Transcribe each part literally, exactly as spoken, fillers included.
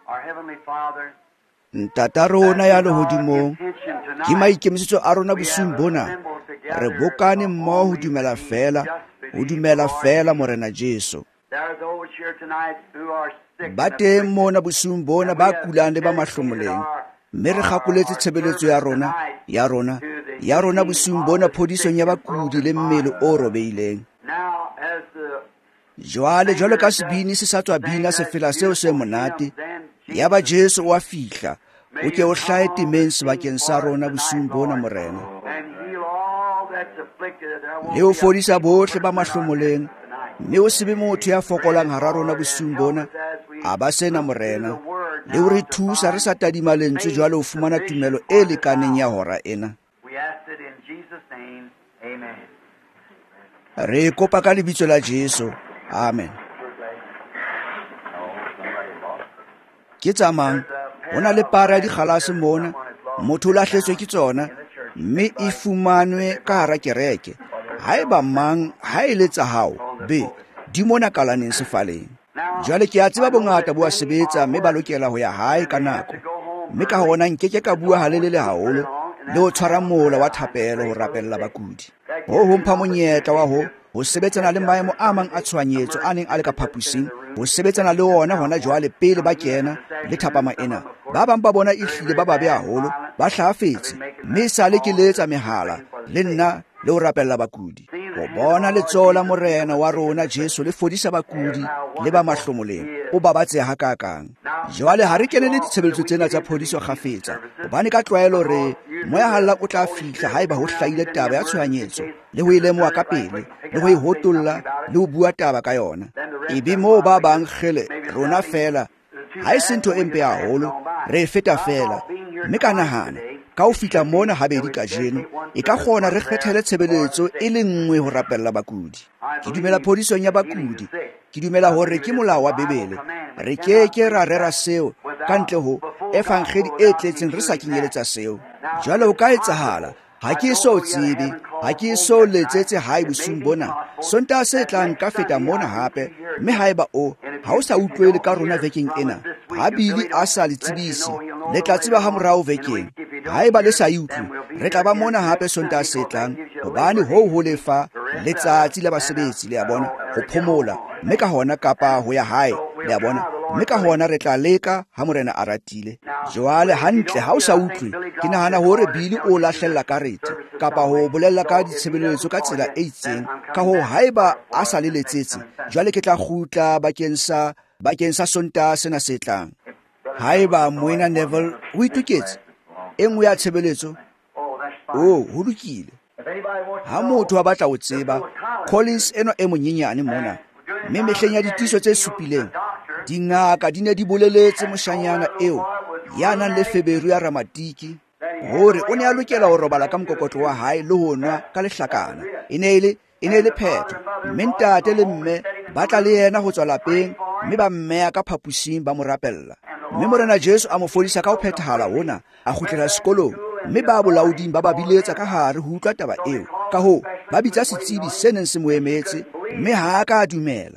Ntata rona ya lehodimong, ke maikemisetso a rona bosiung bona, re bokane mmoho ho dumela fela, ho dumela fela Morena Jesu. Ba teng mona bosiung bona ba kulang le ba mahlomoleng, mme re kgakoletse tshebeletso ya rona ya rona ya rona bosiung bona phodisong ya bakudi le mmele o robeileng. Jwale jwalo ka sebini se sa tswa bina sefela seo se monate, ya ba Jesu wa fihla, o ke o hlahe temeng sebakeng sa rona bosiung bona Morena, le o fodisa bohle ba mahlomoleng, mme o sebe motho ya fokolang hara rona bosiung bona a ba sena Morena, le o re thusa re sa tadima lentswe jwale o fumana tumelo e lekaneng ya hora ena. Re kopa ka lebitso la Jesu. Amen. Ke tsamang, hona le para di kgalase mona, motho o lahletswe ke tsona, mme e fumanwe ka hara kereke. Haeba mang, ha e le tsa hao, be, di mona kalaneng sefaleng. Jwale ke a tseba bongata bo a sebetsa, mme ba lokela ho ya hae ka nako. Mme ka hona nkeke ka bua halelele haholo, le ho tshwara mola wa thapelo ho rapella bakudi. Ho ho mpha monyetla wa ho, ho sebetsana le maemo a mang a tshwanyetso a neng a le ka phapusing, ho sebetsana le ona hona jwale pele ba kena le thapama ena. Ba bang ba bona ehlile ba babe haholo, ba hlafetse, mme sale ke letsa mehala le nna le ho rapella bakudi. Ho bona letsoho la Morena wa rona Jesu le fodisa bakudi le ba mahlomoleng, o babatseha hakakang. Jwale ha re kenele ditshebeletso tsena tsa phodiso kgafetsa, hobane ka tlwaelo re moya halla o tla fihla haeba ho hlahile taba ya tshwanyetso, le ho e lemoha ka pele, le ho e hotolla, le ho bua taba ka yona. Ebe moo ba bang kgele rona fela, ha e se ntho e mpe haholo, re e feta fela, mme ka nahana ka ho fihla mona habedi kajeno, e ka kgona re kgethele tshebeletso e le nngwe ho rapella bakudi. Ke dumela phodisong ya bakudi, ke dumela hore ke molao wa Bebele. Re keke ra rera seo ka ntle ho efangeli e tletseng re sa kenyeletsa seo. Jwale ho ka etsahala, ha ke so tsebe, ha ke so letsetse hae bosiung bona, Sontaha se tlang ka feta mona hape, mme haeba o ha o sa utlwele ka rona vekeng ena, ha bili a sa le tsebisi, le tla tseba ha morao vekeng. Haeba le sa utlwe, re tla ba mona hape Sontaha se tlang, hobane hoo ho lefa letsatsi la basebetsi, le a bona, ho phomola, mme ka hona kapa ho ya hae, le a bona, mme ka hona re tla leka ha Morena a ratile. Jwale hantle ha o sa utlwe, ke nahana hore bili o lahlella karete, kapa ho bolella ka ditshebeletso ka tsela e itseng, ka ho haeba a sa le letsetse, jwale ke tla kgutla bakeng sa bakeng sa Sontaha sena se tlang. Haeba Moena Neville o itoketse e nngwe ya tshebeletso, oh, ho lokile. Ha motho a batla ho tseba, Collins eno e monyenyane mona, mme mehleng ya ditiso tse supileng, dingaka di ne di boleletse moshanyana eo ya nang le feberu ya ramatiki hore o ne a lokela ho robala ka mokokotlo wa hae le ho nwa ka lehlakana. E ne ele e ne le phetho, mme ntate le mme ba tla le yena ho tswa lapeng, mme ba mmeya ka phapusing ba mo rapella. Mme Morena Jesu a mo fodisa ka ho phethahala hona, a kgutlela sekolong, mme ba bolaoding ba ba biletsa ka hare ho utlwa taba eo. Ka hoo ba bitsa setsebi se neng se mo emetse, mme ha a ka dumela.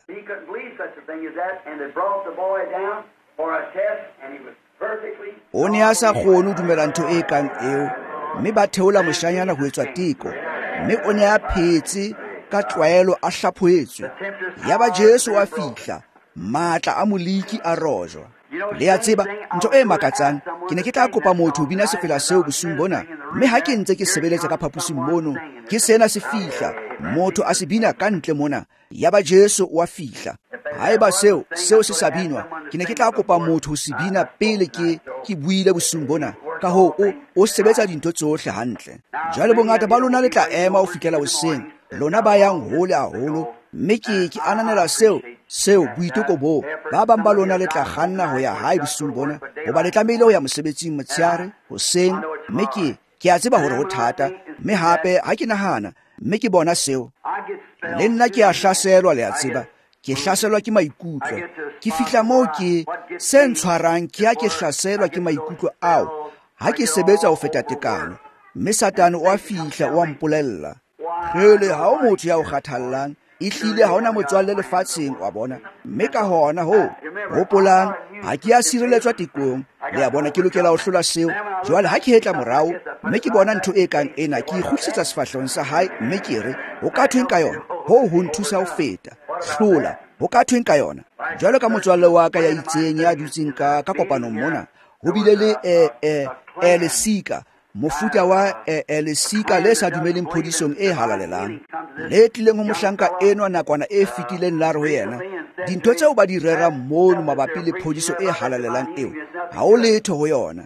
O ne a sa kgone ho dumela ntho e kang eo, mme ba theola moshanyana ho etswa teko, mme o ne a phetse ka tlwaelo a hlaphoetswe. Ya ba Jesu a fihla, matla a moliki a rojwa. Le a tseba ntho e makatsang, ke ne ke tla kopa motho ho bina sefela seo bosiung bona, mme ha ke ntse ke sebeletsa ka phapusing mono, ke sena se fihla, motho a se bina ka ntle mona, ya ba Jesu wa fihla. Haeba seo seo se sa binwa, ke ne ke tla kopa motho ho se bina pele ke ke buile bosiung bona, ka hoo o o sebetsa dintho tsohle hantle. Jwale bongata ba lona le tla ema ho fihlela hoseng, lona ba yang hole haholo, mme ke ke ananela seo seo boiteko bo. Ba bang ba lona le tla kganna ho ya hae bosiung bona, hoba le tlamehile ho ya mosebetsing motshehare hoseng, mme ke ke a tseba hore ho thata, mme hape ha ke nahana, mme ke bona seo, le nna ke a hlaselwa. Le a tseba ke hlaselwa ke maikutlo, ke fihla moo ke se ntshwarang ke ha ke hlaselwa ke maikutlo ao, ha ke sebetsa ho feta tekano, mme Satane o a fihla o a mpolella. Hele ha o motho ya o kgathallang, e hlile ha ona motswalle lefatsheng wa bona, mme ka hona ho hopolang ha ke a sireletswa tikong le ya bona ke lokela ho hlola seo. Jwale ha ke hetla morao mme ke bona ntho e kang ena, ke ikgutlisetsa sefahlong sa hae mme ke re ho ka thweng ka yona, ho ho nthusa ho feta hlola ho ka thweng ka yona. Jwalo ka motswalle wa ka ya itseng ya dutseng ka ka kopanong mona, ho bile le eh eh lesika mofuta wa eh lesika le sa dumeleng phodisong e halalelang le tlileng ho mohlanka eno nakwana e fetileng la re ho yena dintho tseo ba di rerang mono mabapi le phodiso e halalelang eo ha o letho ho yona.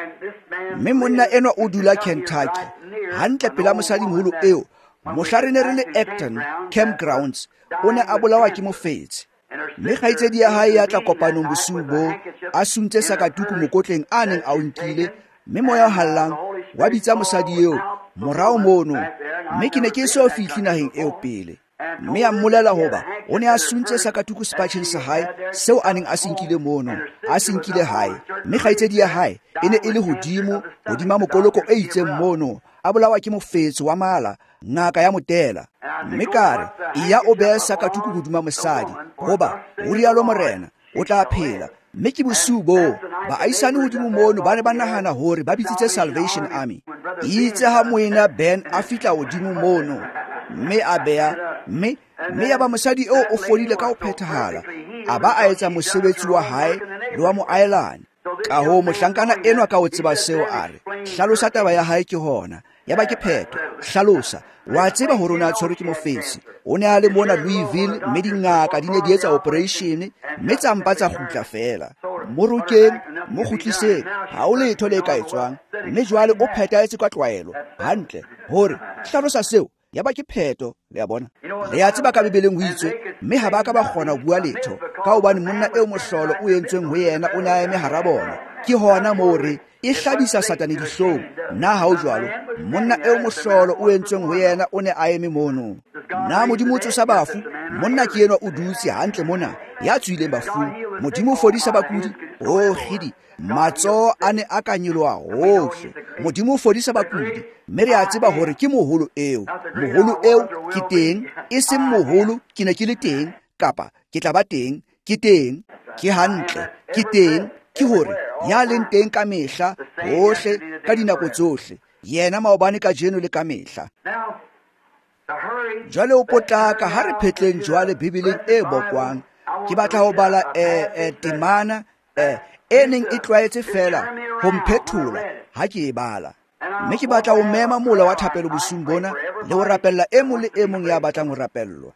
Mme monna eno o dula Kentucky hantle pela mosadimoholo eo mohla re ne re le Acton Campgrounds o ne a bolawa ke mofetsi. Mme kgaitsedi ya hae ya tla kopanong bosiu bo a suntse sakatuku mokotleng a neng a o nkile, mme moya o hallang wa bitsa mosadi eo morao mono, mme ke ne ke so fihli naheng eo pele. Mme a mmolela hoba o ne a suntse sakatuku sepatjheng sa hae seo a neng a senkile mono, a senkile hae. Mme kgaitsedi ya hae e ne e le hodimo hodima mokoloko e itseng mono, a bolawa ke mofetsi wa mala, ngaka ya motela. Mme kare e ya o beha sakatuku hodima mosadi hoba o rialo morena o tla phela. Mme ke bosiu bo baahisane hodimo mono ba ne ba nahana hore ba bitsitse Salvation Army. Itse ha moena Ben a fihla hodimo mono mme a beha mme mme ya ba mosadi o o fodile ka ho phethahala, a ba a etsa mosebetsi wa hae le wa moaelane. Ka ho mohlankana eno ka o tseba seo a re hlalosa taba ya hae ke hona ya ba ke pheto hlalosa. Wa tseba hore o ne a tshwerwe ke mofetsi, o ne a le mona Louisville, mme dingaka di ne di etsa operation mme tsa mpa tsa kgutla fela. Morokeng mo kgutliseng ha o letho le ka etswang, mme jwale o phethahetse ka tlwaelo hantle hore hlalosa seo ya ba ke pheto. Le ya bona le ya tseba ka Bibeleng ho itswe mme ha ba ka ba kgona ho bua letho ka hobane monna eo mohlolo o entsweng ho yena o ne a eme hara bona. Ke hona moo re e hlabisa Satane dihlong. Na ha o jwalo monna eo mohlolo o entsweng ho yena o ne a eme mono. Na Modimo o tsosa bafu, monna ke enwa o dutse hantle mona ya tswileng bafung. Modimo o fodisa bakudi, o khidi matso a ne a ka nyoloha hohle. Modimo o fodisa bakudi, mme re a tseba hore ke moholo eo. Moholo eo ke teng, e seng moholo ke ne ke le teng kapa ke tla ba teng ke teng. Ke hantle ke teng ke hore ya leng teng ka mehla hohle ka dinako tsohle, yena maobane ka jeno le ka mehla. Jwale o potlaka ha re phetleng jwale Bibeleng e bokwang, ke batla ho bala eh, eh, temana eh, e neng e tlwaetse fela ho mphethola ha ke e bala. Mme ke batla ho mema mola wa thapelo bosung bona le ho rapella e mong le e mong ya batlang ho rapellwa.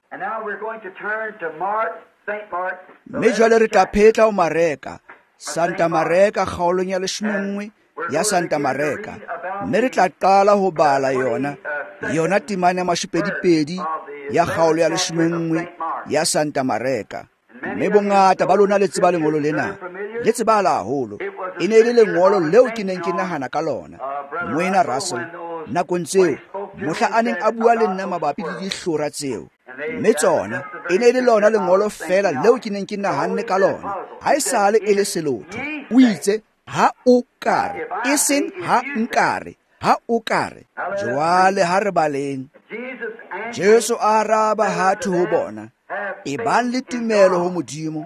Mme jwale re tla phetla ho Mareka, Santa Mareka, kgaolong ya leshome ya Santa Mareka. Mme re tla qala ho bala yona yona temana ya mashopedipedi ya kgaolo ya leshome ya Santa Mareka. Mme bongata ba lona le tseba lengolo lena, le tseba la haholo. E ne le lengolo leo ke neng ke nahana ka lona Moena Russell nakong tseo mohla a neng a bua le nna mabapi le dihlora tseo. Mme tsona e ne le lona lengolo fela leo ke neng ke nahanne ka lona ha e sale e le selotho. O itse ha o kare, e seng ha nkare, ha o kare. Jwale ha re baleng Jesu a araba hatho ho bona, e bang le tumelo ho Modimo.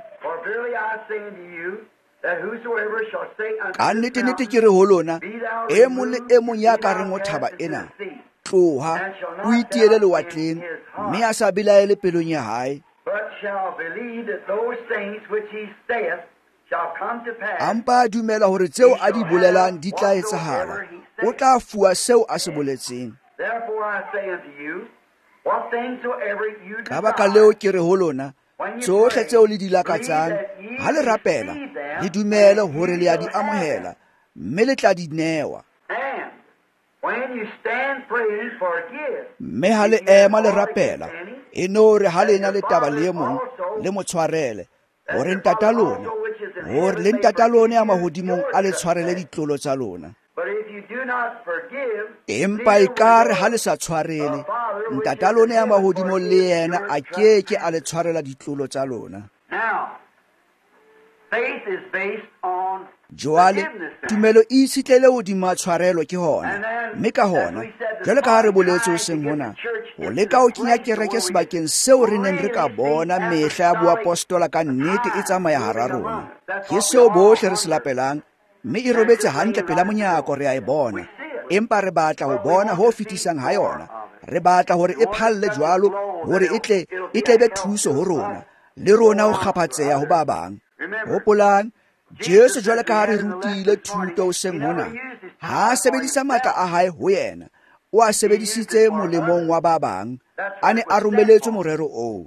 Ka nnete nnete ke re ho lona, e mong le e mong ya ka reng o thaba ena, tloha o itiele lewatleng, mme a sa belaele pelong ya hae, ampa a dumela hore tseo a di bolelang di tla etsahala. O tla fuwa seo a se boletseng. Ka baka leo ke re ho lona, tsohle tseo le di lakatsang, ha le rapela, le dumele hore le a di amohela, mme le tla di newa. Mme ha le ema le rapela, e no re ha le na le taba le mong, le mo tshwarele, hore ntata lona, hore le ntata lona ya mahodimong a le tshwarele ditlolo tsa lona. Empa e kare ha le sa tshwarele, ntata lona ya mahodimo le yena a keke a le tshwarela ditlolo tsa lona. Jwale tumelo e itshitlele hodima tshwarelo ke hona, mme ka hona jwale ka ha re boletse hoseng mona o leka ho kenya kereke sebakeng seo re neng re ka bona mehla ya boapostola ka nnete e tsamaya hara rona. Ke seo bohle re se lapelang, mme e robetse hantle pela monyako re a e bona, empa re batla ho bona ho fetisang ha yona. Re batla hore e phalle jwalo hore e tle e tle be thuso ho rona le rona ho kgaphatseha ho ba bang. Hopolang, Jesu jwale ka ha re rutile thuto hoseng mona, ha sebedisa matla a hae ho yena, o a sebedisitse molemong wa ba bang, a ne a romeletswe morero oo.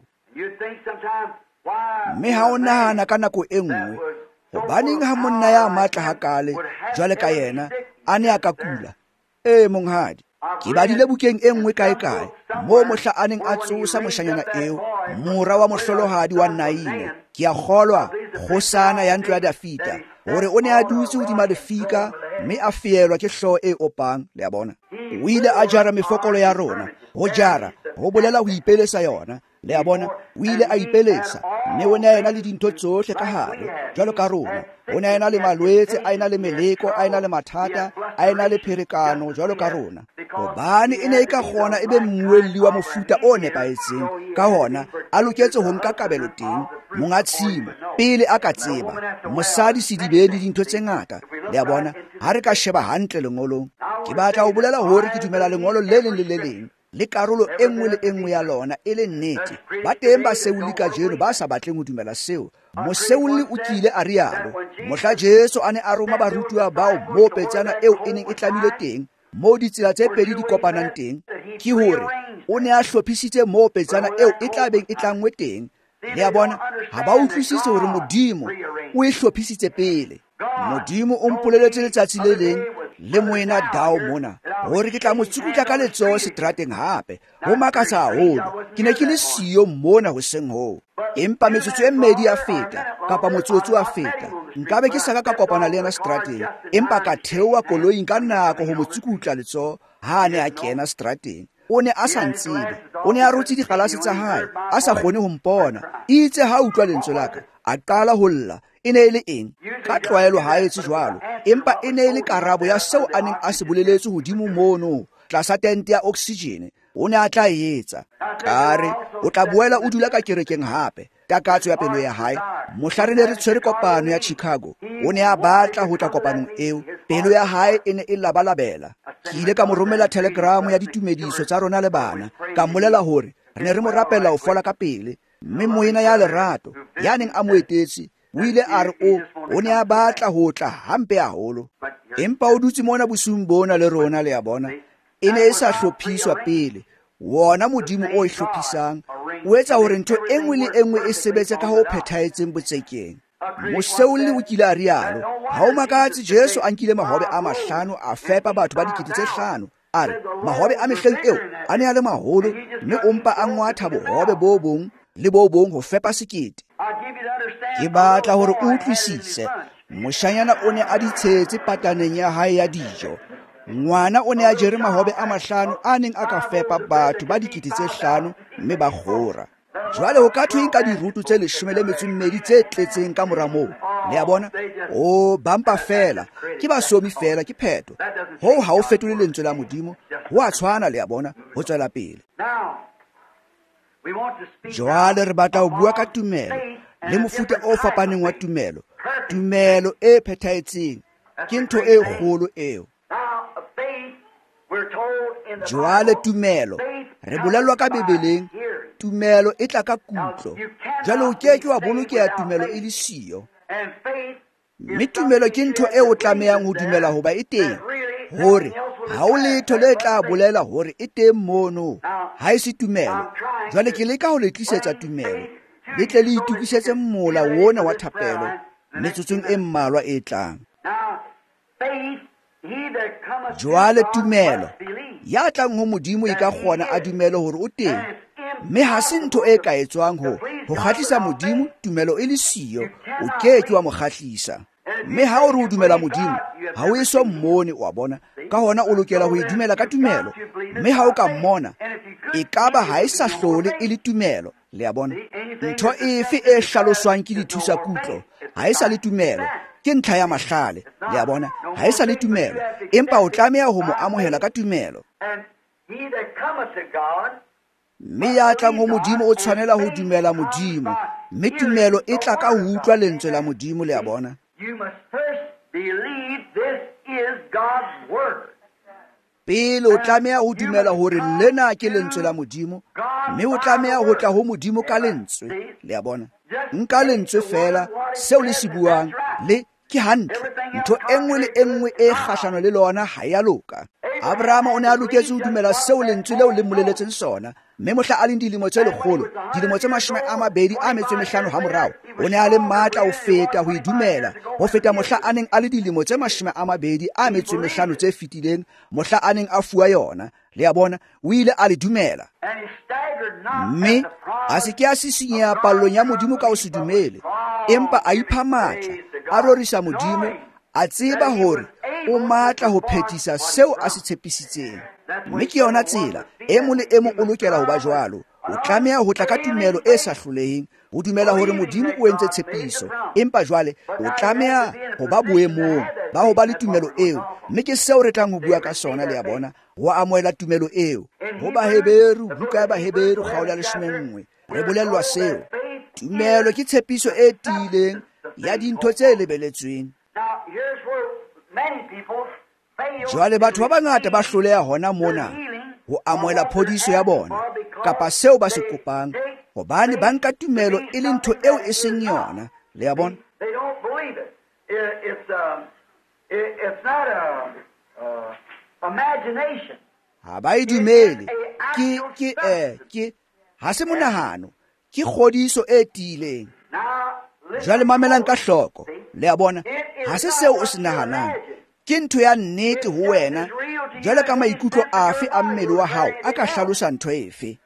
Mme ha o nahana ka nako e nngwe, hobaneng ha monna ya matla hakale jwale ka yena a ne a ka kula? Ee monghadi, ke badile bukeng e nngwe kae kae moo mohla a neng a tsosa moshanyana eo, mora wa mohlolohadi wa Naine. Ke a kgolwa kgosana ya ntlo ya Dafita hore o ne a dutse hodima lefika mme a fielwa ke hlooho e opang. Le a bona, o ile a jara mefokolo ya rona. Ho jara ho bolela ho ipelesa yona. Le a bona, o ile a ipeletsa, mme o ne a ena le dintho tsohle ka hare jwalo ka rona. O ne a ena le malwetse, a ena le meleko, a ena le mathata, a ena le pherekano jwalo ka rona. Hobane e ne e ka kgona e be mmuelli wa mofuta o nepahetseng, ka hona a loketse ho nka kabelo teng, monga tshimo, pele a ka tseba mosadi sedibeng le dintho tse ngata. Le a bona, ha re ka sheba hantle lengolong, ke batla ho bolela hore ke dumela lengolo le leng le le leng le karolo e nngwe le e nngwe ya lona e le nnete. Ba teng ba seuli ka jeno ba sa batleng ho dumela seo. Moseuli o kile a rialo mohla Jesu a ne a roma barutuwa bao mo petsana eo e neng e tlamile teng, mo ditsela tse pedi di kopanang teng, ke hore o ne a hlophisitse mo petsana eo e tla beng e tlangwe teng. Le a bona, ha ba utlwisise hore Modimo o e hlophisitse pele. Modimo o mpoleletse letsatsi le leng le moena Dao mona hore ke tla mo tsukutla ka letsoho seterateng hape. Ho makatsa haholo, ke ne ke le siyo mona hoseng hoo, empa metsotso e mmedi ya feta kapa motsotso wa feta nkabe ke saka ka kopana le yena seterateng, empa ka theoha koloing ka nako ho mo tsukutla letsoho ha ne a kena seterateng. O ne a sa ntsebe, o ne a rotse dikgalase tsa hae, a sa kgone ho mpona. Itse ha utlwa lentswe la ka, a qala ho lla. E ne e le eng? Ka tlwaelo ha etse jwalo, empa e ne e le karabo ya seo a neng a se boleletse hodimo mono tlasa tente ya oksijene. O ne a tla etsa kare o tla boela o dula ka kerekeng hape. Takatso ya pelo ya hae, mohla re ne re tshwere kopano ya Chicago, o ne a batla ho tla kopanong eo. Pelo ya hae e ne e labalabela. Ke ile ka mo romela telegramo ya ditumediso tsa rona le bana, ka mmolela hore re ne re mo rapella ho fola ka pele. Mme moena ya lerato ya neng a mo etetse o ile a re o o ne a batla ho tla hampe haholo, empa o dutse mona bosung bona le rona. Le a bona, e ne e sa hlophiswa pele. Wona Modimo o e hlophisang o etsa hore ntho e nngwe le e nngwe e sebetse ka ho phethahetseng botsekeng. Moseuli o kile a rialo, ha o makatse Jesu a nkile mahobe a mahlano a fepa batho ba dikete tse hlano. A re mahobe a mehleng eo a ne a le maholo, mme o mpa a ngwatha bohobe bo bong le bo bong ho fepa sekete. Ke batla hore o utlwisise, moshanyana o ne a ditshetse pataneng ya hae ya dijo. Ngwana o ne a jere mahobe a mahlano a neng a ka fepa batho ba dikete tse hlano, mme ba kgora. Jwale ho ka thweng ka dirutu tse leshome le metso e mmedi tse tletseng ka mora moo. Le a bona, o bampa fela, ke basomi fela, ke pheto. Ho ha o fetole lentswe la Modimo, ho a tshwana. Le a bona, ho tswela pele. Jwale re batla ho bua ka tumelo le mofuta o fapaneng wa tumelo. Tumelo e phethahetseng ke ntho e kgolo eo. Jwale tumelo, re bolellwa ka Bebeleng, tumelo e tla ka kutlo. Jwale o keke wa bolokeha tumelo e le siyo. Mme tumelo ke ntho e o tlamehang ho dumela hoba e teng, hore ha o letho le tla bolela hore e teng mono ha e se tumelo. Jwale ke leka ho le tlisetsa tumelo, le tle le itukisetse mola wona wa thapelo metsotsong e mmalwa e tlang. Jwale tumelo, ya tlang ho Modimo e ka kgona a dumele hore o teng, mme ha se ntho e ka etswang ho ho kgahlisa Modimo. Tumelo e le siyo, o keke wa mo kgahlisa. Mme ha o re o dumela Modimo, ha o eso mmone, wa bona, ka hona o lokela ho e dumela ka tumelo. Mme ha o ka mmona, e kaba ha e sa hlole e le tumelo. Le a bona, ntho efe e hlaloswang ke dithusa kutlo ha e sa le tumelo, ke ntlha ya mahlale. Le a bona, ha e sa le tumelo, empa o tlameha ho mo amohela ka tumelo. He that cometh to God, mme ya tlang ho modimo o tshwanela ho dumela modimo, mme tumelo e tla ka ho utlwa lentswe la modimo. Le a bona, you must first believe this is God's word. pele o tlameha ho dumela hore lena ke lentswe la modimo, mme o tlameha ho tla ho modimo ka lentswe. Le a bona, nka lentswe fela seo le se buang le ke hantle, ntho enngwe le enngwe e kgahlano le lona ha ya loka. Abraham o ne a loketse ho dumela seo lentswe leo le mmoleletseng sona, mme mohla a leng dilemo tse lekgolo, dilemo tse mashome a mabedi a metso e mehlano ha morao, o ne a le matla ho feta ho idumela, ho feta mohla a neng a le dilemo tse mashome a mabedi a metso e mehlano tse fetileng, mohla a neng a fuwa yona. Le a bona, o ile a le dumela, mme a se ke a sisinyeha pallong ya modimo ka ho se dumele, empa a ipha matla, a rorisa modimo, a tseba hore o matla ho phethisa seo a se tshepisitseng. Mme ke yona tsela e mong le e mong o lokela ho ba jwalo. O tlameha ho tla ka tumelo e sa hloleheng, ho dumela hore modimo o entse tshepiso, empa jwale o tlameha ho ba boemong ba ho ba le tumelo eo. Mme ke seo re tlang ho bua ka sona. Le a bona, ho amohela tumelo eo. Ho Baheberu, buka ya Baheberu kgaolo ya leshome nngwe, re bolellwa seo. Tumelo ke tshepiso e tiileng ya dintho tse lebeletsweng. Jwale batho ba bangata ba hloleha hona mona ho amohela phodiso ya bona kapa seo ba se kopang, hobane ba nka tumelo e le ntho eo e seng yona. Le a bona, ha ba e dumele. Ke ke eh ke ha se monahano, ke kgodiso e tiileng. Jwale mamelang ka hloko. Le a bona, ha se seo o se nahanang, ke ntho ya nnete ho wena, jwale ka maikutlo afe a mmele wa hao a ka hlalosa ntho efe.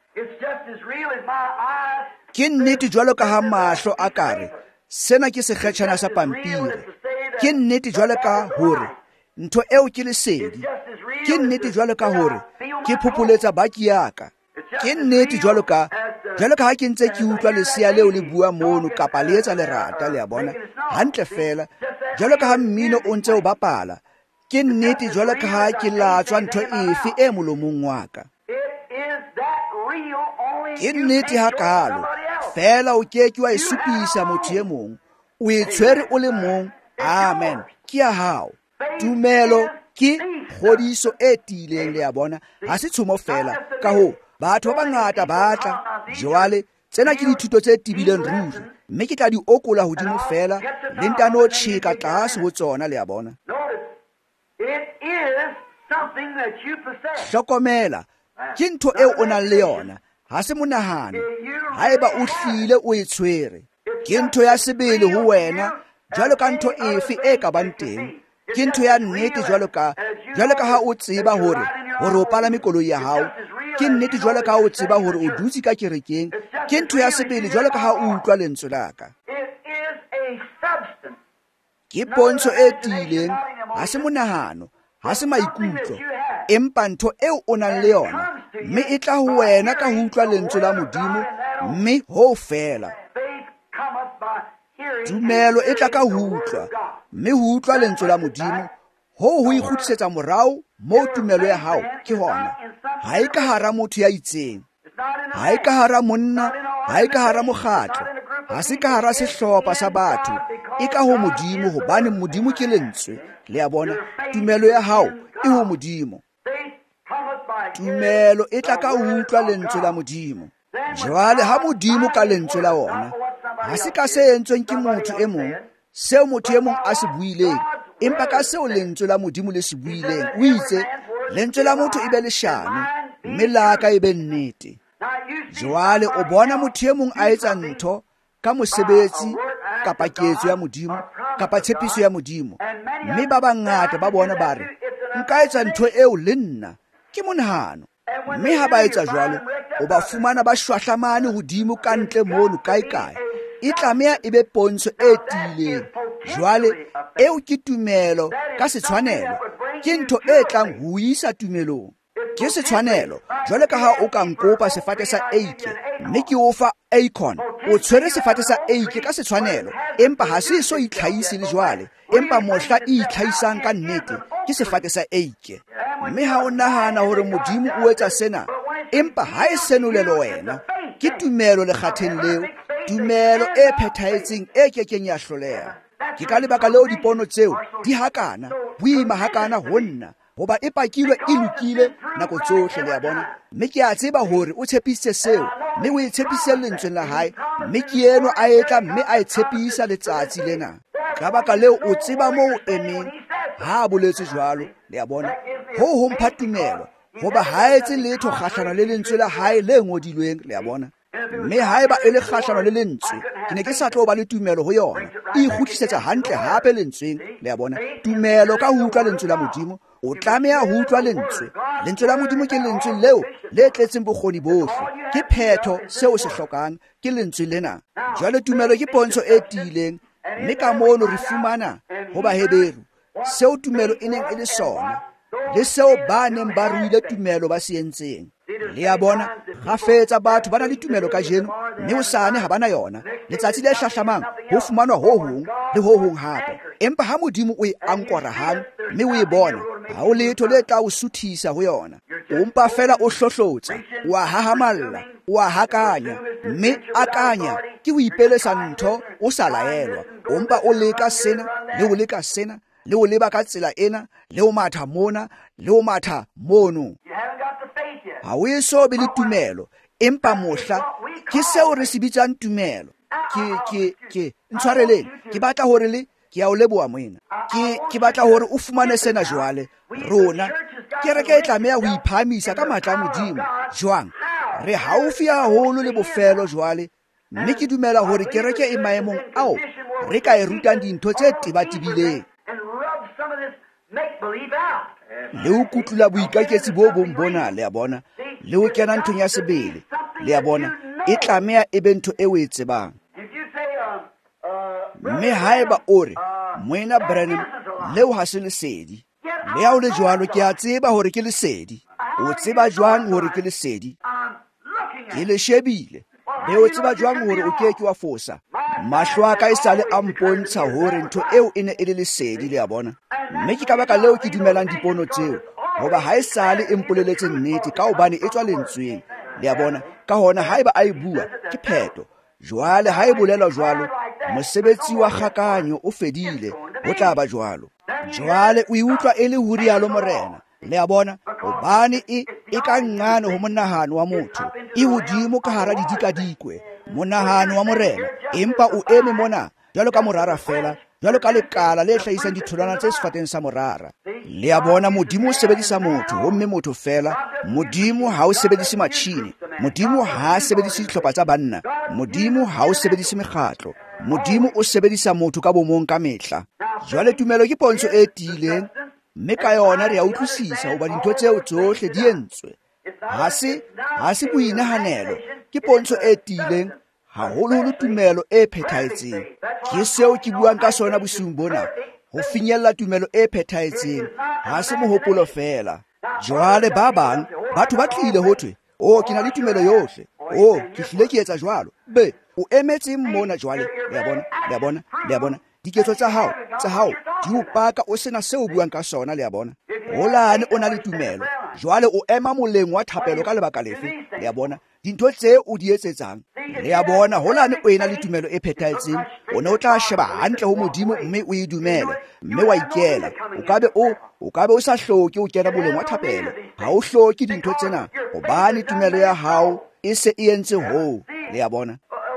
Ke nnete jwalo ka ha mahlo a kare sena ke sekgetjhana sa pampiri. Ke nnete jwalo ka hore ntho eo ke lesedi. Ke nnete jwalo ka hore ke phopoletsa baki ya ka. Ke nnete jwalo ka jwalo ka ha ke ntse ke utlwa lesea leo le bua mono kapa le etsa lerata. Le a bona, hantle fela jwalo ka ha mmino o ntse o bapala. Ke nnete jwalo ka ha ke latswa ntho efe e molomong wa ka. Ke nnete ha kalo fela o keke wa e supisa motho e mong, o e tshwere o le mong. Amen, ke ya hao. Tumelo ke kgodiso e tiileng. Le a bona, ha se tshomo fela. Ka ho batho ba bangata ba tla jwale, tsena ke dithuto tse tibileng ruri, mme ke tla di okola hodimo fela le ntano tjheka tlase ho tsona. Le a bona, hlokomela, ke ntho eo o nang le yona, ha se monahano. Haeba o hlile o e tshwere, ke ntho ya sebele ho wena, jwalo ka ntho efe e ka bang teng. Ke ntho ya nnete jwalo ka jwalo ka ha o tseba hore hore o palame koloi ya hao. Ke nnete jwalo ka ha o tseba hore o dutse ka kerekeng. Ke ntho ya sebele jwalo ka ha o utlwa lentswe la ka. Ke pontsho e tiileng, ha se monahano, ha se maikutlo, empa ntho eo o nang le yona, mme e tla ho wena ka ho utlwa lentswe la modimo, mme ho fela. Tumelo e tla ka ho utlwa, mme ho utlwa lentswe la modimo, ho ho ikgutlisetsa morao mo tumelo ya hao ke hona. Ha e ka hara motho ya itseng, ha e ka hara monna, ha e ka hara mokgatlo, ha se ka hara sehlopha sa batho, e ka ho modimo, hobane modimo ke lentswe. Le a bona, tumelo ya hao e ho modimo. Tumelo e tla ka ho utlwa lentswe la modimo. Jwale ha modimo ka lentswe la ona, ha se ka se entsweng ke motho e mong, seo motho e mong a se buileng, empa ka seo lentswe la modimo le se buileng. O itse lentswe la motho e be leshano, mme la ka e be nnete. Jwale o bona motho e mong a etsa ntho ka mosebetsi kapa ketso ya modimo kapa tshepiso ya modimo, mme ba bangata ba bona ba re nka etsa ntho eo le nna, ke monahano. Mme ha ba etsa jwalo, o ba fumana ba shwahlamane hodimo ka ntle mono kae kae. E tlameha e be pontsho e tiileng. Jwale eo ke tumelo ka setshwanelo, ke ntho e tlang ho isa tumelong. Ke setshwanelo jwale ka ha o ka nkopa sefate sa eike, mme ke o fa Akon, o tshwere sefate sa eike ka setshwanelo, empa ha se so itlhaise le jwale, empa mohla e itlhaisang ka nnete ke sefate sa eike. mme ha o nahana hore modimo o etsa sena empa ha e senolelo wena ke tumelo le kgatheng leo tumelo e phethahetseng e kekeng ya hloleha ke ka lebaka leo dipono tseo di hakana boima hakana ho nna hoba e pakilwe e lokile nako tsohle le ya bona mme ke a tseba hore o tshepisitse seo mme o e tshepisitse lentsweng la hae mme ke eno a etla mme a e tshepisa letsatsi lena ka baka leo o tseba moo o emeng ha a boletse jwalo le ya bona ho ho mpha tumelo hoba ha etse letho kgahlano le lentswe la hae le ngodilweng le ya bona mme haeba e le kgahlano le lentswe ke ne ke sa tlo ba le tumelo ho yona e ikgutlisetsa hantle hape lentsweng le ya bona tumelo ka ho utlwa lentswe la modimo o tlameha ho utlwa lentswe lentswe la modimo ke lentswe leo le tletseng bokgoni bohle ke phetho seo se hlokang ke lentswe lena jwale tumelo ke pontsho e tiileng mme ka mono re fumana ho baheberu seo tumelo e neng e le sona le seo ba neng ba ruile tumelo ba se entseng le ya bona ga fetsa batho ba na le tumelo ka jeno mme o sane ha bana yona letsatsi le hlahlamang ho fumanwa ho hong le ho hong hape empa ha modimo o e ankora hang mme o e bona ha o letho le tla o suthisa ho yona o mpa fela o hlohlotsa o a hahamalla o a hakanya mme akanya ke o ipelesa ntho o sa laelwa o mpa o leka sena le o leka sena le o leba ka tsela ena le o matha mona le o matha mono ha o e so be le tumelo empa mohla ke seo re se bitsang tumelo ke ke ke ntshwareleng ke batla hore le ke a o leboa moena ke ke batla hore o fumane sena jwale rona ke re ke tlameha ho iphamisa ka matla modimo jwang re haufi haholo le bofelo jwale mme ke dumela hore kereke e maemong ao re ka e rutang dintho tse tebatibileng le o kutula boikaketsi bo bong bona le ya bona le o kena nthong ya sebele le ya bona e tlameha e be ntho e o e tsebang mme haeba o re moena Branham leo ha se lesedi le ha o le jwalo ke a tseba hore ke lesedi o tseba jwang hore ke lesedi ke le shebile le o tseba jwang hore o ke ke wa fosa mahlo a ka e sale a mpontsha hore ntho eo e ne e le lesedi le ya bona mme ke ka baka leo ke dumelang dipono tseo hoba ha e sale e mpoleletse nnete ka hobane e tswa lentsweng le ya bona ka hona haeba a e bua ke pheto jwale ha e bolela jwalo mosebetsi wa kgakanyo o fedile ho tla ba jwalo jwale o iutlwa e le ho rialo morena le ya bona hobane e e ka nngane ho monahano wa motho e hodimo ka hara didikadikwe monahano wa morena empa o eme mona jwalo ka morara fela jwalo ka lekala le hlahisang ditholwana tse sefateng sa morara le ya bona modimo o sebedisa motho homme motho fela modimo ha o sebedise matšhini modimo ha a sebedise dihlopha tsa banna modimo ha o sebedise mekgatlo modimo o sebedisa motho ka bomong ka mehla jwale tumelo ke pontsho e tiileng mme ka yona re a utlwisisa hoba dintho tseo tsohle di entswe ha se ha se boinahanelo ke pontsho e tiileng haholoholo tumelo e phethahetseng ke seo ke buang ka sona bosiung bona ho finyella tumelo e phethahetseng ha se mohopolo fela jwale ba bang batho ba tlile ho thwe o ke na le tumelo yohle o ke hlile ke etsa jwalo be o emetse mona jwale le ya bona le ya bona le ya bona diketso tsa hao tsa hao di o paka o sena seo buang ka sona le ya bona holane o na le tumelo jwale o ema moleng wa thapelo ka lebaka lefe le ya bona dintho tse o di etsetsang le ya bona holane o ena le tumelo e phethahetseng o ne o tla sheba hantle ho modimo mme o e dumele mme wa ikela o kabe o o kabe o sa hloke o kena moleng wa thapelo ha o hloke dintho tsena hobane tumelo ya hao e se e entse ho le ya bona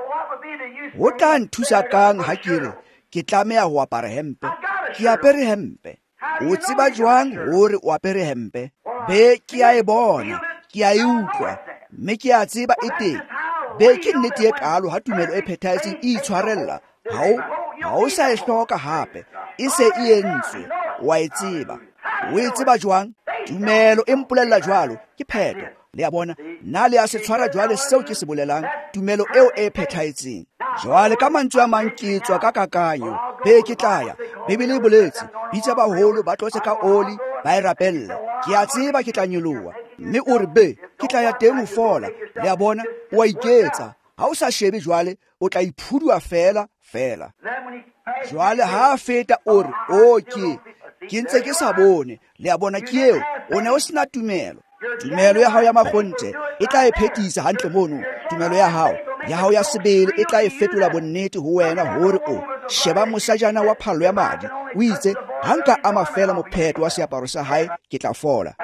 ho tla nthusa kang ha ke re ke tlameha ho apara hempe ke apere hempe o tseba jwang hore o apere hempe be ke a e bona ke a e utlwa mme ke a tseba e teng be ke nnete e kalo ha tumelo e phethahetseng e itshwarella ha o ha o sa e hloka hape e se e entswe wa e tseba o e tseba jwang tumelo e mpolella jwalo ke pheto le ya bona nna le a se tshwara jwale seo ke se bolelang tumelo eo e phethahetseng jwale ka mantswe a mang ke tswa ka kakanyo be ke tlaya bibele e boletse bitsa baholo ba tlotse ka oli ba e rapella ke a tseba ke tla nyoloha mme o re be ke tla ya teng ho fola le ya bona o a iketsa ha o sa shebe jwale o tla iphudua fela fela jwale ha feta o re o ke ke ntse ke sa bone le ya bona ke eo o ne o sena tumelo. Tumelo ya hao ya makgonthe e tla e phethisa hantle mono. Tumelo ya hao ya hao ya sebele e tla e fetola bonnete ho wena hore o sheba mosajana wa phallo ya madi. O itse ha nka ama fela mopheto wa seaparo sa hae ke tla fola.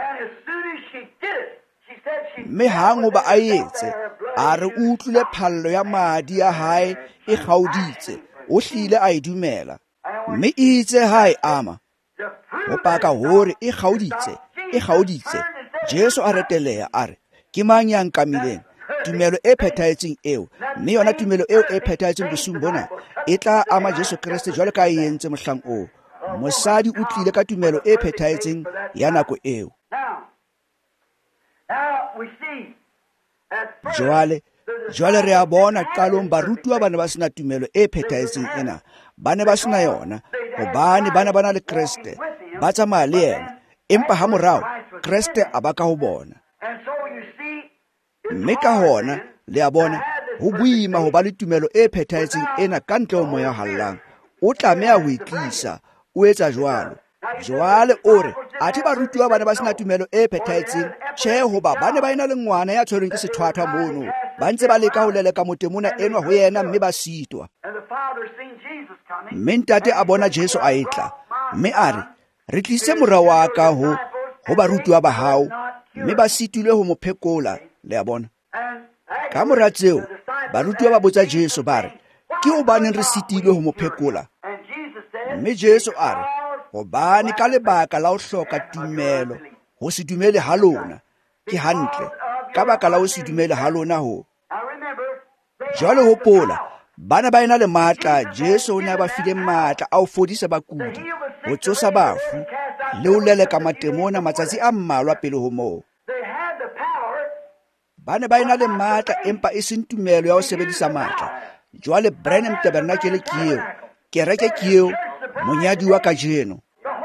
Mme hango ba a etse a re utlwile phallo ya madi ya hae e kgaoditse, o hlile a e dumela. Mme itse hae ama o paka hore e kgaoditse e kgaoditse. Jesu a reteleha a re, ke mang ya nkamileng? Tumelo e phethahetseng eo, mme yona tumelo eo e phethahetseng bosung bona e tla ama Jesu Kriste jwalo ka e entse mohlang oo. Mosadi o tlile ka tumelo e phethahetseng ya nako eo. Jwale jwale re a bona qalong barutuwa ba ne ba sena tumelo e phethahetseng ena. Ba ne ba sena yona hobane bana bana le Kriste, ba tsamaya le yena, empa ha morao Kriste a ba ka ho bona. Mme ka hona le a bona ho boima ho ba le tumelo e phethahetseng ena ka ntle ho moya hallang. O tlameha ho itlisa, o etsa jwalo. Jwale ore athe barutuwa ba ne ba sena tumelo e phethahetseng, tjhe hoba ba ne ba ena le ngwana ya tshwerweng ke sethwathwa mono. Ba ntse ba leka ho leleka motemona enwa ho yena, mme ba sitwa. Mme ntate a bona Jesu a etla, mme a re, re tlise morao wa ka ho ho barutuwa ba hao, mme ba sitile ho mo phekola. Le a bona ka mora tseo barutuwa ba botsa Jesu ba re, ke hobaneng re sitile ho mo phekola? Mme Jesu a re, hobane ka lebaka la ho hloka tumelo, ho se dumele ha lona. Ke hantle ka baka la ho se dumele ha lona ho. Jwale hopola, bana ba ena le matla. Jesu o ne ba file matla a ho fodisa bakudi, ho tsosa bafu le ho leleka matemona matsatsi a mmalwa pele ho moo. Ba ne ba ena le matla empa e seng tumelo ya ho sebedisa matla. Jwale Branham Tabernacle ke eo, kereke ke eo, monyadi wa kajeno.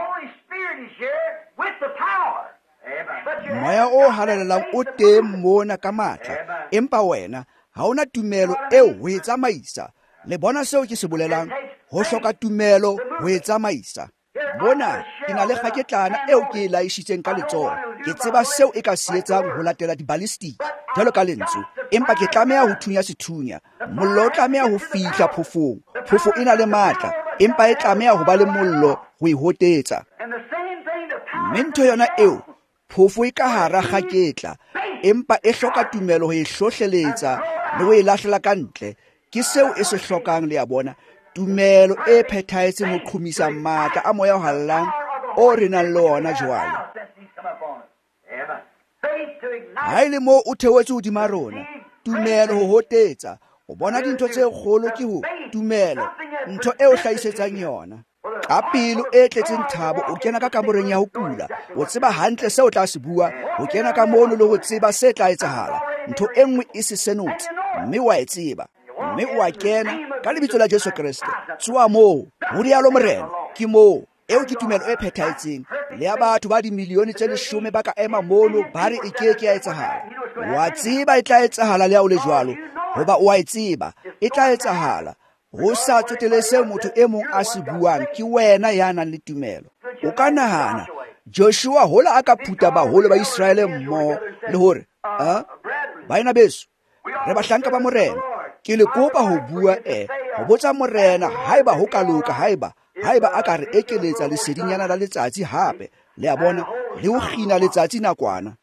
Moya o halalelang o teng mona ka matla, empa wena ha ona tumelo eo ho e tsamaisa. Le bona seo ke se bolelang, ho hloka tumelo ho e tsamaisa. Bona ke na le kgaketlana eo ke e laishitseng ka letsoho. Ke tseba seo e ka se etsang ho latela di-ballistic jwalo ka lentswe, empa ke tlameha ho thunya sethunya. Mollo o tlameha ho fihla phofong. Phofo e na le matla, empa e tlameha ho ba le mollo ho e hotetsa. Mme ntho yona eo, phofo e ka hara kgaketla, empa e hloka tumelo ho e hlohleletsa le ho e lahlela ka ntle. Ke seo e se hlokang. Le a bona tumelo e phethahetseng ho qhomisa matla a moya o hallang o re nang le ona jwale. Ha ile moo o theoetse hodima rona, tumelo ho hotetsa. O bona dintho tse kgolo ke ho tumelo, ntho e o hlahisetsang yona. Ka pelo e tletseng thabo o kena ka kamoreng ya ho kula. O tseba hantle seo o tla se bua, o kena ka mono le ho tseba se tla etsahala. Ntho e nngwe e se senotse, mme wa e tseba. Mme o a kena ka lebitso la Jesu Kriste. Tsoa moo, ho rialo morena, ke moo. Eo ke tumelo e phethahetseng. Le ya batho ba dimilione tse leshome ba ka ema mono ba re e keke ya etsahala. Wa tseba e tla etsahala le ya o le jwalo, hoba o a e tseba e tla etsahala. Ho sa tsotele seo motho e mong a se buang, ke wena ya nang le tumelo. O ka nahana Joshua hola a ka phuta baholo ba Israele mmoho le hore a baina beso re bahlanka ba morena, ke le kopa ho bua e ho botsa morena haeba ho ka loka, haeba haeba a ka re ekeletsa lesedinyana la letsatsi hape. Le a bona le ho kgina letsatsi nakwana.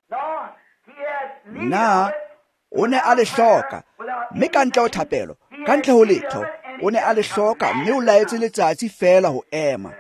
Na o ne a le hloka, mme ka ntle ho thapelo, ka ntle ho letho, o ne a le hloka, mme o laetse letsatsi fela ho ema.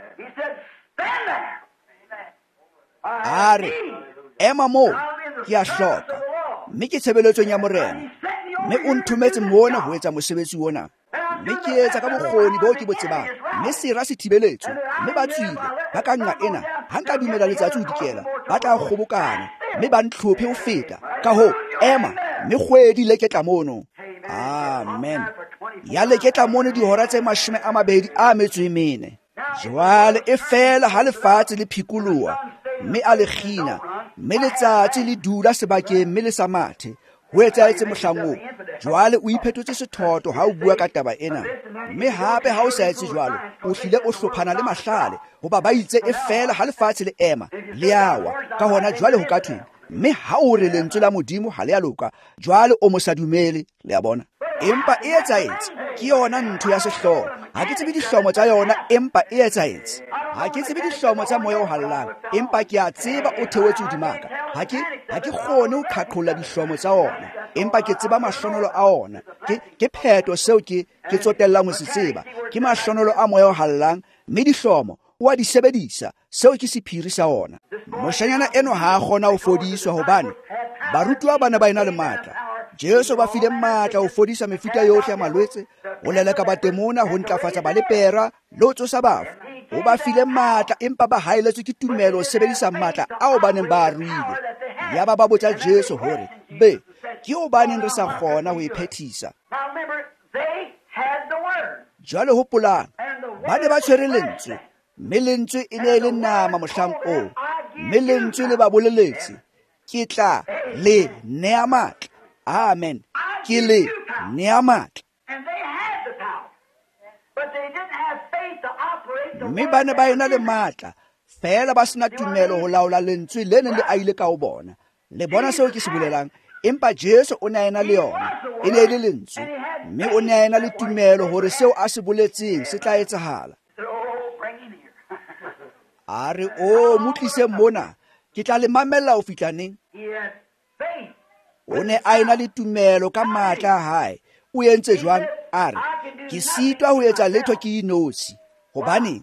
A re ema moo ke a hloka, mme ke tshebeletsong ya morena, mme o nthometse mona ho etsa mosebetsi ona. Mme ke etsa ka bokgoni bo ke bo tsebang, mme sera se thibeletswe. Mme ba tswile ba ka nqa ena, ha nka dumela letsatsi ho dikela, ba tla kgobokana, mme ba ntlhophe ho feta. Ka ho ema, mme kgwedi le ketla mono. Amen. Ya le ketla mono dihora tse mashome a mabedi a metso e mene. Jwale e fela ha lefatshe le phikoloha, mme a le kgina, mme letsatsi le dula sebakeng, mme le sa mathe. Ho etsahetse mohlango. Jwale o iphetotse sethoto ha o bua ka taba ena, mme hape ha o sa etse jwalo, o hlile o hlophana le mahlale, hoba ba itse e fela ha lefatshe le ema, le awa. ka hona jwale ho ka thweng mme ha o re lentswe la modimo ha le a loka jwale o mo sa dumele le a bona empa e etsaetse ke yona ntho ya sehloho ha ke tsebe dihlomo tsa yona empa e etsaetse ha ke tsebe dihlomo tsa moya o hallang empa ke a tseba o theoetse hodimaka ha ke ha ke kgone ho qhaqholla dihlomo tsa ona empa ke tseba mahlonolo a ona ke ke pheto seo ke ke tsotellang ho se tseba ke mahlonolo a moya o hallang mme dihlomo wa di sebedisa seo ke sephiri sa ona moshanyana eno ha a kgona ho fodiswa hobane barutwa bana ba ena le matla Jesu ba file matla ho fodisa mefuta yohle ya malwetse ho leleka batemona ho ntlafatsa balepera le ho tsosa bafu o ba file matla empa ba haeletswe ke tumelo ho sebedisa matla ao ba neng ba a ruile ya ba ba botsa Jesu hore be ke hobaneng re sa kgona ho iphethisa jwale hopolang ba ne ba tshwere lentswe mme lentswe e ne le nama mohlang oo mme lentswe le ba boleletse ke tla le nea matla amen ke le nea matla mme ba ne ba ena le matla fela ba sena tumelo ho laola lentswe le neng le a ile ka ho bona le bona seo ke se bolelang empa Jesu o ne a ena le yona e ne le lentswe mme o ne a ena le tumelo hore seo a se boletseng se tla etsahala a re o motlise mona ke tla le mamella ho fihla neng o ne a ena le tumelo ka matla a hae o entse jwang a re ke sitwa ho etsa letho ke inosi hobaneng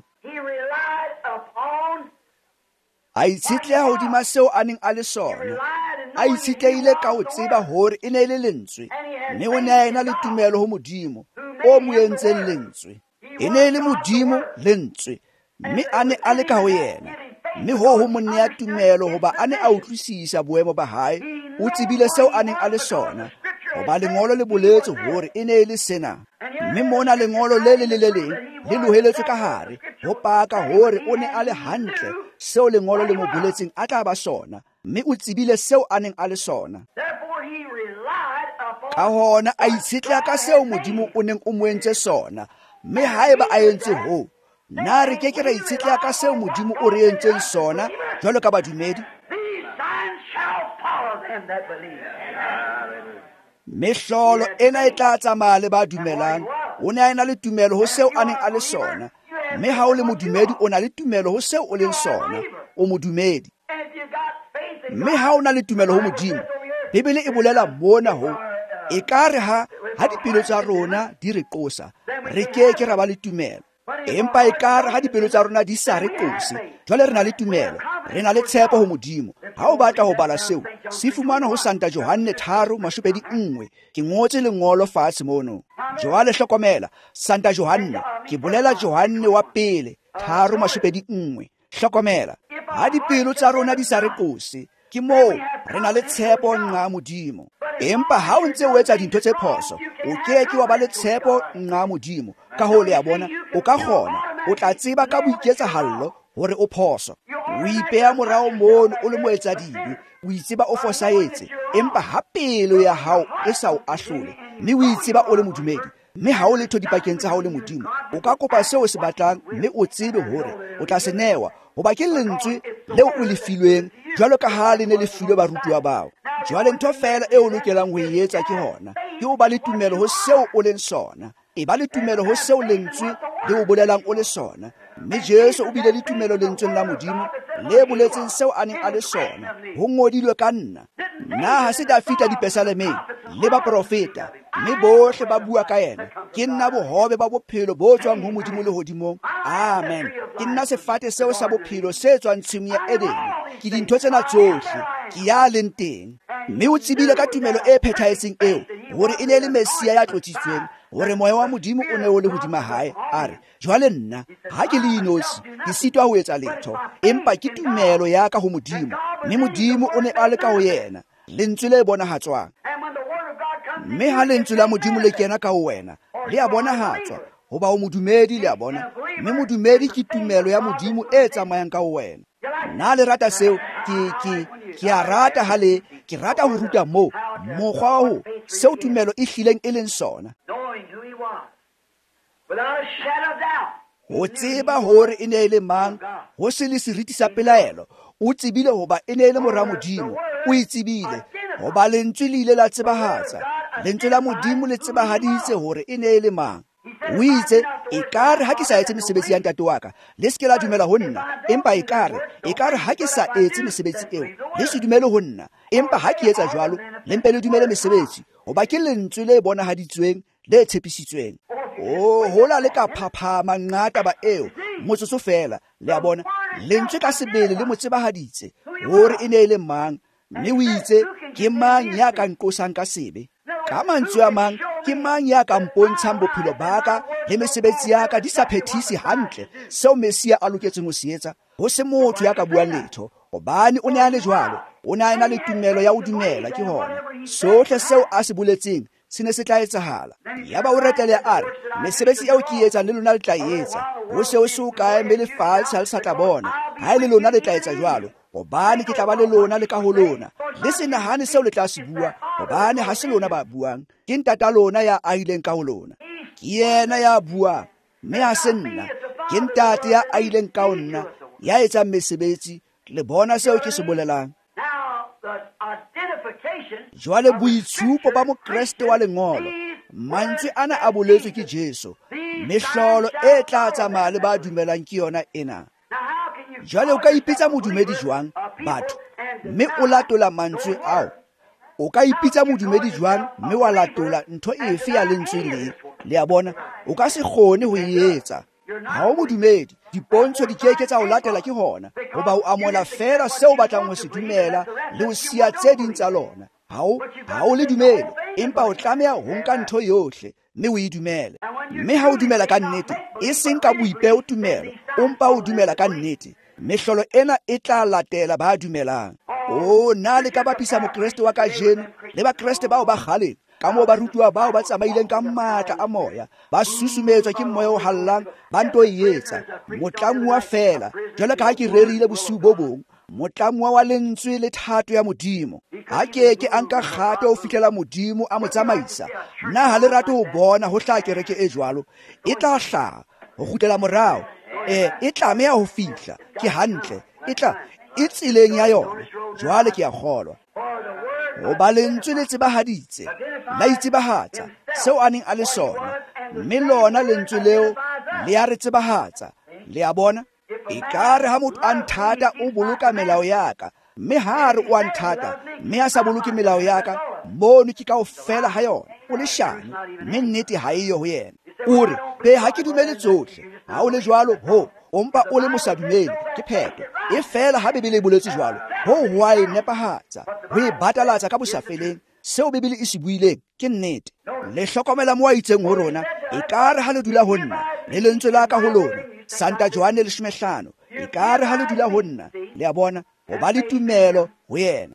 a itshetleha hodima seo a neng a le sona a itshetlehile ka ho tseba hore e ne e le lentswe mme o ne a ena le tumelo ho modimo o mo entseng lentswe e ne e le modimo lentswe mme a ne a le ka ho yena mme ho ho monne ya tumelo hoba a ne a utlwisisa boemo ba hae o tsebile seo a neng a le sona hoba lengolo le boletse hore e ne e le sena mme mona lengolo le le le le leng le loheletswe ka hare ho paka hore o ne a le hantle seo lengolo le mo boletseng a tla ba sona mme o tsebile seo a neng a le sona ka hona a itshetleha ka seo modimo o neng o mo entse sona mme haeba a entse ho na re ke ke ra itshetleha ka seo modimo o re entseng sona jwalo ka badumedi mehlolo ena e tla tsamaya le ba dumelang o ne a ena le tumelo ho seo a neng a le sona mme ha o le modumedi o na le tumelo ho seo o leng sona o modumedi mme ha o na le tumelo ho modimo bibele e bolela mona ho e ka re ha ha dipelo tsa rona di re qosa re ke ke ra ba le tumelo empa e ka re ha dipelo tsa rona di sa re qose jwale re na le tumelo re na le tshepo ho modimo ha o batla ho bala seo se fumana ho Santa Johane tharo mashopedi nngwe ke ngotse lengolo fatshe mono jwale hlokomela Santa Johane ke bolela Johane wa pele tharo mashopedi nngwe hlokomela ha dipelo tsa rona di sa re qose ke moo re na le tshepo nqa modimo empa ha o ntse o etsa dintho tse phoso o ke ke wa ba le tshepo nqa modimo ka ho le ya bona o ka kgona o tla tseba ka boiketsahallo hore o phoso o ipeya morao mono o le moetsa dibe o itseba o fosaetse empa ha pelo ya hao e sa o ahlole mme o itseba o le modumedi mme ha o letho dipakeng tsa hao le modimo o ka kopa seo se batlang mme o tsebe hore o tla se newa hoba ke lentswe leo o le filweng jwalo ka ha le ne le filwe barutwa bao jwale ntho fela e o lokelang ho e etsa ke hona ke o ba le tumelo ho seo o leng sona e ba le tumelo ho seo lentswe le o bolelang o le sona mme Jesu o bile le tumelo lentsweng la modimo le boletseng seo a neng a le sona ho ngodilwe ka nna nna ha se Dafita dipesalemeng le ba profeta mme bohle ba bua ka yena ke nna bohobe ba bophelo bo tswang ho modimo le hodimong amen ke nna sefate seo sa bophelo se tswang tshimo ya Edene ke dintho tsena tsohle ke ya leng teng mme o tsebile ka tumelo e phethahetseng eo hore e ne le Mesia ya tlotsitsweng hore moya wa modimo o ne o le hodima hae a re jwale nna ha ke le inosi ke sitwa ho etsa letho empa ke tumelo ya ka ho modimo mme modimo o ne a le ka ho yena lentswe le bonahatswang mme ha lentswe la modimo le kena ka ho wena le a bonahatswa hoba o modumedi le a bona mme modumedi ke tumelo ya modimo e tsamayang ka ho wena nna le rata seo ke ke ke a rata ha le ke rata ho ruta mo mokgwa ho seo tumelo e hlileng e leng sona ho tseba hore e ne e le mang ho se le seriti sa pelaelo o tsebile hoba e ne e le mora Modimo, o itsebile hoba lentswe le ile la tsebahatsa, lentswe la Modimo le tsebahaditse hore e ne e le mang. O itse ekare ha ke sa etse mesebetsi ya ntate wa ka le se ke la dumela ho nna, empa ekare ekare ha ke sa etse mesebetsi eo le se dumele ho nna, empa ha ke etsa jwalo le mpe le dumele mesebetsi, hoba ke lentswe le bonahaditsweng le tshepisitsweng. O hola le ka phaphama ngata ba eo motsotso fela le a bona lentswe ka sebele le mo tsebahaditse hore e ne e le mang, mme o itse ke mang ya ka nqosang ka sebe. Ka mantswe a mang, ke mang ya ka mpontshang bophelo ba ka le mesebetsi ya ka di sa phethise hantle seo Mesia a loketseng ho se etsa. Ho se motho ya ka buang letho, hobane o ne a le jwalo, o ne a ena le tumelo ya ho dumela. Ke hona sohle seo a se boletseng se ne se tla etsahala. Ya ba o retele a re, mesebetsi eo ke e etsang le lona le tla e etsa. Ho se o se o kae mme lefatshe ha le sa tla bona, ha e le lona le tla etsa jwalo, hobane ke tla ba le lona le ka ho lona. Le se nahane seo le tla se bua, hobane ha se lona ba buang, ke ntata lona ya ahileng ka ho lona. Ke yena ya buang, mme ha se nna, ke ntate ya ahileng ka ho nna ya etsang mesebetsi. Le bona seo ke se bolelang. Jwale boitshupo ba Mokreste wa lengolo, mantswe ana a boletswe ke Jesu, mehlolo e tla tsamaya le ba dumelang ke yona ena. Jwale o ka ipitsa modumedi jwang batho mme o latola mantswe ao? O ka ipitsa modumedi jwang mme wa latola ntho efe ya lentswe le? Le a bona o ka se kgone ho e etsa. Ha o modumedi, dipontsho di keke tsa o latela ke hona, hoba o amola fela seo o batlang ho se dumela le ho siya tse ding tsa lona. Ha o ha o le dumele, empa o tlameha ho nka ntho yohle mme o e dumele. Mme ha o dumela ka nnete, e seng ka boipeo tumelo, empa o dumela ka nnete, mehlolo ena e tla latela ba dumelang. O na le ka bapisa Mokreste wa kajeno le ba Kriste bao ba kgaleng, ka moo barutiwa bao ba tsamaileng ka matla a moya, ba susumetswa ke moya o hallang, ba nto e etsa motlamuwa fela, jwale ka ha ke rerile bosiu bo bong, motlamuwa wa lentswe le thato ya Modimo. Ha ke ke a nka kgato ho fihlela Modimo a mo tsamaisa. Nna ha le rate ho bona ho hlaha kereke e jwalo, e tla hlaha ho kgutlela morao, eh e tlameha ho fihla ke hantle, e tla e tseleng ya yona. Jwale ke a kgolwa hoba lentswe le tsebahaditse, la itsebahatsa seo a neng a le sona, mme lona lentswe leo le a re tsebahatsa. Le a bona ekare ha motho a nthata o boloka melao ya ka, mme ha re o a nthata mme a sa boloke melao ya ka, mono ke kaofela ha yona o le shane, mme nnete ha eyo ho yena. O re be ha ke dumele tsohle, ha o le jwalo ho ompa o le mosadumeli ke pheto e fela ha Bebele e boletse jwalo ho hwa e nepahatsa ho e batalatsa ka bosafeleng seo Bebele e se buileng ke nnete. Le hlokomela mo a itseng ho rona ekare ha le dula ho nna le lentswe la ka ho lona, Santa Johane le shmehlano, ekare ha le dula ho nna le a bona ho ba le tumelo ho yena.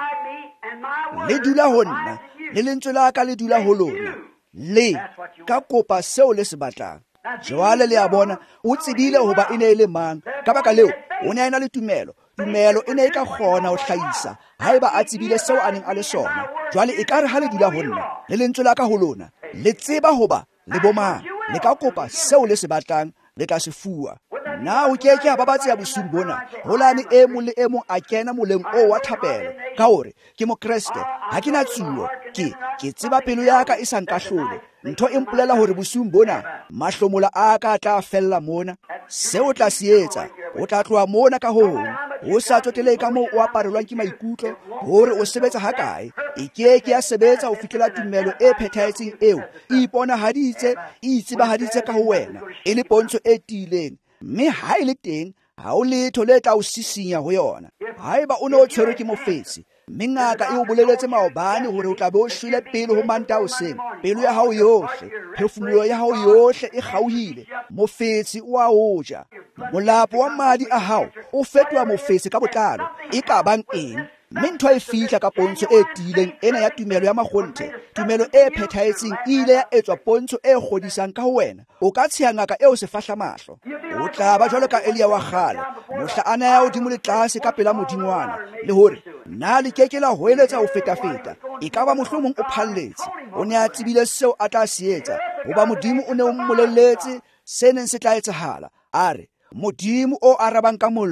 Le dula ho nna le lentswe la ka le dula ho lona, le ka kopa seo le se batlang. Jwale le a bona o tsebile hoba e ne e le mang, ka baka leo o ne a ena le tumelo. Tumelo e ne e ka kgona ho hlahisa haeba a tsebile seo a neng a le sona. Jwale ekare ha le dula ho nna le lentswe la ka ho lona, le tseba hoba le bomang, le ka kopa seo le se batlang le tla se fuwa. Na o keke ha babatse ya bosung bona, holane e mong le e mong a kena moleng o wa thapelo ka hore ke Mokreste, ha ke na tsuo, ke ke tseba pelo ya ka e sa nkahlole. Ntho e mpolela hore bosung bona mahlomola a ka tla fella mona. Seo o tla se etsa, o tla tloha mona ka ho hong, o sa tsotele ka moo o aparelwang ke maikutlo hore o sebetsa hakae. E keke ya sebetsa ho fihlela tumelo e phethahetseng eo e iponahaditse, e itsebahaditse ka ho wena, e le pontsho e tiileng, mme ha e le teng ha o letho le tla o sisinya ho yona. Haeba o ne o tshwerwe ke mofetsi, mme ngaka e o boleletse maobane hore o tla be o shwele pele ho manta hoseng, pelo ya hao yohle, phefumoloho ya hao yohle e kgauhile, mofetsi o a o ja. Molapo wa madi a hao o fetoha mofetsi ka botlalo, e ka bang eng? Mme ntho e fihla ka pontsho e tiileng ena ya tumelo ya makgonthe, tumelo e phethahetseng e ile ya etswa pontsho e kgodisang ka ho wena. O ka tsheha ngaka eo sefahla mahlo, o tla ba jwalo ka Elia wa kgale, mohla ana ya hodimo le tlase ka pela modingwana, le hore na le keke la hoeletsa ho fetafeta. E ka ba mohlomong o phalletse, o ne a tsebile seo a tla se etsa, hoba Modimo o ne o mmolelletse se neng se tla etsahala. A re Modimo o arabang ka mollo,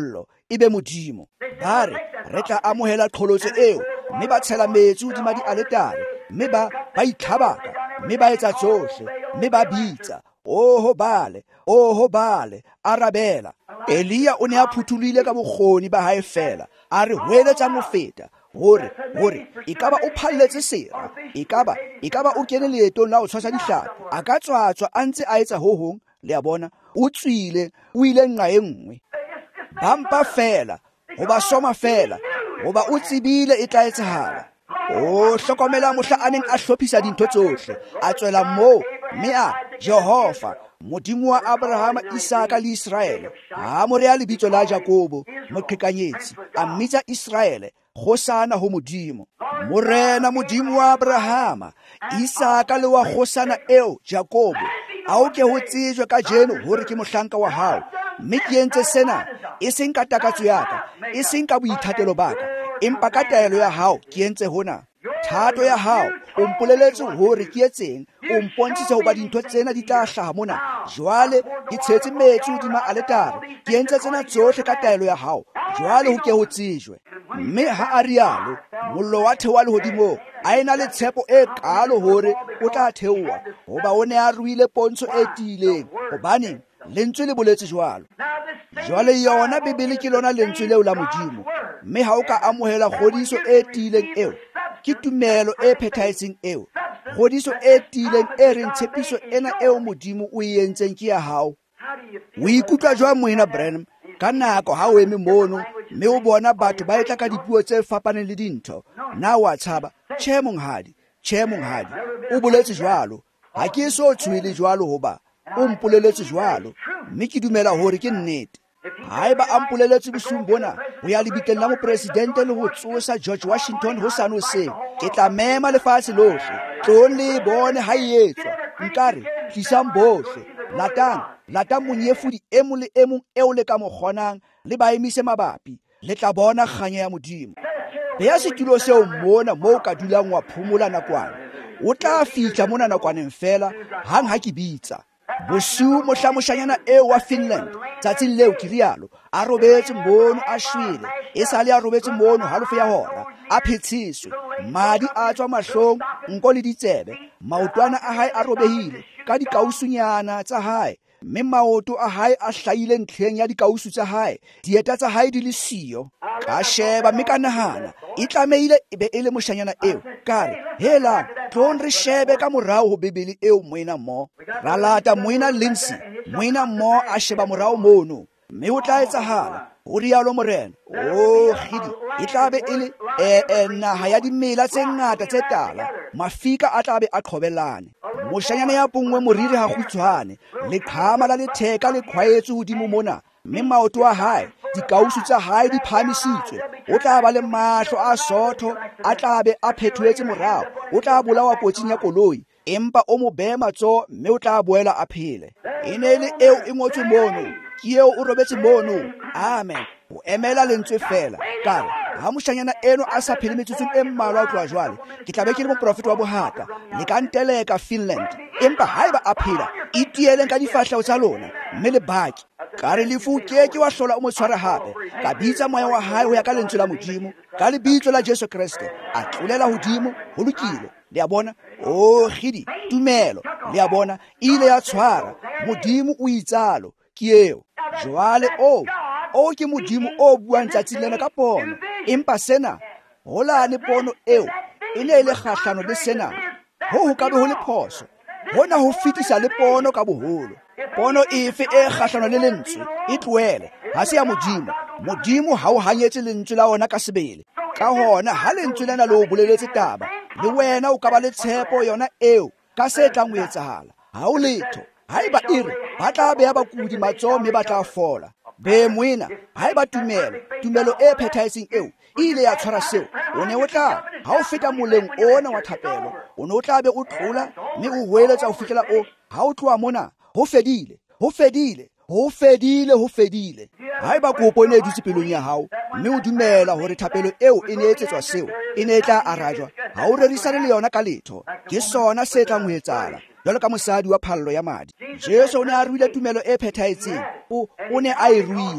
e be modimo. Ba re re tla amohela qholotso eo, mme ba tshela metsi hodima dialetare, mme ba ba itlhabaka, mme ba etsa tsohle, mme ba bitsa, oho Baale, oho Baale, arabela. Elia o ne a phuthulile ka bokgoni ba hae fela, a re hweletsa mo feta hore hore ekaba o phalletse sera, ekaba ekaba o kene leetong la o tshwasa dihlapi, a ka tswatswa a ntse a etsa ho hong. Le a bona o tswile o ile nqa e nngwe. Bampa fela goba soma fela goba o tsebile e tla etsahala. O hlokomela mohla a neng a hlophisa dintho tsohle, a tswela moo, mme a Jehova modimo wa Abrahama, Isaka le Israele, ha mo rea lebitso la Jakobo moqhekanyetsi, a mmitsa Israele Hosana ho modimo. Morena modimo wa Abrahama, Isaka le wa Hosana eo Jakobo, a o ke ho tsejwe ka jeno hore ke mohlanka wa hao, mme ke entse sena e seng ka takatso ya ka, e seng ka boithatelo ba ka, empa ka taelo ya hao ke entse hona. Thato ya hao o mpoleletse hore ke etseng, o mpontshitse hoba dintho tsena di tla hlaha mona. Jwale ke tshetse metsi hodima aletare, ke entse tsena tsohle ka taelo ya hao, jwale ho ke ho tsejwe. Mme ha a rialo, mollo wa theoha lehodimo, a ena le tshepo e kaalo hore o tla theoha, hoba o ne a ruile pontsho e tiileng, hobaneng lentswe le boletse jwalo. Jwale yona Bibele ke lona lentswe leo la modimo, mme ha o ka amohela kgodiso e tiileng eo, ke tumelo e phethahetseng eo, kgodiso e tiileng e reng tshepiso ena eo modimo o e entseng ke ya hao. O ikutlwa jwang Moena Branham ka nako ha o eme mono mme o bona batho ba etla ka dipuo tse fapaneng le dintho? Na wa tshaba? Tjhe monghadi, tjhe monghadi, o boletse jwalo. Ha ke so tshwele jwalo hoba o mpoleletse jwalo, mme ke dumela hore ke nnete. Haeba a mpoleletse bosung bona ho ya lebitleng la mopresidente le ho tsosa George Washington ho sano seng, ke tla mema lefatshe lohle, tlong le bone ha e etswa. Nkare tlisang bohle, latang latang monyefodi e mong le e mong eo le ka mo kgonang, le ba emise mabapi, le tla bona kganya ya modimo. Beha setulo seo mona moo ka dulang wa phomola nakwana. O tla fihla mona nakwaneng fela hang ha ke bitsa. Bosiu mohlamoshanyana eo wa Finland, tsatsing leo ke rialo, a robetse mono a shwele, e sale a robetse mono halofo ya hora, a phetshiswe, madi a tswa mahlong, nko le ditsebe, maotwana a hae a robehile ka dikausunyana tsa hae, mme maoto a hae a hlahile ntlheng ya dikausu tsa hae, dieta tsa hae di le siyo. Ka sheba mme ka nahana, e tlameile e be e le moshanyana eo, kare hela tlong re shebe ka morao ho Bibele eo Moena mo. Ra lata Moena Lindsay, Moena mo a sheba morao mono, mme ho tla etsahala ho rialo morena. O khidi, e tla be e le e e naha ya dimela tse ngata tse tala, mafika a tla be a qhobelane. Moshanyana ya pungwe moriri ha kgutshwane, le qhama la letheka le khwaetse hodimo mona, mme maoto a hae, dikausu tsa hae di phamisitswe. O tla ba le mahlo a sotho, a tla be a phethoetse morao, o tla bolawa kotsing ya koloi, empa o mo behe matsoho mme o tla boela a phele. E ne le eo e ngotswe mono, ke eo o robetse mono. Amen. O emela lentswe fela, kare ha moshanyana eno a sa phele metsotsong e mmalwa ho tloha jwale, ke tla be ke le moprofeta wa bohata, le ka nteleka Finland. Empa haeba a phela, itieleng ka difahleho tsa lona, mme le baki. Kare lefu ke ke wa hlola o mo tshwara hape, ka bitsa moya wa hae ho ya ka lentswe la modimo, ka lebitso la Jesu Kriste, a tlolela hodimo, ho lokile. Le a bona, o khidi, tumelo, le a bona, ile ya tshwara, modimo o itsalo, ke eo. Jwale o, o ke modimo o buang tsatsing lena ka pono, empa sena, holane pono eo, e ne le kgahlano le sena, ho ho ka be ho le phoso, hona ho fetisa le pono ka boholo. Pono efe e kgahlano le lentswe, e tlohele, ha se ya modimo. Modimo ha o hanyetse lentswe la ona ka sebele. Ka hona ha lentswe lena le o boleletse taba, le wena o ka ba le tshepo yona eo, ka se tlang ho etsahala. Ha o letho, haeba ere, ba tla beha bakudi matsoho mme ba tla fola. Be Moena, haeba tumelo, tumelo e phethahetseng eo, ile ya tshwara seo, o ne o tla, ha o feta moleng ona wa thapelo, o ne o tla be o tlola, mme o hweletsa ho fihlela o, ha o tloha mona, ho fedile, ho fedile, ho fedile, ho fedile. Haeba kopo e ne e dutse pelong ya hao, mme o dumela hore thapelo eo e ne etsetswa seo, e ne e tla arajwa, ha o rerisane le yona ka letho, ke sona se tlang ho etsahala. Jwalo ka mosadi wa phallo ya madi, Jesu o ne a ruile tumelo e phethahetseng, o o ne a e ruile,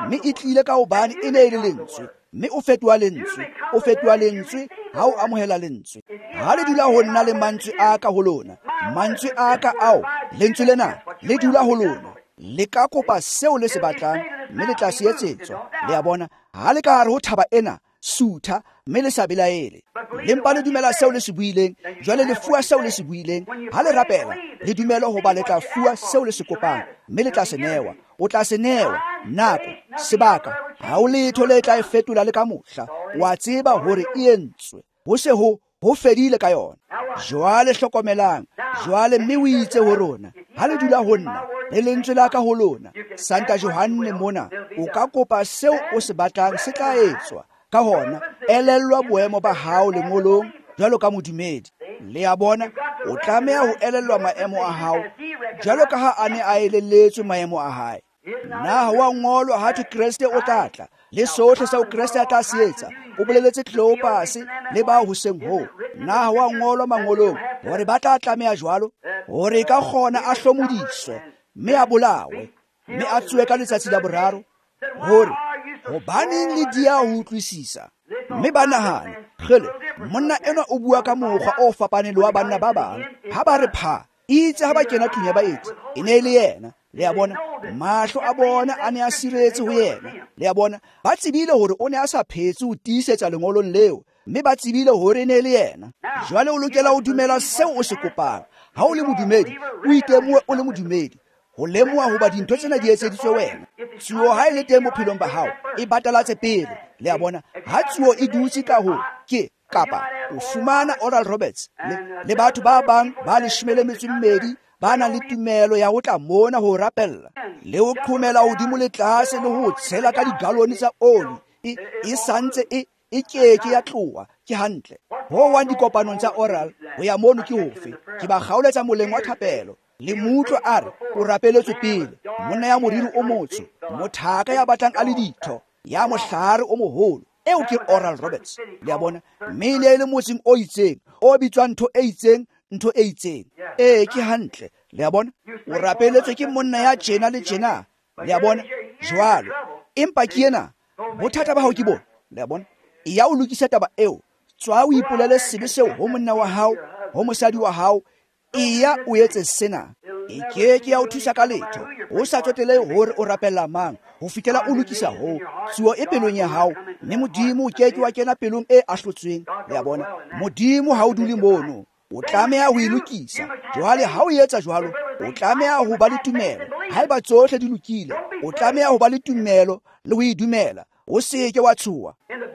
mme e tlile ka hobane e ne e le lentswe, mme o fetoa lentswe, o fetoa lentswe ha o amohela lentswe. Ha le dula ho nna le mantswe a ka ho lona, mantswe a ka ao, lentswe lena le dula ho lona, le ka kopa seo le se batlang, mme le tla se etsetswa. Le a bona, ha le ka hare ho thaba ena, sutha, mme le sa belaele. Lempa le dumela seo le se buileng, jwale le fuwa seo le se buileng. Ha le rapela, le dumela hoba le tla fuwa seo le se kopang, mme le tla se newa. O tla se newa nako, sebaka, ha o letho le tla e fetola le ka mohla. Wa tseba hore e entswe, ho se ho ho fedile ka yona. Jwale hlokomelang, jwale mme o itse ho rona, ha le dula ho nna le lentswe la ka ho lona. Santa Johanne mona, o ka kopa seo o se batlang se tla etswa. Ka hona elellwa boemo ba hao lengolong jwalo ka modumedi. Le a bona, o tlameha ho elellwa maemo a hao jwalo ka ha a ne a elelletswe maemo a hae. Na wa ngolwa ha Kriste o tlatla le sohle seo Kriste a tla se etsa, o boleletse Cleopas le ba hoseng ho. Na wa ngolwa mangolong hore ba tla tlameha jwalo, hore ka kgona a hlomodiswe, mme a bolawe, mme a tswe ka letsatsi la boraro, hore hobaneng le dia ho utlwisisa. Mme ba nahana, kgele, monna ena o bua ka mokgwa o fapaneng le wa banna ba bang. Ha ba re pha, itse ha ba kena tlung ya baeti, e ne le yena. Le a bona, mahlo a bona a ne a siretse ho yena. Le a bona, ba tsebile hore o ne a sa phetse ho tiisetsa lengolong leo, mme ba tsebile hore e ne le yena. Jwale o lokela ho dumela seo o se kopang. Ha o le modumedi, o itemoe o le modumedi, ho lemoha hoba dintho tsena di etseditswe wena. Tsuo ha e le teng bophelong ba hao, e batalatse pele. Le a bona, ha tsuo e dutse ka ho ke kapa o fumana Oral Roberts le, le batho ba bang ba leshome le metso e mmedi ba na le tumelo ya ho tla mona ho rapella le ho qhomela hodimo le tlase le ho tshela ka digalone tsa oli, e, e santse e e keke ya tloa ke hantle. Ho wa dikopanong tsa Oral ho ya mono ke hofe, ke ba kgaoletsa moleng wa thapelo. Le mutlo a re o rapeletswe pele, monna ya moriri o motsho, mothaka ya batlang a le ditho, ya mohlare o moholo, eo ke Oral Roberts. Le a bona, mme le le motseng o itseng o bitswang ntho e itseng, ntho e itseng. Ee, ke hantle. Le a bona, o rapeletswe ke monna ya tjena le tjena. Le a bona, jwalo empa ke ena bothata ba hao ke bona. Le a bona, e ya o lokisa taba eo, tswa o ipolele sebe seo ho monna wa hao, ho mosadi wa hao, iya o etse sena. E keke ya o thusa ka letho, o sa tsotele hore o rapella mang, ho fikela o lokisa ho tsuo e pelong ya hao, mme modimo o keke wa kena pelong e ahlotsweng. Le a bona, modimo ha o dule mono, o tlameha ho ilokisa. Jwale ha o etsa jwalo, o tlameha ho ba le tumelo. Haeba tsohle di lokile, o tlameha ho ba le tumelo le ho idumela, o seke wa tshoha.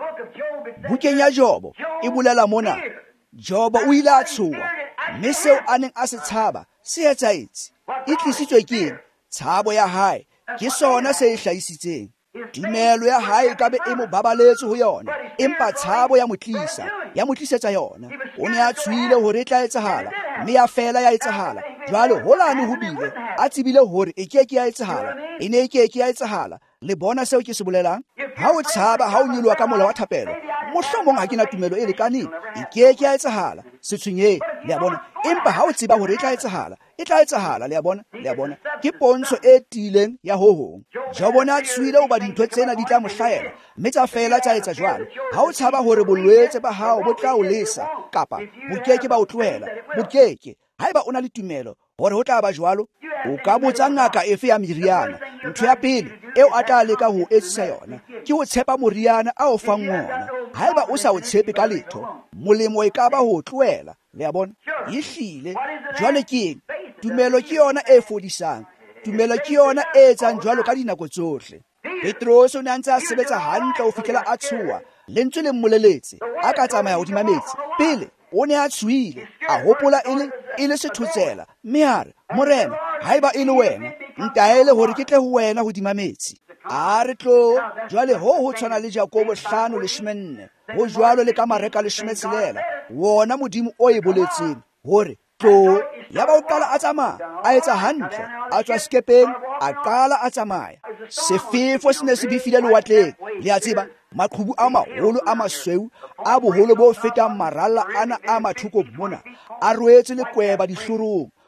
Bukeng ya Jobo e bolela mona, Jobo o ile a tshoha, mme seo a neng a se tshaba se etsahetse. E tlisitswe ke tshabo ya hae, ke sona se e hlahisitseng. Tumelo ya hae ka be e mo babaletse ho yona, empa tshabo ya motlisa ya motlisetsa yona. O ne a tshwile hore e tla etsahala, mme ya fela ya etsahala. Jwale holane ho bile a tsebile hore e keke ya etsahala, e ne e keke ya etsahala. Le bona seo ke se bolelang, ha o tshaba ha o nyoloha ka mola wa thapelo, mohlomong ha ke na tumelo e lekaneng, e keke ya etsahala, se tshwenyehe. Le a bona, empa ha o tseba hore e tla etsahala, e tla etsahala. Le a bona, le a bona, ke pontsho e tiileng ya ho hong. Jobo a tshwile hoba dintho tsena di tla mo hlahela, mme tsa fela tsa etsa jwalo. Ha o tshaba hore bolwetse ba hao bo tla o lesa, kapa bo keke ba o tlohela, bo keke. Haeba o na le tumelo hore ho tla ba jwalo, o ka botsa ngaka efe ya meriana. Ntho ya pele eo a tla leka ho etsisa yona ke ho tshepa moriana a o fang ona. Haeba o sa o tshepe ka letho, molemo e ka ba ho tlohela. Le a bona, e hlile. Jwale ke eng? Tumelo ke yona e fodisang, tumelo ke yona e etsang jwalo ka dinako tsohle. Petros o ne a ntse a sebetsa hantle ho fihlela a tshoha, lentswe le mmoleletse a ka tsamaya hodima metsi. Pele o ne a tshohile, a hopola e le e le sethotsela, mme a re, Morena, haeba e le wena, ntaele hore ke tle ho wena hodima metsi. A re tlo, jwale ho ho tshwana le Jakobo hlano leshome nne, ho jwalo le ka Mareka leshome tshelela, wona modimo o e boletseng hore tlo. Ya ba o qala a tsamaya, a etsa hantle, a tswa sekepeng, a qala a tsamaya. Sefefo se ne se bifile lewatleng. Le a tseba, maqhubu a maholo a masweu a boholo bo fetang maralla ana a mathoko mona, a rwetse lekweba dihlorong,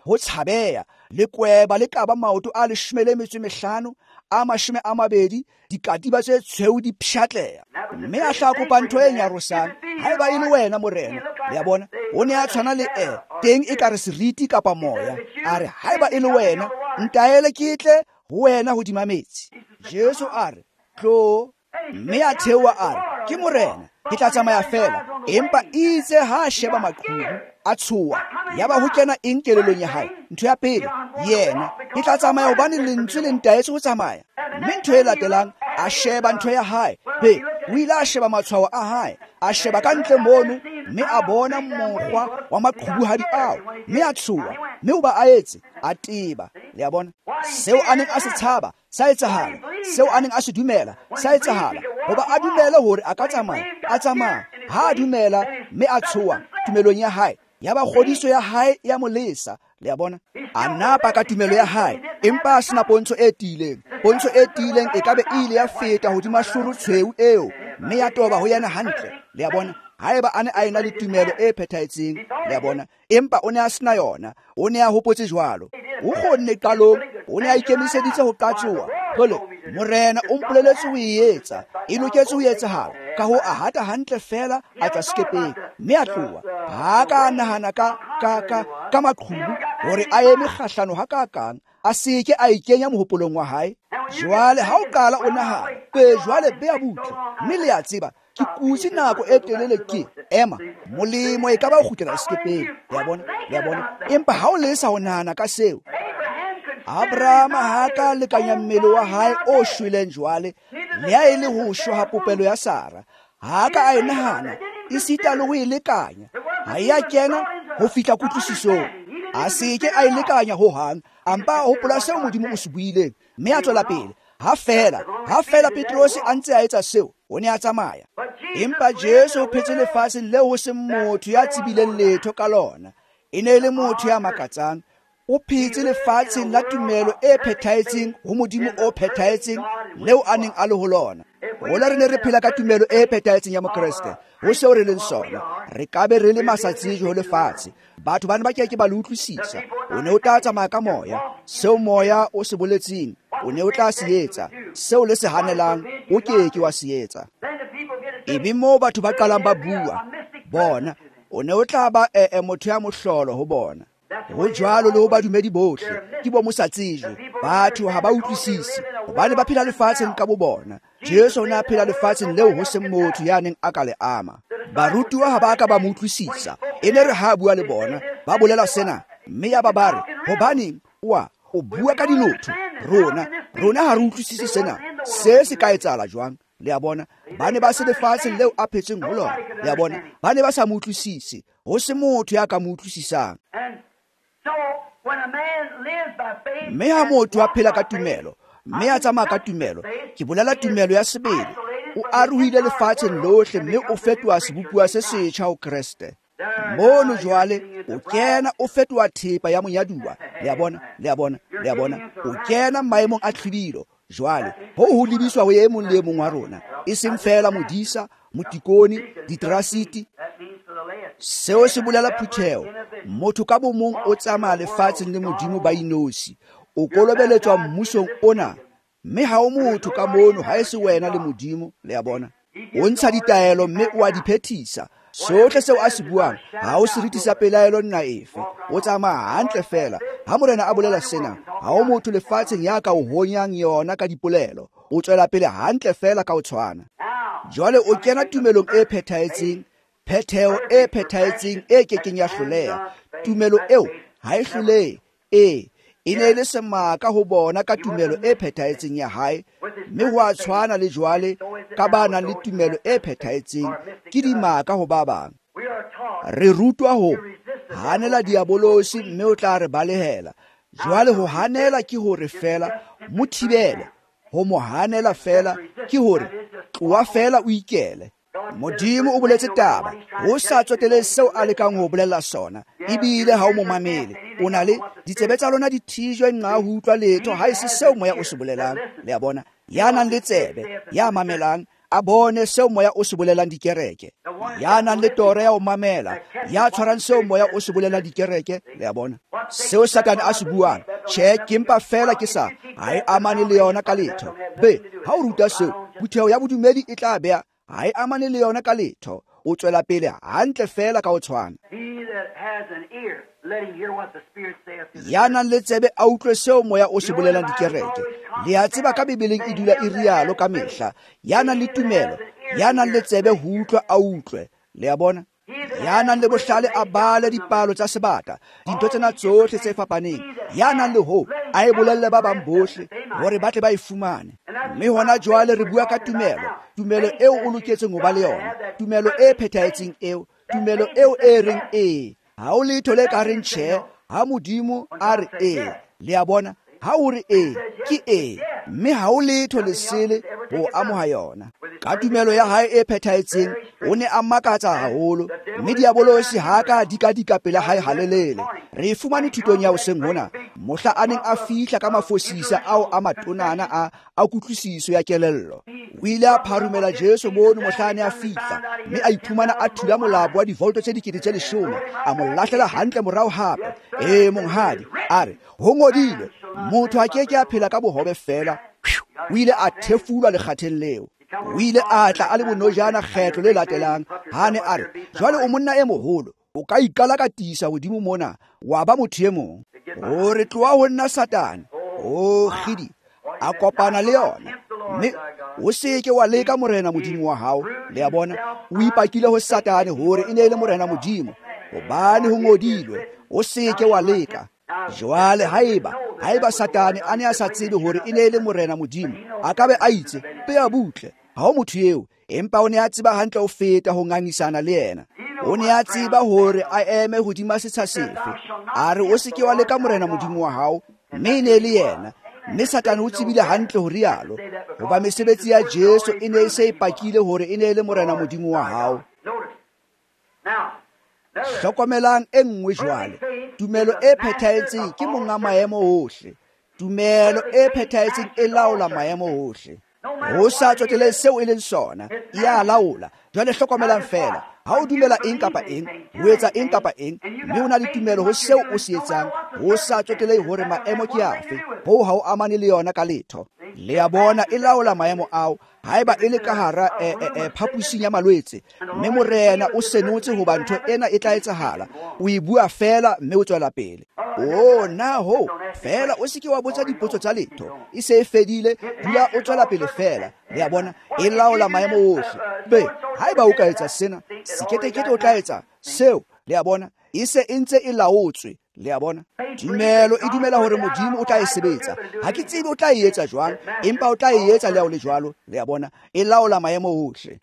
ho tshabeya le kweba le kaba maoto a leshome le metso e mehlano a mashome a mabedi dikatiba tse tshweu di pshatleha mme a hla kopa ntho e nyarosang haeba e le wena morena le a bona o ne a tshwana le e teng e ka re seriti kapa moya a re haeba e le wena ntaele ke tle ho wena hodima metsi Jesu a re tlo mme a theoha a re ke morena ke tla tsamaya fela empa itse ha sheba maqhubu a tshoha yaba ho kena eng kelelong ya hae ntho ya pele yena ke tla tsamaya hobane lentswe le ntaetse ho tsamaya mme ntho e latelang a sheba ntho ya hae he o ile a sheba matshwao a hae a sheba ka ntle mono mme a bona mokgwa wa maqhubuhadi ao mme a tshoha mme o ba a etse a teba le a bona seo a neng a se tshaba sa etsahala seo a neng a se dumela sa etsahala hoba a dumela hore a ka tsamaya a tsamaya ha a dumela mme a tshoha tumelong ya hae yaba kgodiso ya hae ya molesa le a bona a napa ka tumelo ya hae empa a sena pontsho e tiileng pontsho e tiileng e kabe e ile ya feta hodima hluru tshweu eo mme ya toba ho yena hantle le a bona haeba a ne a ena le tumelo e phethahetseng le a bona empa o ne a sena yona o ne a hopotse jwalo o kgonne qalong o ne a ikemiseditse ho qatsoha jole morena o mpoleletse ho e etsa e loketse ho etsahala ka ho a hata hantle fela a tsa sekepeng mme a tloha ha ka nahana ka ka ka ka maqhubu hore a eme kgahlano ha ka kang a seke a ikenya mohopolong wa hae jwale ha o qala o nahana be jwale be a butle mme le a tseba ke kutse nako e telele ke ema molemo e ka ba o kgutlela sekepeng ya bona ya bona empa ha o lesa ho nahana ka seo Abraham ha ka lekanya mmele wa hae o shweleng jwale le a ile ho shwa ha popelo ya Sara ha ka a nahana e sita le ho e lekanya ha ya kena ho fihla kutlwisisong a seke a ilekanya ho hang ampa ho polasa modimo o se buileng mme a tswela pele ha fela ha fela Petros a ntse a etsa seo o ne a tsamaya empa Jesu o phetse lefatshe le ho se motho ya tsibileng letho ka lona e ne le motho ya makatsang o phetse lefatshe la tumelo e phethahetseng ho modimo o phethahetseng leo a neng a le ho lona hola re ne re phela ka tumelo e phethahetseng ya mokreste ho seo re leng sona re ka be re le masatsijo ho lefatshe batho ba ne ba keke ba le utlwisisa o ne o tla tsamaya ka moya seo moya o se boletseng o ne o tla se etsa seo le se hanelang o keke wa se etsa ebe mo batho ba qalang ba bua bona o ne o tla ba e motho ya mohlolo ho bona ho jwalo le ho badumedi bohle ke bo mosatsijwe batho ha ba utlwisisi hobane ba phela lefatsheng ka bo bona Jesu o ne a phela lefatsheng leo ho se motho ya neng a ka le ama barutuwa ha ba ka ba mo utlwisisa e ne re ha bua le bona ba bolela sena mme ya ba bare hobaneng wa o bua ka dilotho rona rona ha re utlwisisi sena se se ka etsahala jwang le a bona ba ne ba se lefatsheng leo a phetseng ho lona le a bona ba ne ba sa mo utlwisisi ho se motho ya ka mo utlwisisang mme ha motho a phela ka tumelo mme a tsamaya ka tumelo ke bolela tumelo ya sebele o arohile lefatsheng lohle mme o fetoha sebopua se setjha ho Kriste mono jwale o kena o fetoha thepa ya monyaduwa le a bona le a bona le a bona o kena maemong a tlhibilo jwale ho ho libiswa ho ye mong le mong wa rona e seng fela modisa motikoni ditrasiti seo se bolela phutheo motho ka bo mong o tsamaya lefatsheng le modimo ba inosi o kolobeletswa mmusong ona mme ha o motho ka mono ha e se wena le modimo le a bona o ntsha ditaelo mme o a diphethisa sohle seo a se buang ha o seritisa pelaelo nna efe o tsamaya hantle fela ha morena a bolela sena ha o motho lefatsheng ya ka o honyang yona ka dipolelo o tswela pele hantle fela ka o tshwana jwale o kena tumelong e phethahetseng phetheo e phethahetseng e kekeng ya hloleha tumelo eo ha e hlolehe e e ne le semaka ho bona ka tumelo e phethahetseng ya hae mme ho a tshwana le jwale ka bana le tumelo e phethahetseng ke dimaka ho ba bang re rutwa ho hanela diabolosi mme o tla re balehela jwale ho hanela ke hore fela mo thibele ho mo hanela fela ke hore tloa fela o ikele modimo o boletse taba ho sa tsotele seo a lekang ho bolella sona ebile ha o mo mamele o na le ditsebe tsa lona di thijwe nqa ho utlwa letho ha e se seo moya o se bolelang le a bona ya nang le tsebe ya mamelang a bone seo moya o se bolelang dikereke, ya nang le toro ya o mamela, ya tshwarang seo moya o se bolelang dikereke. Le a bona seo Satane a se buang, tjhe ke mpa fela ke sa ha e amane le yona ka letho. Be ha o ruta seo, putheo ya bodumedi e tla bea ha e amane le yona ka letho, o tswela pele hantle fela ka o tshwana. Ya nang le tsebe a utlwe seo moya o se bolelang dikereke. Le a tseba ka Bibeleng e dula e rialo ka mehla, ya nang le tumelo, ya nang le tsebe ho utlwa a utlwe. Le a bona ya nang le bohlale a bale dipalo tsa sebata, dintho tsena tsohle tse fapaneng. Ya nang le ho a e bolelle ba bang bohle hore ba tle ba e fumane. Mme hona jwale re bua ka tumelo, tumelo eo o loketseng ho ba le yona, tumelo e phethahetseng eo, tumelo eo e reng e. Ha o letho le ka reng tjhe ha Modimo a re e. Le a bona ha o re e ke e, mme ha o letho lesele ho amoha yona. Ka tumelo ya hae e phethahetseng o ne a makatsa haholo, mme diabolosi ha ka dika-dika pele hae halelele. Re e fumane thutong ya hoseng hona, mohla a neng a fihla ka mafosisa ao a matonana a a kutlwisiso ya kelello. O ile a pharumela Jesu mono mohla a ne a fihla, mme a iphumana a thula molapo wa divolto tse dikete tse leshome, a mo lahlela hantle morao hape. Ee monghadi a re ho ngodilwe, motho a ke ke a phela ka bohobe fela. O ile a thefulwa lekgatheng leo. O ile a tla a le bonojana kgetlo le latelang, ha ne a re jwale o monna e moholo, o ka ikala ka tisa hodimo mona wa ba motho e mong. O re tloa ho nna Satane, o kgidi a kopana le yona, mme o seke wa leka morena Modimo wa hao. Le a bona o ipakile ho Satane hore e ne le morena Modimo, hobane ho ngodilwe o seke wa leka. Jwale haeba haeba Satane a ne a sa tsebe hore e ne le morena Modimo, a ka be a itse pe a butle ha o motho eo, empa o ne a tseba hantle ho feta ho ngangisana le yena. O ne a tseba hore a eme hodima setsha sefe, a re o seke wa leka morena Modimo wa hao, mme e ne le yena. Mme Satane o tsebile hantle ho rialo, hoba mesebetsi ya Jesu e ne e se ipakile hore e ne le morena Modimo wa hao. Hlokomelang e nngwe jwale, tumelo e phethahetseng ke monga maemo ohle. Tumelo e phethahetseng e laola maemo ohle. Ho sa tsoteleng seo e leng sona, e a laola. Jwale hlokomelang fela, ha o dumela eng kapa eng, ho etsa eng kapa eng, mme o na le tumelo ho seo o se etsang, ho sa tsoteleng hore maemo ke afe, ho ha o amane le yona ka letho. Le a bona e laola maemo ao, haeba e le ka hara phapusing ya malwetse, mme morena o senotse hoba ntho ena e tla etsahala, o e bua fela mme o tswela pele. Oh na ho fela o seke wa botsa dipotso tsa letho, e se e fedile, dula o tswela pele fela. Le a bona e laola maemo ohle. Be haeba o ka etsa sena, seketekete o tla etsa seo. Le a bona e se e ntse e laotswe. Le a bona tumelo e dumela hore Modimo o tla e sebetsa. Ha ke tsebe o tla e etsa jwang, empa o tla e etsa le ha o le jwalo. Le a bona e laola maemo ohle.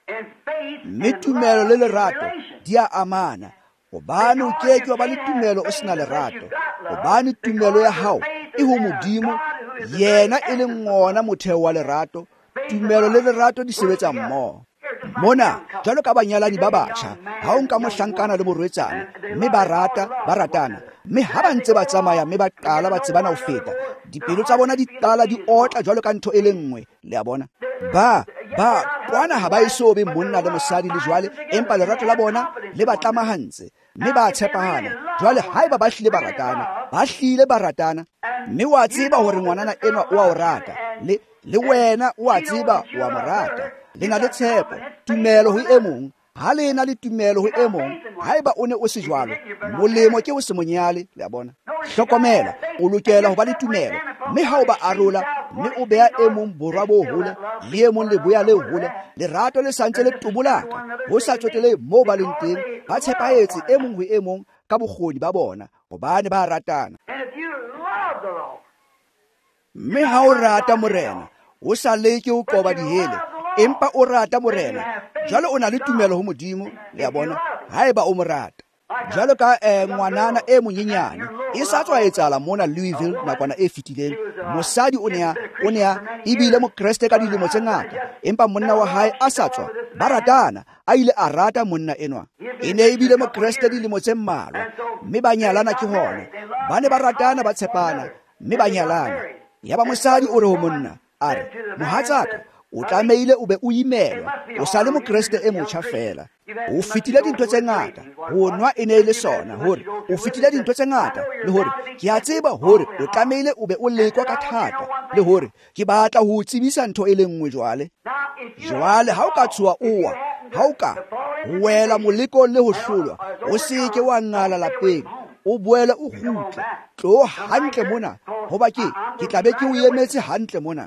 Mme tumelo le lerato di a amana, hobane o keke wa ba le tumelo o sena lerato, hobane tumelo ya hao e ho Modimo, yena e le ngona motheo wa lerato. Tumelo le lerato di sebetsa mmoho. Mona jwalo ka banyalani ba batjha, ha o nka mohlankana le morwetsana, mme ba rata ba ratana, mme ha ba ntse ba tsamaya mme ba qala ba tsebana ho feta, dipelo tsa bona di qala di otla jwalo ka ntho e le nngwe. Le a bona ba ba kwana ha ba iso be monna le mosadi le jwale, empa lerato la bona le ba tlamahantse, mme ba tshepahana. Jwale haeba ba hlile ba ratana, ba hlile ba ratana, mme wa tseba hore ngwanana enwa o a o rata, le le wena o a tseba o a mo rata. Le na le tshepo, tumelo ho e mong, ha le na le tumelo ho e mong, haeba o ne o se jwalo, molemo ke o se monyale. Le a bona hlokomela, o lokela ho ba le tumelo, mme ha o ba arola, mme o beha e mong borwa bo hole, le e mong le boya le hole, lerato le santse le tubolaka, ho sa tsotele moo ba leng teng, ba tshepahetse e mong ho e mong ka bokgoni ba bona, hobane ba ratana. Mme ha o rata morena, o sa leke o qoba dihele, empa o rata morena, jwale o na le tumelo ho Modimo. Le a bona haeba o mo rata, jwalo ka eh, ngwanana e monyenyane e sa tswa etsahala mona Louisville nakwana e fetileng. Mosadi o ne o ne ebile mo Kriste ka dilemo tse ngata, empa monna wa hae a sa tswa ba ratana, a ile a rata monna enwa. E ne ebile mo Kriste dilemo tse mmalwa, mme ba nyalana ke hona, ba ne ba ratana ba tshepana, mme ba nyalana. Ya ba mosadi o re ho monna, a re mohatsaka, o tlameile o be o imelwa o sa le mokreste e motjha fela o fetile dintho tse ngata ho nwa e ne le sona hore o fetile dintho tse ngata le hore ke a tseba hore o tlameile o be o lekwa ka thata le hore ke batla ho tsebisa ntho e le nngwe jwale jwale ha o ka tswa owa ha o ka wela moleko le ho hlolwa o se ke wa ngala lapeng o boele o kgutle tlo hantle mona hoba ke ke tla be ke o emetse hantle mona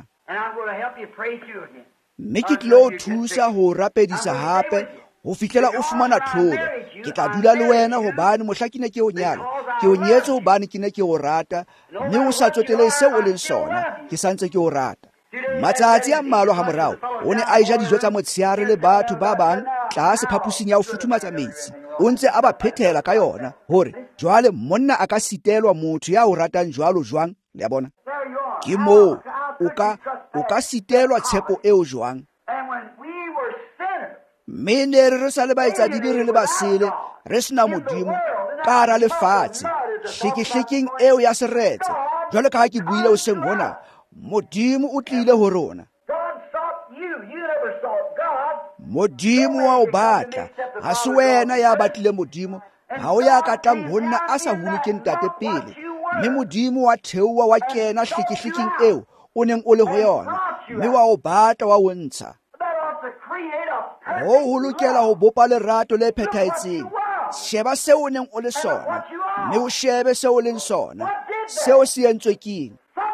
mme ke tlo thusa ho rapedisa hape ho fihlela o fumana tlholo ke tla dula le wena hobane mohla ke ne ke o nyala ke o nyetse hobane ke ne ke o rata mme o sa tsotele se o leng sona ke santse ke o rata matsatsi a mmalwa ha morao o ne a ja dijo tsa motsheare le batho ba bang tlase phapusing ya ho futhumatsa metsi o ntse a ba phethela ka yona hore jwale monna a ka sitelwa motho ya o ratang jwalo jwang le a bona ke moo o ka o ka sitelwa tshepo eo jwang mme ne re sa le baetsadibi re le basele re sena modimo ka hara lefatshe hlekehleking eo ya seretse jwale ka ha ke buile o seng hona modimo o tlile ho rona modimo wa o batla ha se wena ya batlile modimo ha o ya ka tlang ho nna a sa hule ke ntate pele mme modimo wa theowa wa kena hlekehleking eo o neng o le ho yona mme wa o batla wa o ntsha ho ho lokela ho bopa lerato le phethahetseng sheba seo o neng o le sona mme o shebe seo o leng sona seo se entswe keng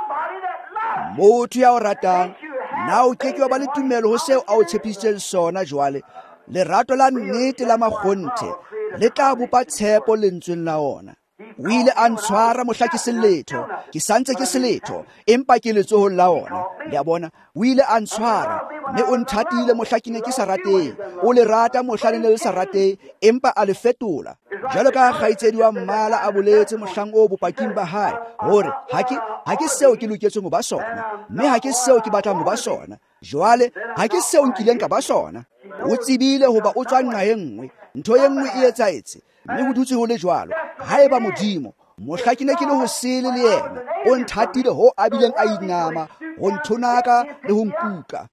motho ya o ratang na o ke ke wa ba le tumelo ho seo a o tshepisitseng sona jwale lerato la nnete la makgonthe le tla bopa tshepo lentsweng la ona o ile a ntshwara mohla ke seletho ke santse ke seletho empa ke letsohong la ona le a bona o ile a ntshwara mme o nthatile mohla ke ne ke sa rateng o le rata mohla ne le sa rateng empa a le fetola jalo ka kgaitsedi wa mmala a boletse mohlang o bopaking ba hae hore ha ke ha ke seo ke loketseng ho ba sona mme ha ke seo ke batlang ho ba sona jwale ha ke seo nkileng ka ba sona o tsebile hoba o tswa nqa e nngwe ntho e nngwe e etsaetse mme ho dutse ho le jwalo haeba modimo mohla ke ne ke le ho sele le yena o nthatile ho abileng a inama ho nthonaka le ho nkuka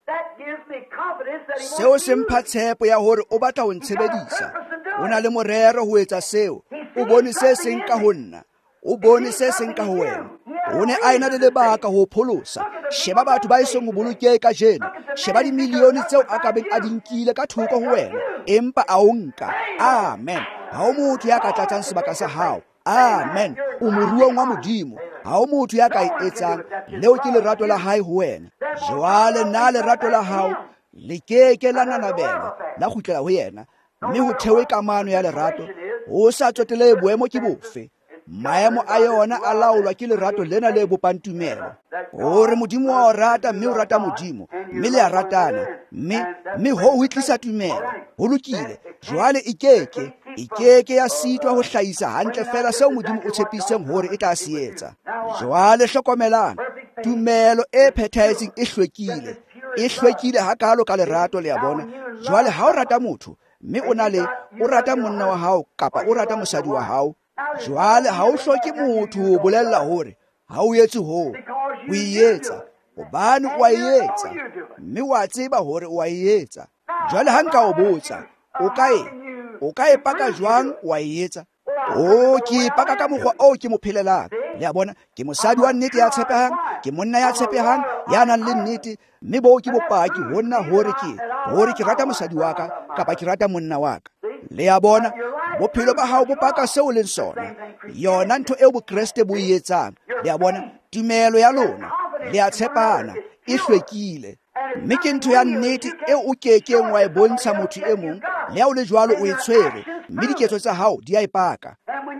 seo se mpha tshepo ya hore o batla ho ntshebedisa o na le morero ho etsa seo o bone se seng ka ho nna o bone se seng ka ho wena o ne a ena le lebaka ho pholosa sheba batho ba isong ho bolokehe ka jeno sheba dimilione tseo a ka beng a di nkile ka thoko ho wena empa a o nka amen ha o motho ya ka tlatsang sebaka sa hao amen o moruong wa modimo ha o motho ya ka e etsang leo ke lerato la hae ho wena jwale na lerato la hao le keke la nanabela la kgutlela ho yena mme ho thewe kamano ya lerato ho sa tsotele boemo ke bofe maemo a yona a laolwa ke lerato lena le bopang tumelo hore modimo wa o rata mme o rata modimo mme le a ratana mme mme ho ho tlisa tumelo ho lokile jwale ikeke ikeke ya sitwa ho hlahisa hantle fela seo modimo o tshepiseng hore e tla se etsa jwale hlokomelana tumelo e phethahetseng e hlwekile e hlwekile hakalo ka lerato le a bona jwale ha o rata motho mme o na le o rata monna wa hao kapa o rata mosadi wa hao jwale ha o hloke motho ho bolella hore ha o etse ho o ietsa hobane o a ietsa mme wa tseba hore o a ietsa jwale ha nka o botsa o kae o kae paka jwang wa ietsa o ke paka ka mokgwa o ke mo phelelang le a bona ke mosadi wa nnete ya tshepehang ke monna ya tshepehang ya nang le nnete mme bo ke bopaki ho nna hore ke hore ke rata mosadi wa ka kapa ke rata monna wa ka le a bona bophelo ba hao bo paka seo leng sona yona ntho eo bokreste bo etsang le a bona tumelo ya lona le a tshepana e hlwekile mme ke ntho ya nnete eo o kekeng wa e bontsha motho e mong le ha o le jwalo o e tshwere mme diketso tsa hao di a ipaka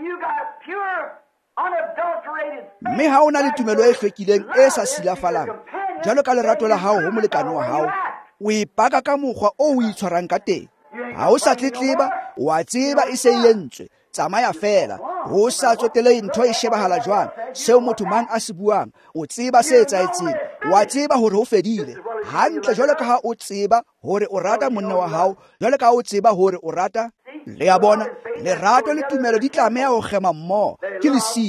mme ha o na le tumelo e hlwekileng e sa silafalang jalo ka lerato la hao ho molekane wa hao o ipaka ka mokgwa o o itshwarang ka teng ha o sa tletleba wa tseba e se yentswe tsamaya fela ho sa tsotele ntho e shebahala jwang seo motho mang a se buang o tseba se etsaetseng wa tseba hore ho fedile hantle jwalo ka ha o tseba hore o rata monna wa hao jwalo ka ha o tseba hore o rata le a bona lerato le tumelo di tlameha ho gema mmoho ke lesika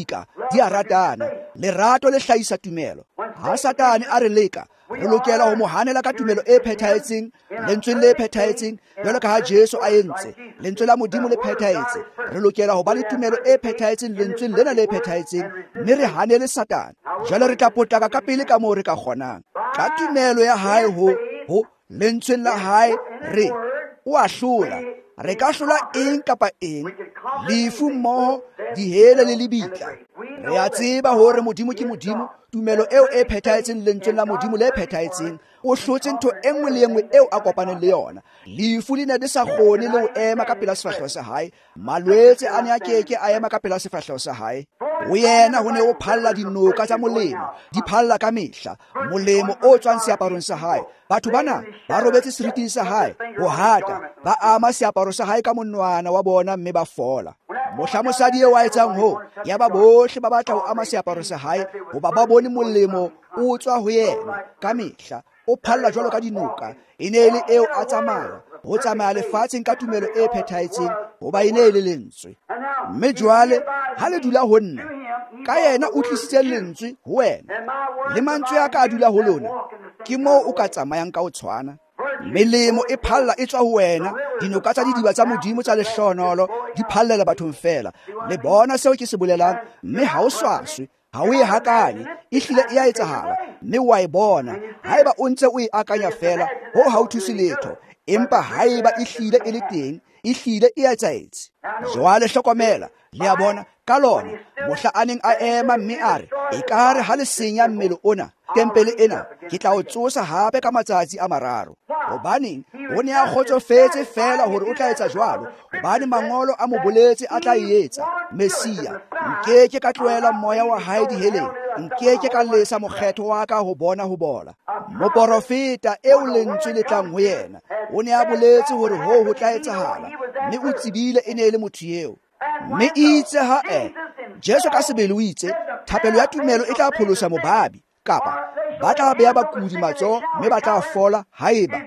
di a ratana. Lerato le hlahisa tumelo. Ha Satane a re leka, re lokela ho mo hanela ka tumelo e phethahetseng, lentsweng le phethahetseng, jwalo ka ha Jesu a entse. Lentswe la Modimo le phethahetse. Re lokela ho ba le tumelo e phethahetseng lentsweng lena le phethahetseng, mme re hanele Satane. Jwale re tla potlaka ka pele ka moo re ka kgonang. Ka tumelo ya hae ho ho lentsweng la hae re o a hlola. Re ka hlola eng kapa eng, lefu mmoho, dihele le lebitla. Re a tseba hore Modimo ke Modimo, tumelo eo e phethahetseng lentsweng la Modimo le phethahetseng, o hlotse ntho e nngwe le nngwe eo a kopaneng le yona. Lefu le ne le sa kgone le ho ema ka pela sefahleho sa hae, malwetse a ne a keke a ema ka pela sefahleho sa hae. Ho yena ho ne o phalla dinoka tsa molemo, di phalla ka mehla, molemo o tswang seaparong sa hae. Batho bana ba robetse seriting sa hae, ho hata, ba ama seaparo sa hae ka monwana wa bona mme ba fola. Mohla mosadi eo a etsang ho, ya ba bohle ba batla ho ama seaparo sa hae, hoba ba bone molemo o tswa ho yena ka mehla. O phalla jwalo ka dinoka, e ne le eo a tsamaya, ho tsamaya lefatsheng ka tumelo e phethahetseng, hoba e ne le lentswe. Mme jwale ha le dula ho nna, ka yena o tlisitse lentswe ho wena, le mantswe a ka a dula ho lona, ke moo o ka tsamayang ka ho tshwana. Melemo e phalla e tswa ho wena, dinoka tsa didiba tsa Modimo tsa lehlohonolo di phallela bathong fela. Le bona seo ke se bolelang, mme ha o swaswe, ha o e hakanye, e hlile e a etsahala, mme wa e bona. Haeba o ntse o e akanya fela, ho ha o thuse letho, empa haeba e hlile e le teng, e hlile e etsaetse. Jwale hlokomela, le a bona ka lona, mohla a neng a ema mme a re, e ka re ha le senya mmele ona, tempele ena, ke tla o tsosa hape ka matsatsi a mararo. Hobaneng o ne a kgotsofetse fela hore o tla etsa jwalo, hobane mangolo a mo boletse a tla e etsa. Mesia, nkeke ka tlohela moya wa hae diheleng, nkeke ka lesa mokgetho wa ka ho bona ho bola. Moprofeta eo lentswe le tlang ho yena, o ne a boletse hore ho ho tla etsahala, mme o tsebile e ne le motho eo. Mme itse ha e, Jesu ka sebele o itse, thapelo ya tumelo e tla pholosa mobabi, kapa ba tla beha bakudi matsoho mme ba tla fola haeba.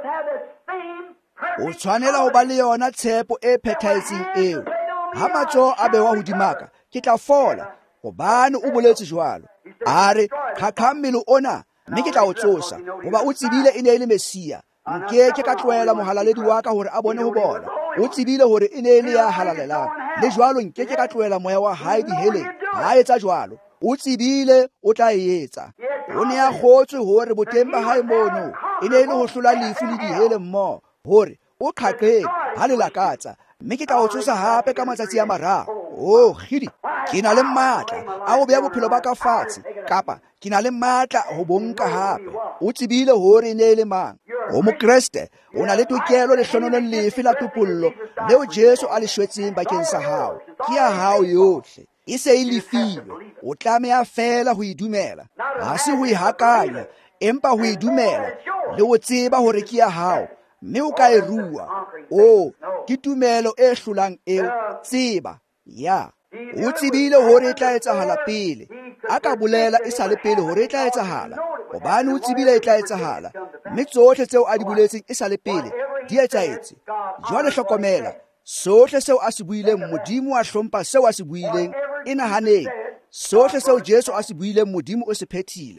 O tshwanela ho ba le yona tshepo e phethahetseng eo. Ha matsoho a bewa hodimaka, ke tla fola, hobane o boletse jwalo. A re, qhaqha mmele ona, mme ke tla o tsosa, hoba o tsebile e ne le Mesia. Nkeke ka tlohela mohalaledi wa ka hore a bone ho bona. O tsebile hore e ne le ya halalelang, le jwalo nkeke ka tlohela moya wa hae diheleng. Ha etsa jwalo, o tsebile o tla e etsa. O ne a kgotswe hore boteng ba hae mono e ne le ho hlola lefu le dihele mmoho, hore o qhaqeng ha le lakatsa, mme ke tla o tsosa hape ka matsatsi a mararo. Oh khidi, ke na le matla a ho beha bophelo ba ka fatshe, kapa ke na le matla ho bonka hape. O tsebile hore e ne le mang. O Mokreste, o na le tokelo lehlonolong lefe la topollo leo Jesu a le shwetseng bakeng sa hao. Ke ya hao yohle, e se e lefilwe. O tlameha fela ho idumela, ha se ho e hakanya, empa ho idumela le ho tseba hore ke ya hao, mme o ka e rua. Oh, ke tumelo e hlolang eo, tseba, ya. O tsebile hore e tla etsahala pele, a ka bolela e sa le pele hore e tla etsahala, hobane o tsebile e tla etsahala, mme tsohle tseo a di boletseng e sa le pele di etsaetse. Jwale hlokomela, sohle seo a se buileng Modimo a hlompha seo a se buileng, e nahaneng, sohle seo Jesu a se buileng Modimo o se phethile.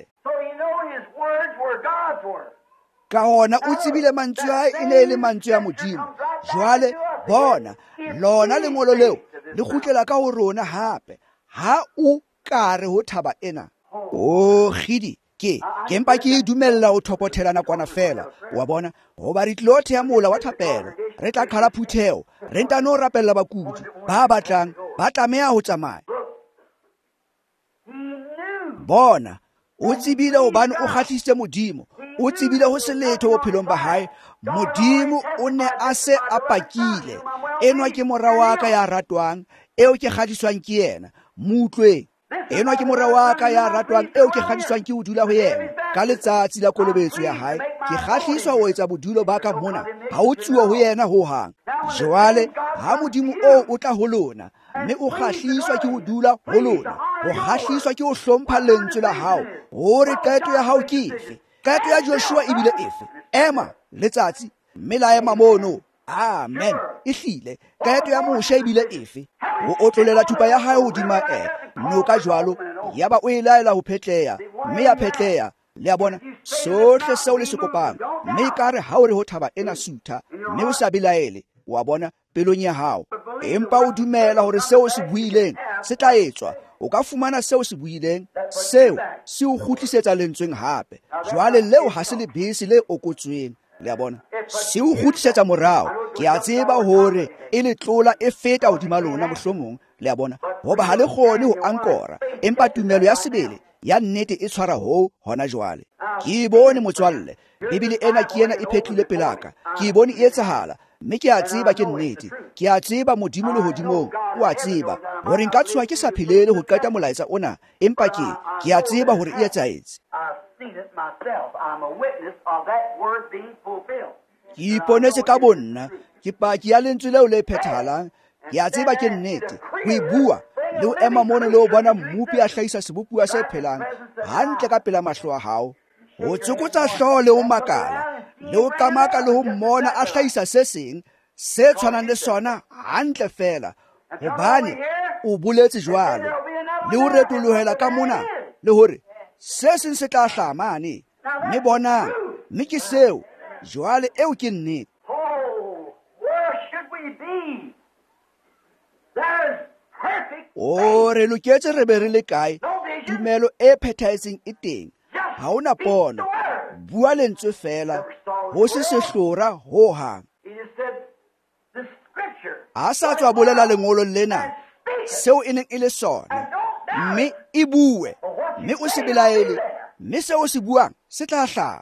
Ka hona o tsebile mantswe a e ne le mantswe ya Modimo. Jwale bona, lona lengolo leo le kgutlela ka ho rona hape, ha o ka re ho thaba ena. Oh khidi, ke ke mpa ke dumella ho thopothela nakwana fela. Wa bona, hoba re tlilo thea mola wa thapelo, re tla qhala phutheo, re ntano rapella bakudi ba batlang ba tlameha ho tsamaya. Bona, o tsebile hobane o kgahlisitse Modimo, o tsebile ho se letho bophelong ba hae. Modimo o ne a se a pakile, enwa ke mora wa ka ya ratwang, eo ke kgadiswang ke yena. Mutlwe, enwa ke mora wa ka ya ratwang, eo ke kgadiswang ke ho dula ho yena. Ka letsatsi la kolobetso ya hae, ke kgahliswa ho etsa bodulo ba ka mona, ha o tsuwa ho yena ho hang. Jwale ha Modimo o o tla ho lona, mme o kgahliswa ke ho dula ho lona, o kgahliswa ke ho hlompha lentswe la hao, hore qeto ya hao ke efe. Qeto ya Joshua e bile efe? Ema letsatsi, mme la ema mono. Amen. e hlile kaeto ya mosha e bile efe o otlolela thupa ya hae hodima e noka jwalo ya ba o e laela ho phetleha mme ya phetleha le a bona sohle seo le se kopang mme e kare ha o re ho thaba ena sutha mme o sa belaele wa bona pelong ya hao empa o dumela hore seo se buileng se tla etswa o ka fumana seo se buileng seo se o kgutlisetsa lentsweng hape jwale leo ha se lebese le okotsweng le a bona se o kgutlisetsa morao ke a tseba hore e le tlola e feta hodima lona mohlomong le a bona hoba ha le kgone ho ankora empa tumelo ya sebele ya nnete e tshwara ho hona jwale ke e bone motswalle bibele ena ke ena e phethlile pelaka ke e bone e etsahala mme ke a tseba ke nnete ke a tseba modimo le hodimong o a tseba hore nka tshoha ke sa phelele ho qeta molaetsa ona empa ke ke a tseba hore e etsaetse ke iponetse ka bonna ke paki ya lentswe leo le phethahalang ke a tseba ke nnete ho e bua le ho ema mona le ho bona mmupi a hlahisa sebopua se phelang hantle ka pela mahlo a hao ho tsokotsa hlooho le ho makala le ho kamaka le ho mmona a hlahisa se seng se tshwanang le sona hantle fela hobane o boletse jwalo le ho retolohela ka mona le hore se seng se tla hlaha mane mme bonang mme ke seo jwale eo ke nnete o re loketse re be re le kae tumelo e phethahetseng e teng ha ona pono bua lentswe fela ho se sehlora ho hang a sa tswa bolela lengolo lena seo e neng e le sona mme e bue mme o se belaele mme seo o se buang se tla hlaha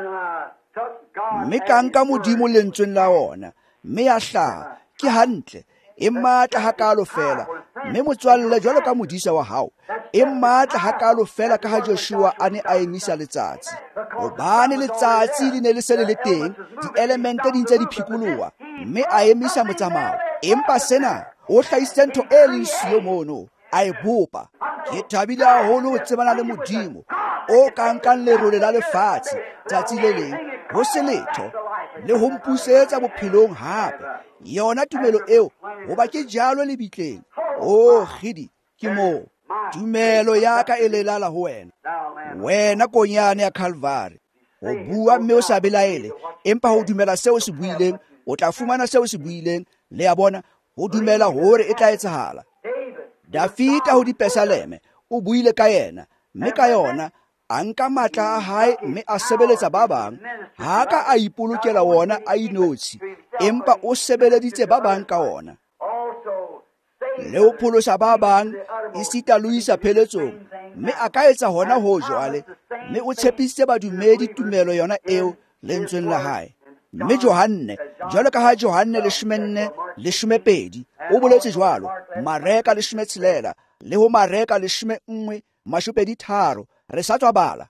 mme ka nka modimo lentsweng la ona mme ya hlaha ke hantle e matla hakalo fela mme motswalle jwalo ka modisa wa hao e matla hakalo fela ka ha Joshua a ne a emisa letsatsi hobane letsatsi le ne le se le le teng di-elemente di ntse di phikoloha mme a emisa motsamao empa sena o hlahisitse ntho e leng siyo mono a e bopa ke thabile haholo ho tsebana le modimo o ka nkang lerole la lefatshe tsatsi le leng ho se letho le ho mpusetsa bophelong hape yona tumelo eo hoba ke jalo le bitleng o khidi ke mo tumelo ya ka e lelala ho wena wena konyane ya Calvary o bua mme o sa belaele empa ho dumela seo se buileng o tla fumana seo se buileng le a bona ho dumela hore e tla etsahala Dafita ho dipesaleme o buile ka yena mme ka yona a nka matla a hae mme a sebeletsa ba bang ha ka a ipolokela wona a inotshi empa o sebeleditse ba bang ka wona le ho pholosa ba bang e sita Luisa pheletsong mme a ka etsa hona ho jwale mme o tshepisitse badumedi tumelo yona eo lentsweng la hae mme Johanne jwalo ka ha Johanne le shmenne le shmepedi o boletse jwalo mareka le shmetshelela le ho mareka le shme nngwe mashopedi tharo re sa tswa bala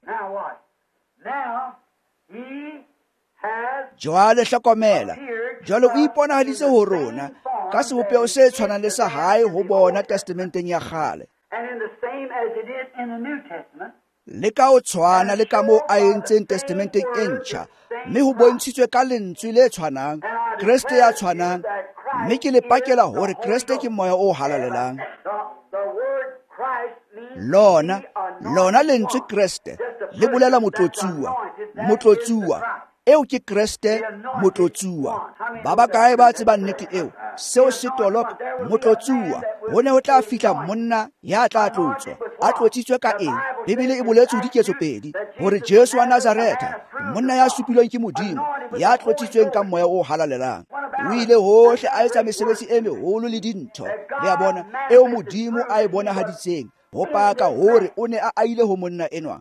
jwale hlokomela jwale o iponahaditse ho rona ka sebopeo se tshwanang le sa hae ho bona testamenteng ya kgale le ka o tshwana le ka moo a entseng testamenteng e ntjha mme ho bontshitswe ka lentswe le tshwanang Kriste ya tshwanang mme ke le pakela hore Kriste ke moya o halalelang lona lona lentswe Kriste le bolela motlotsuwa motlotsuwa eo ke Kriste motlotsuwa ba ba kae ba tseba nnete eo seo se toloka motlotsuwa hone ho tla fihla monna ya tla tlotswa a tlotsitswe ka eng bibele e boletse ho diketso pedi hore Jesu wa Nazareta monna ya supilweng ke modimo ya tlotsitsweng ka moya o halalelang o ile hohle a etsa mesebetsi e meholo le dintho le a bona eo modimo a e bonahaditseng ho paka hore o ne a aile ho monna enwa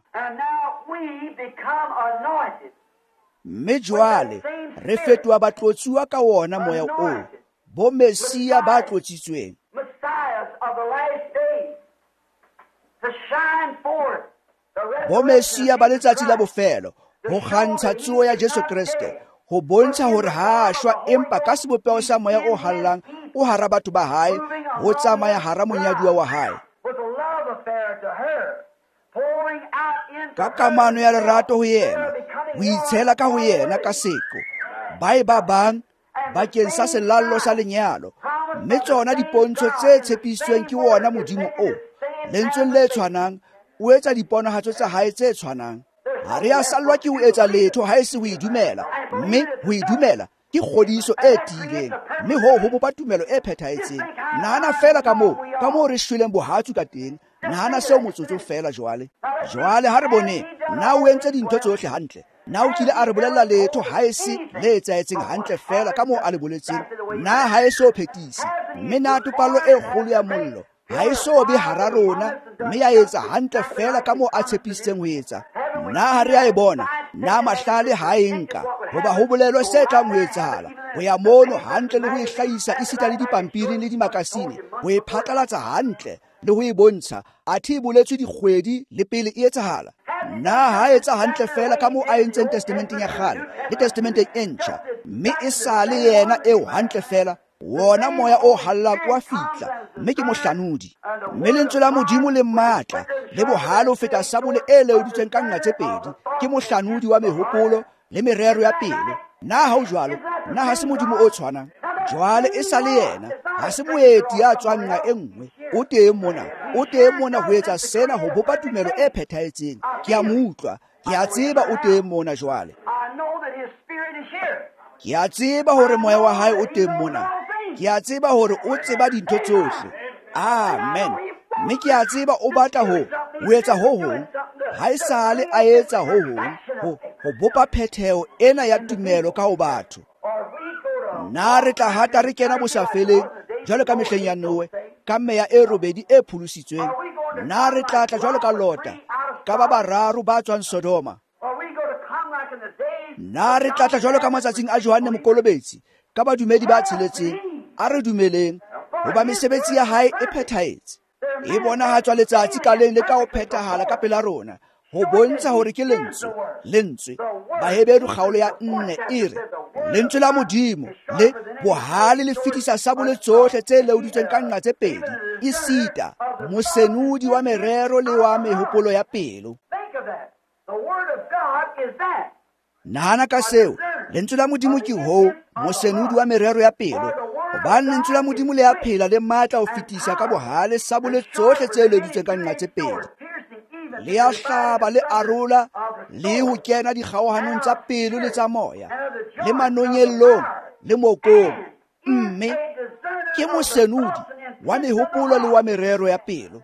mme jwale re fetoha batlotsuwa ka wona moya o bo Mesia ba tlotsitsweng bo Mesia ba letsatsi la bofelo ho kgantsha tsuo ya Jesu Kriste ho bontsha hore ha shwa empa ka sebopeo sa moya o hallang o hara batho ba hae ho tsamaya hara monyaduwa wa hae ka kamano ya lerato ho yena ho itshela ka ho yena ka seko ba e ba bang bakeng sa selallo sa lenyalo, mme tsona dipontsho tse tshepisitsweng ke wona Modimo o. Lentsweng le tshwanang o etsa diponahatso tsa hae tse tshwanang. Ha re a sallwa ke ho etsa letho ha e se ho idumela, mme ho idumela ke kgodiso e tiileng, mme hoo ho bopa tumelo e phethahetseng. Nahana fela ka moo ka moo re shweleng bohatsu ka teng. Nahana seo motsotso fela jwale jwale ha re bone na o entse dintho tsohle hantle, na o kile a re bolella letho ha e se le etsaetseng hantle fela ka moo a le boletseng, na ha e so phethise, mme na topallo e kgolo ya mollo ha e so be hara rona, mme ya etsa hantle fela ka moo a tshepisitseng ho etsa. Na ha re a e bona, na mahlale ha e nka hoba ho bolelwa se tlang ho etsahala, ho ya mono hantle le ho e hlahisa esita le dipampiri le dimakasine, ho e phatlalatsa hantle le ho e bontsha, athe e boletswe dikgwedi le pele e etsahala. Na ha etsa hantle fela ka moo a entseng testamenteng ya kgale le testamenteng e ntjha, mme e sa le yena eo hantle fela. Wona moya o hallang wa fitla, mme ke mohlanodi, mme lentswe la Modimo le matla le bohale ho feta sabole e leoditsweng ka nqa tse pedi, ke mohlanodi wa mehopolo le merero ya pelo. Na ha o jwalo, na ha se Modimo o tshwanang? Jwale e sa le yena, ha se moeti ya tswang nqa e nngwe. O teng mona, o teng mona ho etsa sena, ho bopa tumelo e phethahetseng. Ke a mo utlwa, ke a tseba o teng mona jwale. Ke a tseba hore moya wa hae o teng mona. Ke a tseba hore o tseba dintho tsohle. Amen. Mme ke a tseba o batla ho ho etsa ho hong, ha e sale a etsa ho hong, ho ho bopa phetheo ena ya tumelo ka ho batho. Na re tla hata re kena bosafeleng jwalo ka mehleng ya Noe, ka meya e robedi e pholositsweng. Na re tla tla jwalo ka Lota, ka ba bararo ba tswang Sodoma. Na re tla tla jwalo ka matsatsing a Johane Mokolobetsi, ka badumedi ba tsheletseng. A re dumeleng, hoba mesebetsi ya hae e phethahetse. E bonahatswa letsatsi ka leng le ka ho phethahala ka pela rona, ho bontsha hore ke lentswe, lentswe. Baheberu kgaolo ya nne e re, lentswe la Modimo le bohale le fetisa sabole tsohle tse leoditsweng ka nqa tse pedi, e sita mosenudi wa merero le wa mehopolo ya pelo. Nahana ka seo, lentswe la Modimo ke ho mosenudi wa merero ya pelo. Hobane lentswe la Modimo le a phela le matla ho fetisa ka bohale sabole tsohle tse leoditsweng ka nqa tse pedi, le a hlaba le arola le ho kena dikgaohanong tsa pelo le tsa moya, le manonyellong le mokong, mme ke mosenudi wa mehopolo le wa merero ya pelo.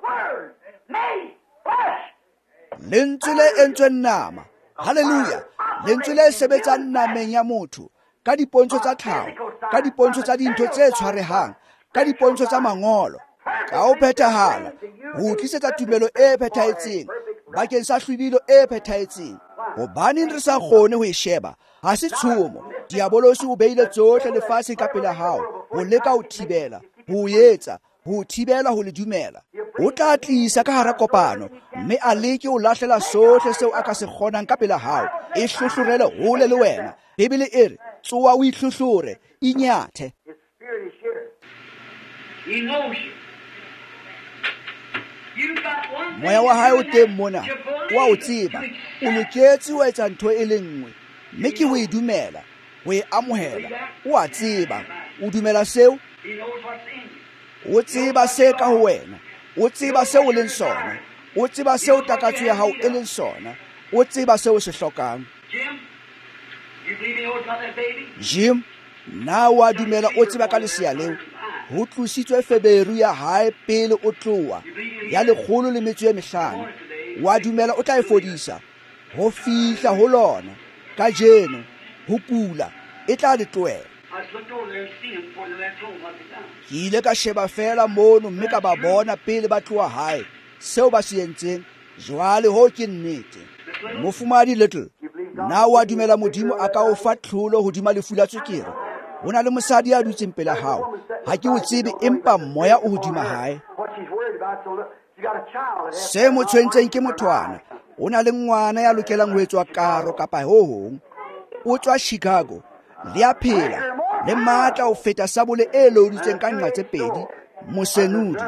Lentswe le entsweng nama, haleluya, lentswe le sebetsang nameng ya motho, ka dipontsho tsa tlhaho, ka dipontsho tsa dintho tse tshwarehang, ka dipontsho tsa mangolo, ka ho phethahala, ho tlisetsa tumelo e phethahetseng, bakeng sa hlwibilo e phethahetseng. Hobaneng re sa kgone ho e sheba? Ha se tshomo. Diabolosi o beile tsohle lefatshe ka pela hao, ho leka ho thibela, ho etsa, ho thibela ho le dumela. O tla tlisa ka hara kopano, mme a leke ho lahlela sohle seo a ka se kgonang ka pela hao, e hlohlorele hole le wena. Bibele e re, tsoa o ihlohlore, inyathe. Moya wa hae o teng mona, wa o tseba, o loketse ho etsa ntho e le nngwe, mme ke ho e dumela, ho e amohela. O a tseba, o dumela seo, o tseba se ka ho wena, o tseba seo o leng sona, o tseba seo takatso ya hao e leng sona, o tseba seo se hlokang. Jim, na wa dumela o tseba ka lesea leo? Ho tlositswe feberu ya hae pele o tloa, ya lekgolo le metso e mehlano. Wa dumela o tla e fodisa, ho fihla ho lona, ka jeno, ho kula, e tla le tlohela. Ke ile ka sheba fela mono, mme ka ba bona pele ba tloa hae, seo ba se entseng. Jwale ho ke nnete. Mofumadi Little, na wa dumela Modimo a ka o fa tlholo hodima lefu la tswekere? Ho na le mosadi ya dutseng pela hao, ha ke o tsebe, empa moya o hodima hae. Se mo tshwentseng ke mothwana, o na le ngwana ya lokelang ho etswa karo kapa ho hong. O tswa Chicago, le a phela, le matla ho feta sabole e leoditsweng ka nqa tse pedi, mosenudi.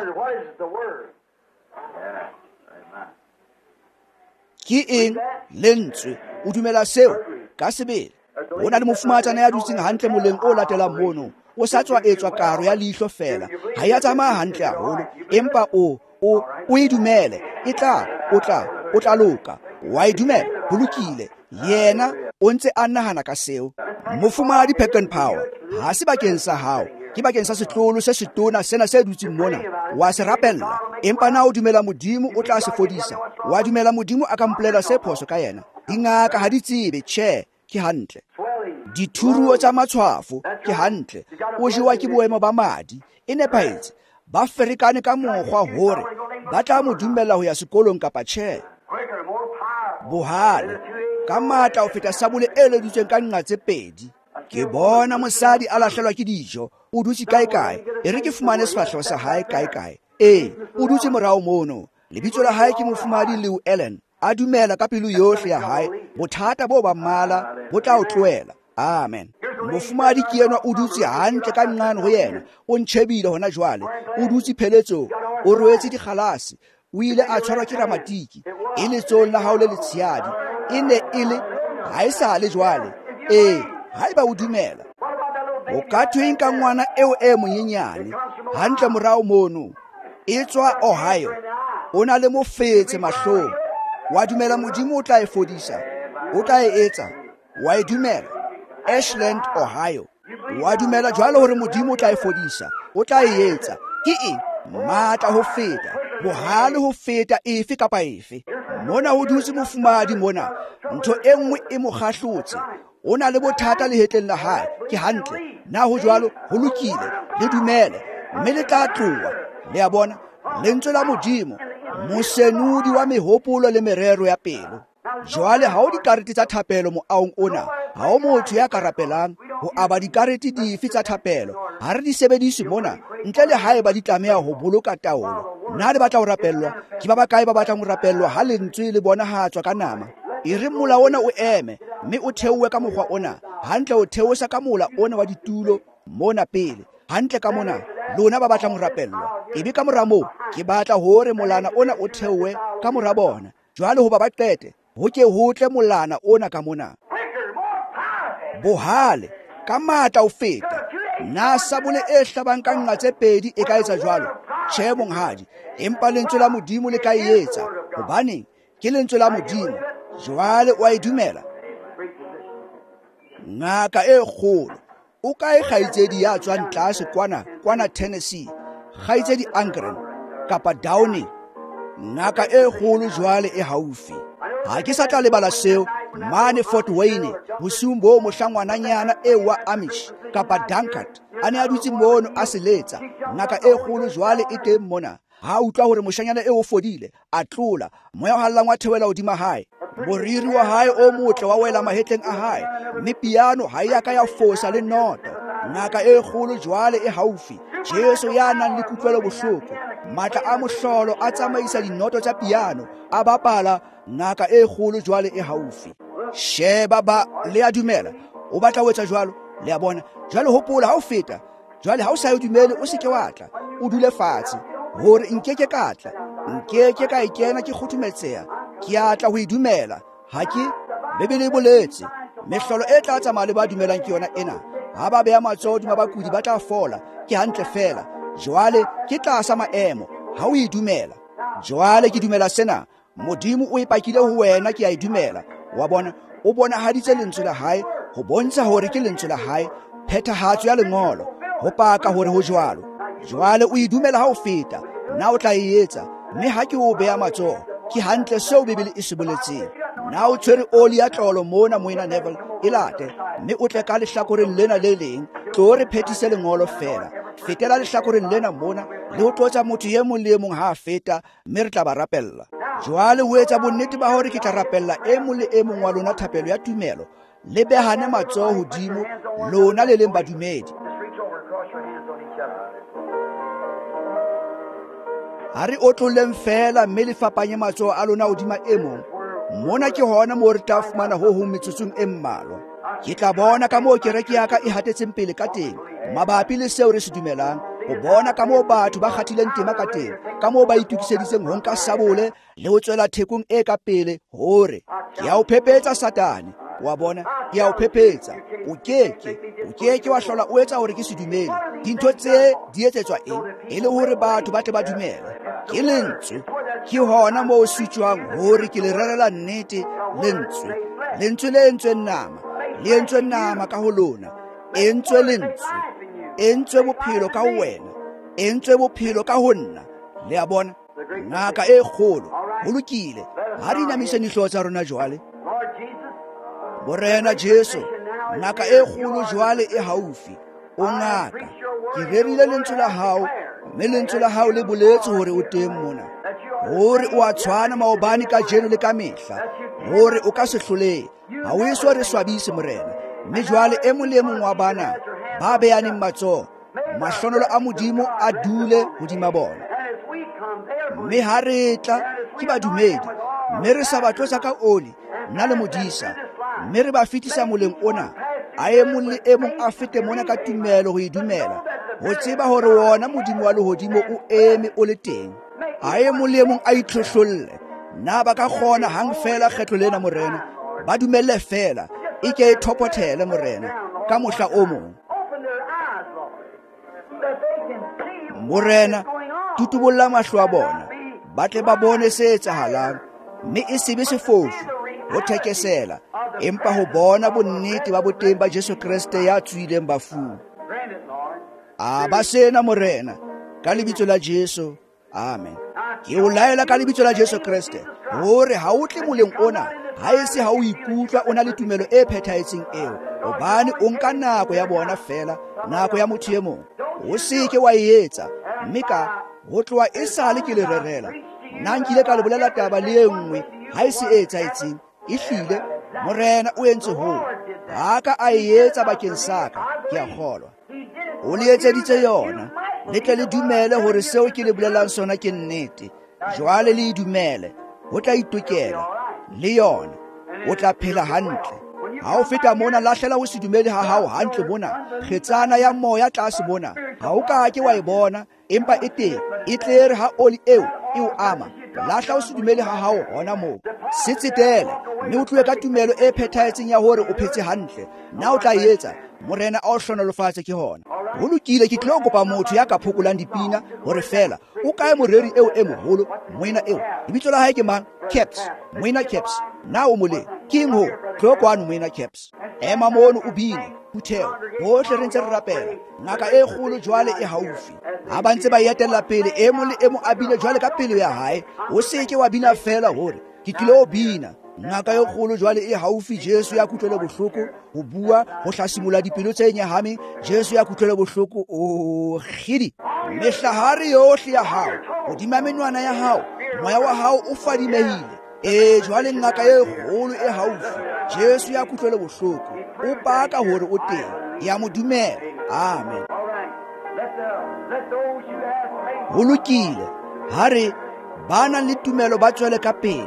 Ke eng? Lentswe. O dumela seo? Ka sebele. ho na le mofumatsana ya dutseng hantle moleng o latelang mono, o sa tswa etswa karo ya leihlo fela, ha ya tsamaya hantle haholo, empa o o o e dumele, e tla o tla o tla loka. Wa e dumela, ho lokile. Yena o ntse a nahana ka seo. Mofumahadi Pack n Power ha se bakeng sa hao, ke bakeng sa setlolo se setona sena se dutseng mona. Wa se rapella, empa na o dumela Modimo o tla se fodisa. Wa dumela Modimo a ka mpolela se phoso ka yena. Dingaka ha di tsebe, tjhe, ke hantle. Dithuruo tsa matshwafo ke hantle, o jewa ke boemo ba madi, e nepahetse. Ba ferekane ka mokgwa hore ba tla mo dumella ho ya sekolong kapa tjhe. Bohale ka matla o feta sabole e leditsweng ka nqa tse pedi. Ke bona mosadi a lahlelwa ke dijo, o dutse kae kae, e re ke fumane sefahleho sa hae kae kae. Ee, o dutse morao mono. Lebitso la hae ke Mofumahadi Lou Allen. A dumela ka pelo yohle ya hae, bothata bo ba mmala bo tla o tlohela. Amen. Mofumahadi ke yena o dutse hantle ka nqane ho yena, o ntshebile hona jwale, o dutse pheletsong, o rwetse dikgalase, o ile a tshwarwa ke ramatiki, e letsohong la hao le letshehadi, e ne e le ha e sa le jwale. Ee, haeba o dumela, o ka thweng ka ngwana eo e monyenyane, hantle morao mono, e tswa Ohio, o na le mofetse mahlong. Wa dumela Modimo o tla e fodisa, o tla e etsa. Wa e dumela Ashland, Ohio. Wa dumela jwalo hore Modimo o tla e fodisa, o tla e etsa. Ke eng? Matla ho feta, bohale ho feta efe kapa efe. Mona ho dutse mofumahadi mona, ntho e nngwe e mo kgahlotse. O na le bothata lehetleng la hae, ke hantle. Na ho jwalo ho lokile, le dumele, mme le tla tloha. Le a bona, lentswe la Modimo, mosenudi wa mehopolo le merero ya pelo. Jwale ha o dikarete tsa thapelo moaong ona, ha o motho ya ka rapelang ho aba dikarete dife tsa thapelo. Ha re di sebedise mona, ntle le haeba di tlameha ho boloka taolo. Na le batla ho rapellwa, ke ba bakae ba batlang ho rapellwa ha lentswe le bonahatswa ka nama? E re mola ona o eme, mme o theowe ka mokgwa ona, hantle o theosa ka mola ona wa ditulo mona pele. Hantle ka mona, lona ba batlang ho rapellwa. Ebe ka mora moo, ke batla hore molana ona o theowe ka mora bona. Jwale ho ba ba qete, ho ke hotle molana ona ka mona. Bohale ka matla o feta, na sabole e hlabang ka nqa tse pedi e ka etsa jwalo? Tjhe monghadi, empa lentswe la Modimo le ka e etsa, hobane ke lentswe la Modimo. Jwale wa e dumela? Ngaka e kgolo, o ka e kgaitsedi ya tswang tlase kwana kwana Tennessee, kgaitsedi Angren kapa Downey. Ngaka e kgolo jwale e haufi. Ha ke sa tla lebala seo mane Fort Wayne, bosiung bo mohlangwananyana e wa Amish kapa Dunkard a ne a dutse mono a seletsa. Ngaka e kgolo jwale e teng mona. Ha utlwa hore moshanyana e o fodile, a tlola, moya o hallang wa theoela hodima hae. Moriri wa hae o motle wa wela mahetleng a hae, mme piano ha ya ka ya fosa le noto. Ngaka e kgolo jwale e haufi, Jesu ya nang le kutlwelo bohloko. Matla a mohlolo a tsamaisa dinoto tsa piano, a bapala. Ngaka e kgolo jwale e haufi. Sheba ba le a dumela, o batla ho etsa jwalo, le a bona. Jwale hopola ha o feta, jwale ha o sa e dumele o se ke wa tla, o dule fatshe hore nkeke ka tla, nkeke ka ikena ke kguthumetseha, ke a tla ho e dumela. Ha ke Bebele e boletse, mehlolo e tla tsamaya le ba dumelang ke yona ena. Ha ba beha matsoho hodima bakudi ba tla fola, ke hantle fela. Jwale ke tlasa maemo, ha o e dumela. Jwale ke dumela sena, Modimo o ipakile ho wena, ke a e dumela. Wa bona, o bonahaditse lentswe la hae, ho bontsha hore ke lentswe la hae, phethahatso ya lengolo, ho paka hore ho jwalo. Jwale o e dumela ha o feta, na o tla e etsa, mme ha ke o beha matsoho, ke hantle seo Bebele e se boletseng. Na o tshwere oli ya tlolo mona moena Neville, e late, mme o tle ka lehlakoreng lena le leng, tlo re phethise lengolo fela. Fetela lehlakoreng lena mona, le ho tlotsa motho ye mong le mong ha a feta, mme re tla ba rapella. Jwale o etsa bonnete ba hore ke tla rapella e mong le e mong wa lona thapelo ya tumelo, le behane matsoho hodimo, lona le leng badumedi. Ha re otloleng fela mme le fapanye matsoho a lona hodima e mong. Mona ke hona moo re tla fumana ho hong metsotsong e mmalwa. Ke tla bona ka moo kereke ya ka e hatetseng pele ka teng, mabapi le seo re se dumelang, ho bona ka moo batho ba kgathileng tema ka teng, ka moo ba itukiseditseng ho nka sabole le ho tswela thekong e ka pele hore ke a o phepetsa Satane, wa bona ke a o phephetsa o keke o keke wa hlola o etsa hore ke se dumele dintho tse di etsetswa eng e le hore batho ba tle ba dumele ke lentswe ke hona moo sitswang hore ke le rerela nnete lentswe lentswe le entsweng nama le entsweng nama ka ho lona entswe lentswe entswe bophelo ka ho wena entswe bophelo ka ho nna le a bona ngaka e kgolo ho lokile ha re inamise dihlooho tsa rona jwale Morena Jesu ngaka e kgolo jwale e haufi o ngaka ke rerile lentswe la hao mme lentswe la hao le boletse hore o teng mona hore o a tshwana maobane ka jeno le ka mehla hore o ka se hlolehe ha o eso re swabise Morena mme jwale e mong le mong wa bana ba beyaneng matsoho mahlonolo a modimo a dule hodima bona mme ha re tla ke badumedi mme re sa ba tlotsa ka oli nna le modisa mme re ba fetisa moleng ona a e mong le e mong a fete mona ka tumelo ho idumela ho tseba hore wona modimo wa lehodimo o eme o le teng a e mong le e mong a itlhohlolle na ba ka kgona hang fela kgetlo lena Morena ba dumelle fela e ke e thopothele Morena ka mohla o mong Morena tutubolla mahlo a bona ba tle ba bone se etsahalang mme e sebe sefofu ho thekesela empa ho bona bonnete ba boteng ba Jesu Kriste ya tswileng bafung a ba sena Morena ka lebitso la Jesu amen ke o laela ka lebitso la Jesu Kriste hore ha o tle moleng ona ha e se ha o ikutlwa o na le tumelo e phethahetseng eo hobane o nka nako ya bona fela nako ya motho e mong o seke wa etsa mme ka ho tloha e sale ke le rerela nna nkile ka le bolela taba le e nngwe ha e se e etsaetseng e hlile Morena o entse ho ha ka a etsa bakeng saka ke a kgolwa o le etseditse yona le tle le dumele hore seo ke le bolelang sona ke nnete jwale le dumele ho tla itokela le yona o tla phela hantle ha o feta mona lahlela ho se dumele ha hao hantle mona khetsana ya moya tlase mona ha o ka ke wa e bona empa e teng e tle ha oli eo e o ama lahla o se dumele ha hao hona moo se tsetele mme o tloe ka tumelo e phethahetseng ya hore o phetse hantle na o tla etsa Morena a o hlonolofatse ke hona ho lokile ke tlo kopa motho ya ka phokolang dipina hore fela o kae moreri eo e moholo moina eo lebitso la hae ke mang Caps moina Caps na o mole king ho tlo kwano moina Caps ema mono o bine utheo bohle re ntse re rapela ngaka e kgolo jwale e haufi ha ba ntse ba etella pele e mong le e mong a bile jwale ka pelo ya hae o seke wa bina fela hore ke tlilo bina ngaka e kgolo jwale e haufi Jesu ya kutlwele bohloko ho bua ho hlasimula dipelo tse nyahame Jesu ya kutlwele bohloko o khidi mehlahari yohle ya hao hodima menwana ya hao moya wa hao o fadimehile e jwale ngaka e kgolo e haufi Jesu ya kutlwele bohloko o paka hore o teng ya modumela amen ho lokile ha re bana le tumelo ba tswele ka pele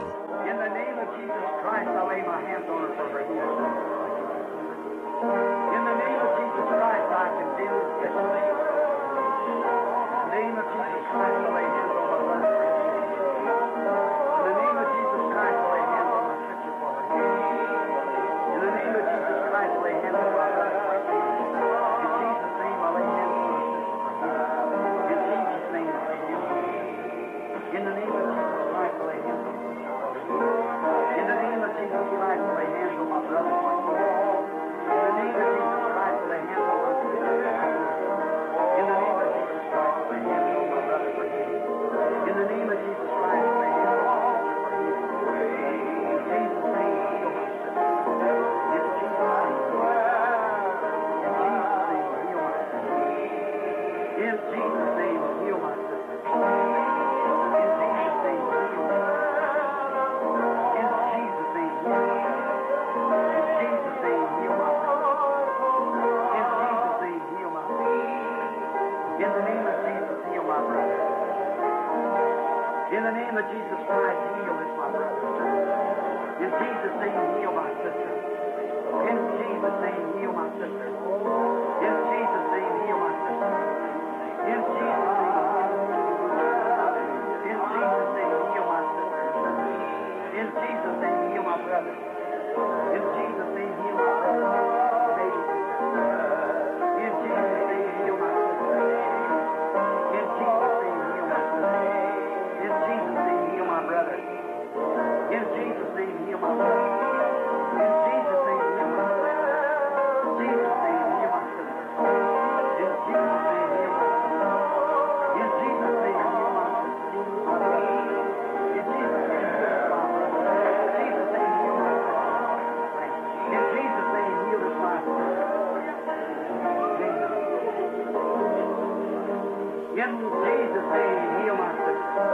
In Jesus' name, heal my sister.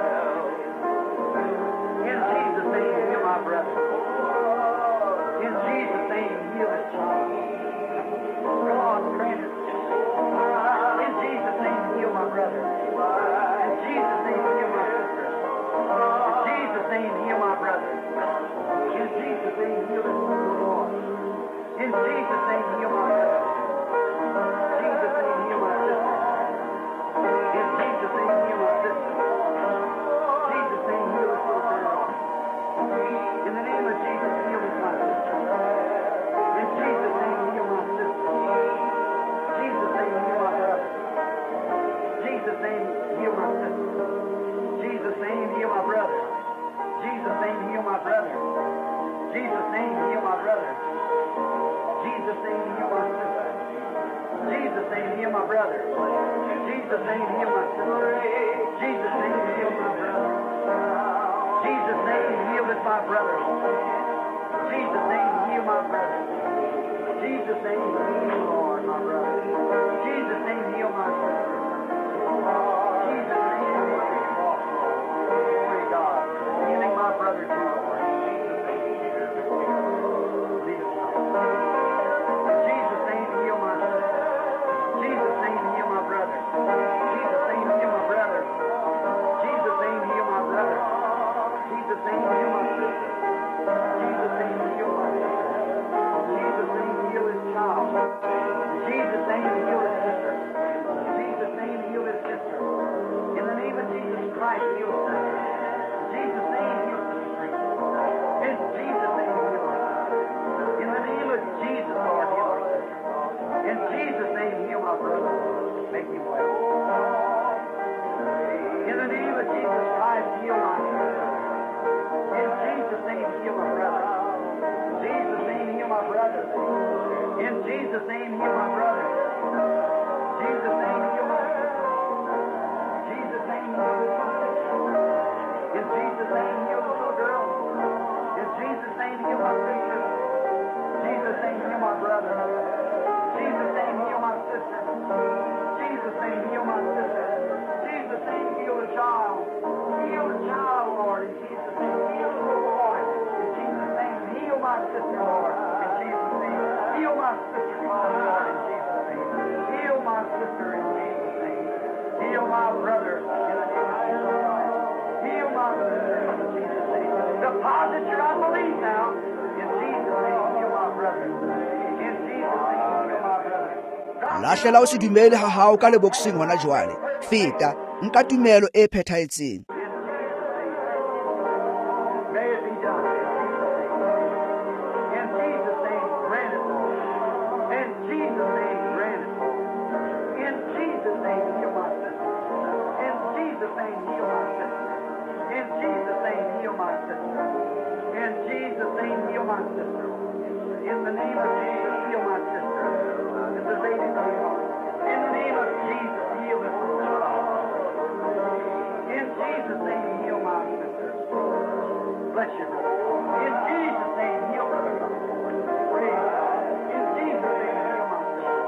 In Jesus' name, heal my brother. In Jesus' name, heal his child. God, grant it. In Jesus' name, heal my brother. In Jesus' name, heal my sister. In Jesus' name, heal my brother. In Jesus' name, heal his Lord. In Jesus' name, heal my brother. In Jesus' name, heal my sister. In Jesus' name, heal my sister. In Jesus' name, heal his little girl. In the name of Jesus, heal my sister. In Jesus' name, heal my sister. Jesus' name, heal my brother. Jesus' name, heal my sister. Jesus' name, heal my brother. Jesus' name, heal my brother. Jesus' name, heal my brother. Jesus' name, heal my sister. Jesus' name, heal my brother. Jesus' name, heal my sister. Jesus' name, heal my brother. Jesus' name, heal this my brother. Jesus' name, heal my brother. Jesus' name, heal, Lord, my brother. Jesus' name, heal my sister. Jesus' name, heal my sister. Glory to God. Healing my brother too, Lord. Jesus' name, heal my sister. Jesus' name, heal my brother. Jesus' name, heal my brother. Jesus' name, heal my brother. Jesus' name, heal my sister. Jesus' name, heal my sister. Jesus' name, heal his child. Jesus' name, heal his sister. Jesus' name, heal his sister. In the name of Jesus Christ, heal his sister. Jesus' name, heal his sister. In Jesus' name, heal my sister. In the name of Jesus, Lord, heal our sister. In Jesus' name, heal my brother. Make him well. In the name of Jesus Christ, heal my sister. In Jesus' name, heal my brother. Jesus' name, heal my brother. In Jesus' name, heal my brother. Jesus' name, heal my sister. Jesus' name, heal my sister. In Jesus' name, heal the little girl. In Jesus' name, heal my sister. Jesus' name, heal my brother. Jesus' name, heal my sister. Jesus' name, heal my sister. Jesus' name, heal the child. Heal the child, Lord, in Jesus' name. Heal the little boy. In Jesus' name, heal my sister, Lord. In Jesus' name, heal my sister, Lord, in Jesus' name. Heal my sister in Jesus' name. Heal my brother in the name of Jesus Christ. Heal my sister in Jesus' name. Deposit your unbelief now. In Jesus' name, heal my brother. In Jesus' name, heal my brother. lahlela o se dumele ha hao ka lebokoseng hona jwale. Feta nka tumelo e phethahetseng. May it be done. In Jesus' name, grant it, Lord. In Jesus' name, grant it, Lord. In Jesus' name, heal my sister. In Jesus' name, heal my sister. In Jesus' name, heal my sister. In Jesus' name, heal my sister. In the name of Jesus, heal my sister. In the name of Jesus. In the name of Jesus, heal this little child. In Jesus' name, heal my sister. Bless you, Lord. In Jesus' name, heal her. Praise God. In Jesus' name, heal my sister.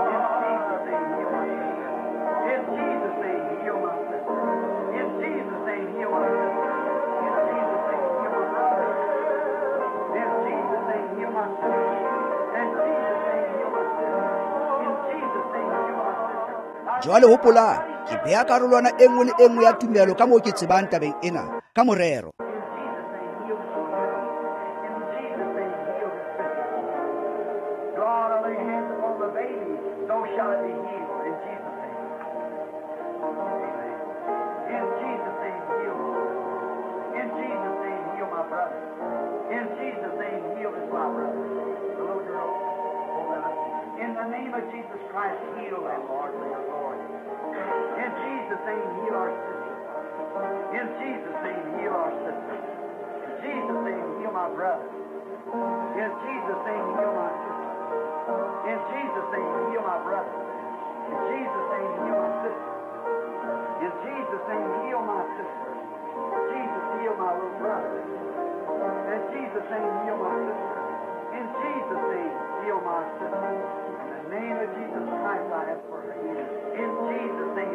In Jesus' name, heal my sister. In Jesus' name, heal my sister. In Jesus' name, heal my brother. In Jesus' name, heal my sister. In Jesus' name, heal my sister. In Jesus' name, heal my sister. Jwale hopola, ke beha karolwana e nngwe le e nngwe ya tumelo ka moo ke tsebang tabeng ena ka morero. In the name of Jesus Christ, heal them, Lord, for your glory. In Jesus' name, heal our sister. In Jesus' name, heal our sister. In Jesus' name, heal my brother. In Jesus' name, heal my sister. In Jesus' name, heal my brother. In Jesus' name, heal my sister. In Jesus' name, heal my sister. Jesus, heal my little brother. In Jesus' name, heal my sister. In Jesus' name, heal my sister. In the name of Jesus Christ, I ask for her healing. In Jesus' name, heal my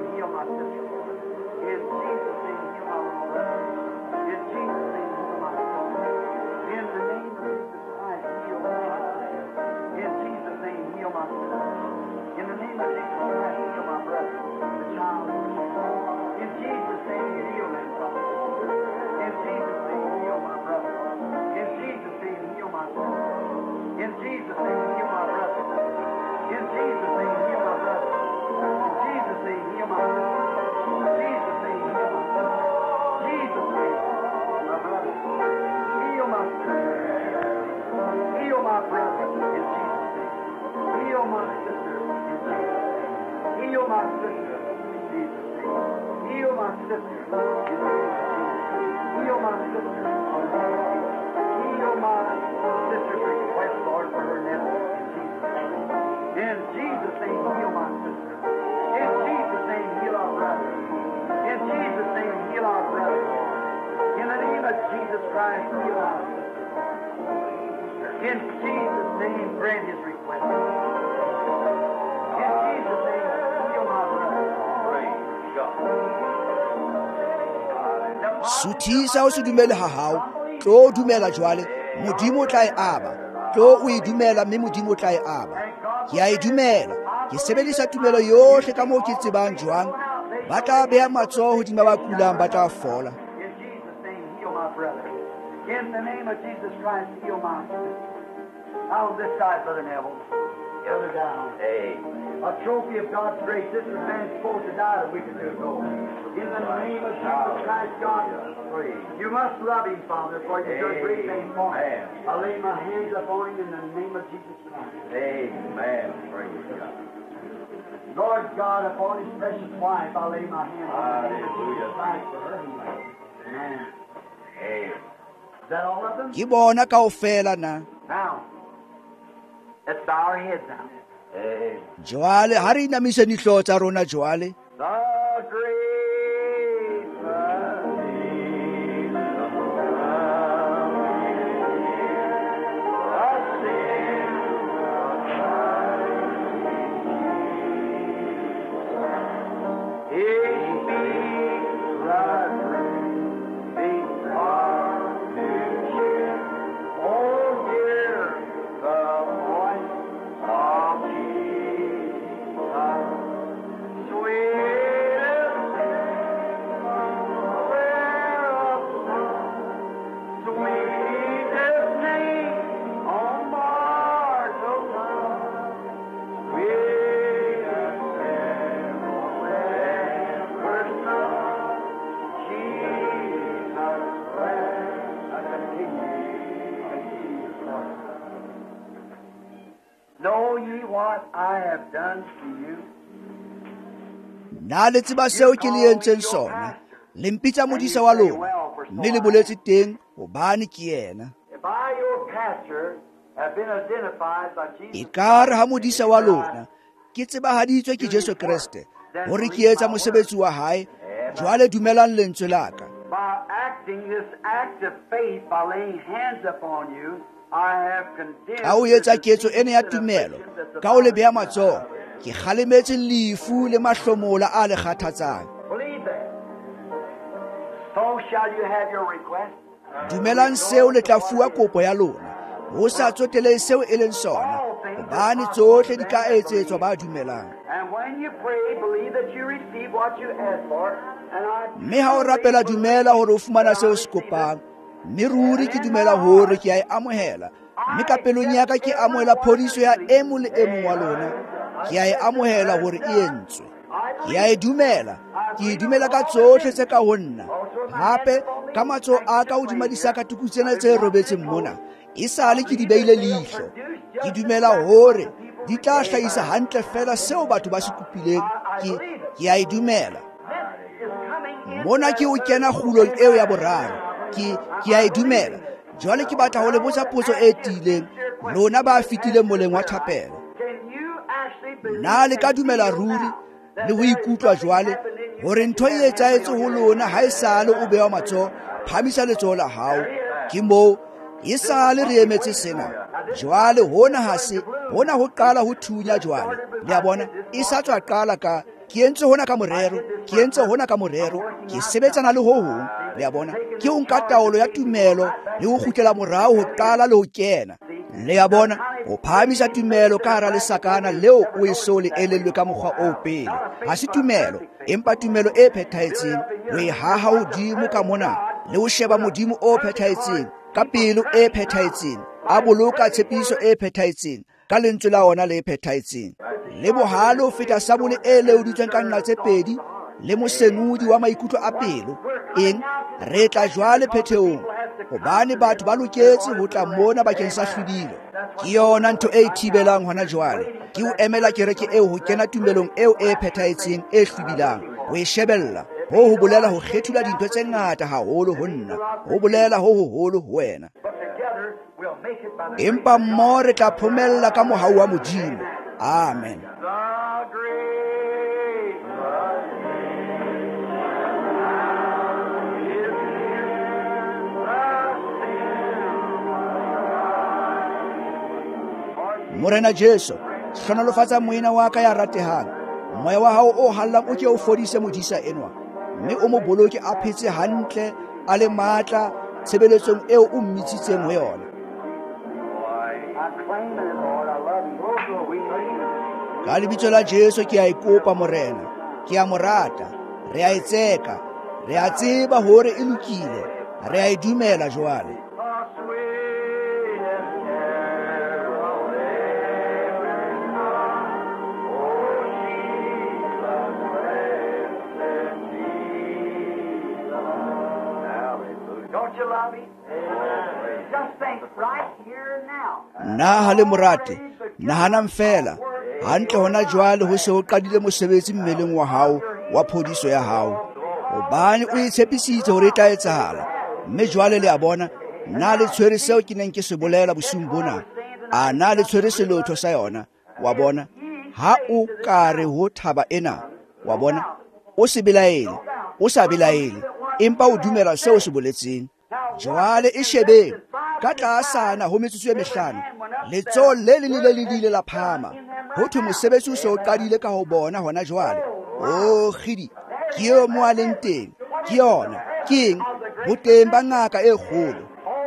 sister, Lord. In Jesus' name, heal my little brother. In Jesus' name, heal my sister. In the name of Jesus Christ, heal my sister. In Jesus' name, heal my sister. In the name of Jesus Christ, heal my brother, the child. In Jesus' name, heal them, Father. In Jesus' name, heal my brother. In Jesus' name, heal my sister. In Jesus' name, heal my brother. In Jesus' name, heal my brother. In Jesus' name, heal my sister. In Jesus' name, heal my sister. Jesus' name, my brother. Heal my sister. Heal my brother. In Jesus' name. Heal my sister. In Jesus' name. Heal my sister. In Jesus' name. Heal my sister. In the name of Jesus. Heal my sister. Heal my sister's request, Lord, for her nephew. In Jesus' name, heal my sister. In Jesus' name, heal our brother. In Jesus' name, heal our brother. In the name of Jesus Christ, heal our sister. In Jesus' name, grant his request. In Jesus' name, heal my brother. Praise God. suthisa o se dumele ha hao tlo dumela jwale modimo o tla e aba tlo o e dumela mme modimo o tla e aba ke a e dumela ke sebedisa tumelo yohle ka moo ke tsebang jwang ba tla beha matsoho hodima ba kulang ba tla fola. In Jesus' name, heal my brother. In the name of Jesus Christ, heal my sister. Now on this side, Brother Neville. The other down. Amen. A trophy of God's grace. This is man supposed to die a week or two ago. In the name of Jesus Christ, God, you must love him, Father, for you do a great thing for him. I lay my hands upon him in the name of Jesus Christ. Amen. Praise God. Lord God, upon his precious wife, I lay my hands on the name of Jesus Christ for her healing. Amen. Amen. Is that all of them? Ke bona kaofela na Now, let's bow our heads now. Amen. jwale ha re inamise dihlooho tsa rona jwale The great Know ye what I have done to you? na le tseba seo ke le entseng sona le mpitsa modisa wa lona mme le boletse teng hobane ke yena If I, your pastor, have been identified by e Jesus ka re ha modisa wa lona ke tsebahaditswe ke Jesu Kriste hore ke etsa mosebetsi wa hae jwale dumelang lentswe la ka by acting this act of faith, by laying hands upon you, I have condemned ka o etsa ketso ene ya tumelo ka o le beha matsoho ke kgalemetse lefu le mahlomola a le kgathatsang Believe that. So shall you have your request. dumelang seo le tla fuwa kopo ya lona ho sa tsotele seo e leng sona hobane tsohle di ka etsetswa ba dumelang And when you pray, believe that you receive what you ask for. And I mme ha o rapela dumela hore o fumana seo se kopang mme ruri ke dumela hore ke a e amohela mme ka pelong ya ka ke amohela phodiso ya e mong le e mong wa lona ke a e amohela hore e entswe ke a e dumela ke e dumela ka tsohle tse ka ho nna hape ka matsoho a ka hodima disakatuku tsena tse robetseng mona e sale ke di beile leihlo ke dumela hore di tla hlahisa hantle fela seo batho ba se kopileng ke ke a e dumela is coming in. mona ke o kena kgulong eo ya boraro ke ke a e dumela jwale ke batla ho le botsa potso e tiileng lona ba fitileng moleng wa thapelo Can you actually believe na le ka dumela ruri le ho ikutlwa jwale hore ntho e etsaetse ho lona ha e sale o bewa matsoho phamisa letsoho la hao ke moo e sale re emetse sena jwale hona ha se hona ho qala ho thunya jwale le a bona e sa tswa qala ka ke entse hona ka morero ke entse hona ka morero ke sebetsana le ho hong le a bona ke o nka taolo ya tumelo le ho kgutlela morao ho qala le ho kena le a bona o phamisa tumelo ka hara lesakana leo o e so le elellwe ka mokgwa o pele ha se tumelo empa tumelo e phethahetseng o e haha hodimo ka mona le ho sheba modimo o phethahetseng ka pelo e phethahetseng a boloka tshepiso e phethahetseng ka lentswe la ona le phethahetseng le bohale ho feta sabole e leoditsweng ka nna tse pedi le mosenudi wa maikutlo a pelo eng re tla jwale phethehong hobane batho ba loketse ho tla mona bakeng sa hlodilo ke yona ntho e thibelang hona jwale ke ho emela kereke eo ho kena tumelong eo e phethahetseng e hlobilang ho e shebella ho ho bolela ho kgethula dintho tse ngata haholo ho nna ho bolela ho hoholo ho wena empa mmoho re tla phomella ka mohau wa modimo amen Morena Jesu hlonolofatsa moena wa ka ya ratehang moya wa hao o hallang o ke o fodise modisa enwa mme o mo boloke a phetse hantle a le matla tshebeletsong eo o mmitsitseng ho yona ka lebitso la Jesu ke a ikopa morena ke a mo rata re a etseka re a tseba hore e lokile re a e dumela jwale na ha le morate nahanang fela hantle hona jwale ho se ho qadile mosebetsi mmeleng wa hao wa phodiso ya hao hobane o itshepisitse hore e tla etsahala mme jwale le a bona na le tshwere seo ke neng ke se bolela bosung bona a na le tshwere selotho sa yona wa bona ha o kare ho thaba ena wa bona o se belaele o sa belaele empa o dumela seo se boletseng jwale e shebeng ka tlasana ho metsotso e mehlano letso le le le le dile la phama ho thwe mosebetsi o se o qadile ka ho bona hona jwale o khidi ke yo mo a leng teng ke yona ke eng ho teng ba ngaka e kgolo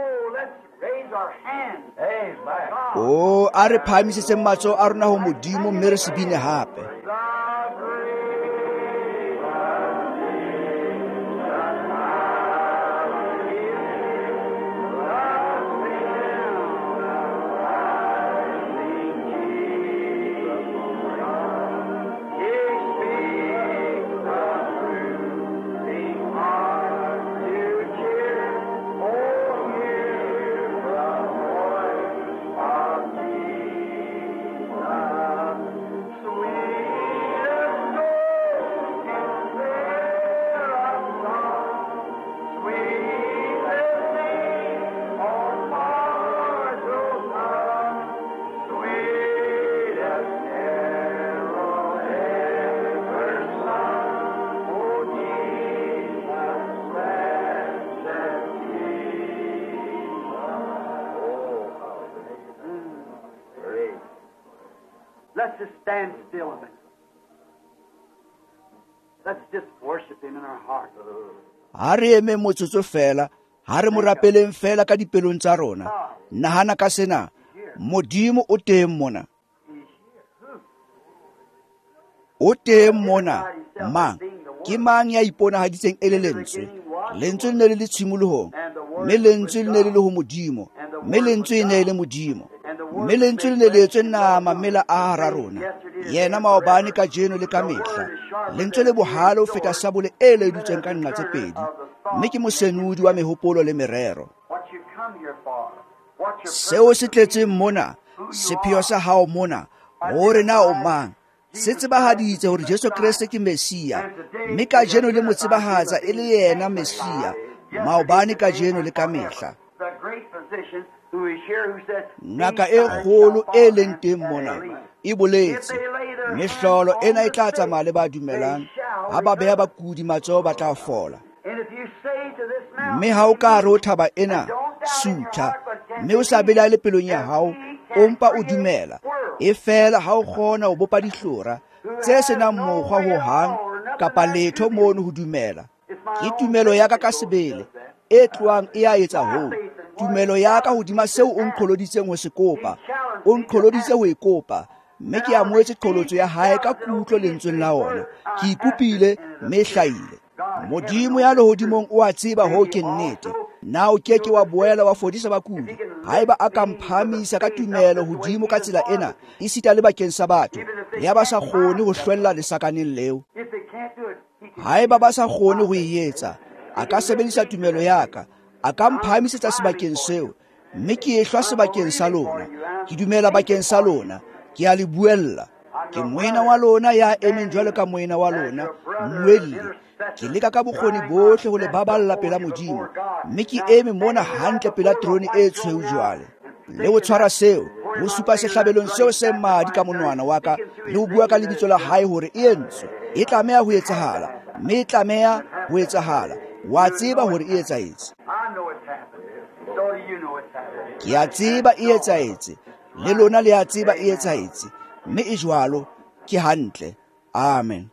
o a re phamisitse matso a rona ho modimo mme re se bine hape Let's just stand still a minute. Let's just worship Him in our heart. ha re eme motsotso fela ha re mo rapeleng fela ka dipelong tsa rona nahana ka sena modimo o teng mona o teng mona mang ke mang ya iponahaditseng e le lentswe lentswe le ne le le tshimolohong mme lentswe le ne le le ho modimo mme lentswe ne le modimo mme lentswe le ne le etswe nama mme la aha rona yena maobane ka jeno le ka mehla lentswe le bohale ho feta sabole e ledutseng ka nna tse pedi mme ke mosenudi wa mehopolo le merero seo se tletseng mona sepheo sa hao mona hore na o mang se tsebahaditse hore Jesu Kriste ke Mesia mme ka jeno le mo tsebahatsa e le yena Mesia maobane ka jeno le ka mehla ngaka e kgolo e leng teng mona e boletse mehlolo ena e tla tsamaya le ba dumelang ha ba beha bakudi matsoho ba tla fola mme ha o ka re o thaba ena sutha mme o sa belaele pelong ya hao o mpa o dumela e fela ha o kgona ho bopa dihlora tse senang mokgwa ho hang kapa letho mono ho dumela. Ke tumelo ya ka ka sebele e tloang e a etsa ho. Tumelo ya ka hodima seo o nqholoditseng ho se kopa. O nqholoditse ho e kopa. Mme ke amoetse qholotso ya hae ka kutlo lentsweng la ona. Ke ikopile mme hlahile. Modimo ya lehodimong o a tseba ho ke nnete. Na o keke wa boela wa fodisa bakudi. Haeba a ka mphamisa ka tumelo hodimo ka tsela ena, e sita le bakeng sa batho, ya ba sa kgone ho hlwella lesakaneng leo. Haeba ba sa kgone ho e etsa, a ka sebedisa tumelo ya ka, a ka mphamisetsa sebakeng seo, mme ke ehlwa sebakeng sa lona. Ke dumela bakeng sa lona, ke a le buella. Ke moena wa lona ya emeng jwalo ka moena wa lona, mmuelli. Ke leka ka bokgoni bohle ho le baballa pela Modimo, mme ke eme mona hantle pela trone e tshweu jwale. Le ho tshwara seo, ho supa sehlabelong seo se madi ka monwana wa ka, le ho bua ka lebitso la hae hore e entswe, e tlameha ho etsahala, mme e tlameha ho etsahala. Wa tseba hore e etsahetse. Ke a tseba e etsahetse, le lona le a tseba e etsahetse, mme e jwalo ke hantle. Amen.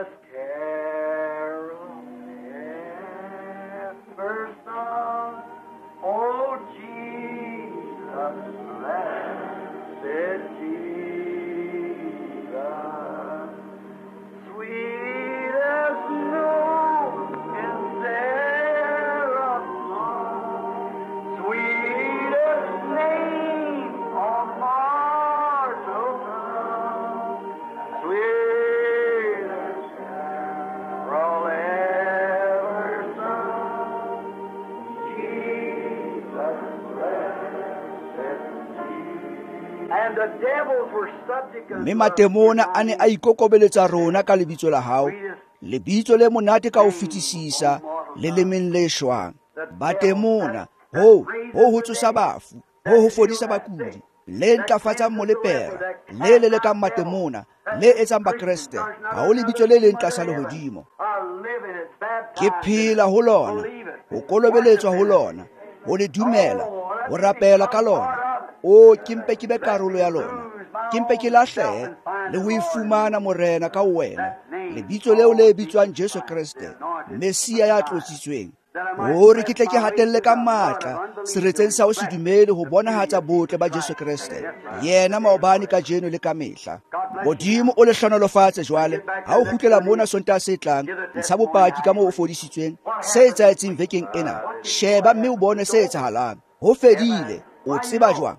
Mme matemona a ne a ikokobeletsa rona ka lebitso la hao, lebitso le monate ka ho fetisisa, le lemeng le shwang. Batemona, ho, ho ho tsosa bafu, ho ho fodisa bakudi, le ntlafatsang molepera, le le le ka matemona, le etsang bakreste, ha ho lebitso le leng tlasa lehodimo. Ke phela ho lona, ho kolobeletswa ho lona, ho le dumela, ho rapela ka lona. O ke mpe ke be karolo ya lona, ke mpe ke lahlehe le ho ifumana morena ka wena, lebitso leo le bitswang Jesu Kriste, Mesia ya tlotsitsweng, hore ke tle ke hatelle ka matla seretseng sa ho se dumele ho bonahatsa botle ba Jesu Kriste, yena maobane ka jeno le ka mehla. Modimo o le hlonolofatse jwale, ha o kgutlela mona Sontaha se tlang, ntsha bopaki ka moo o fodisitsweng, se etsahetseng vekeng ena, sheba mme o bone se etsahalang. Ho fedile, o tseba jwang?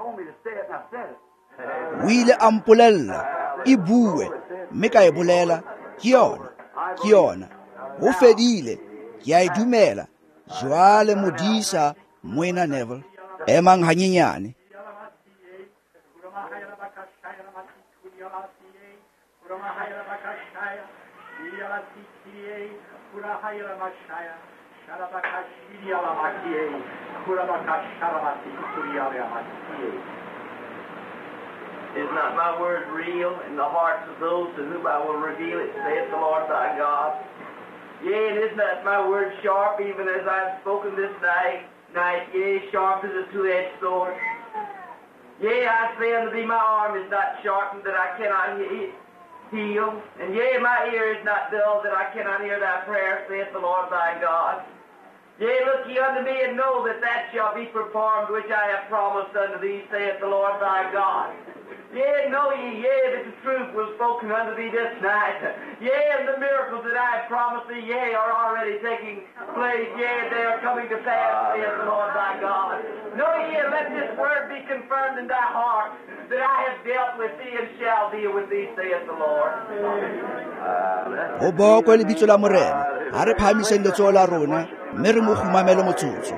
O ile a mpolella, e bue, mme ka e bolela, ke yona, ke yona. Ho fedile, ke a e dumela. Jwale modisa Moena Neville, emang hanyenyane. Is not my word real in the hearts of those to whom I will reveal it, saith the Lord thy God? Yea, and is not my word sharp, even as I have spoken this night, night, yea, sharp as a two-edged sword? Yea, I say unto thee, my arm is not sharpened that I cannot he- heal, and yea, my ear is not dull that I cannot hear thy prayer, saith the Lord thy God. Yea, look ye unto me, and know that that shall be performed which I have promised unto thee, saith the Lord thy God. Yea, know ye, yea, that the truth was spoken unto thee this night. Yea, and the miracles that I have promised thee, yea, are already taking place. Yea, they are coming to pass, saith the Lord thy God. Know ye, and let this word be confirmed in thy heart, that I have dealt with thee and shall deal with thee, saith the Lord. Ho bokwe lebitso la morena, ha re phamiseng letsoho la rona, mme re mo khumamele motsotso.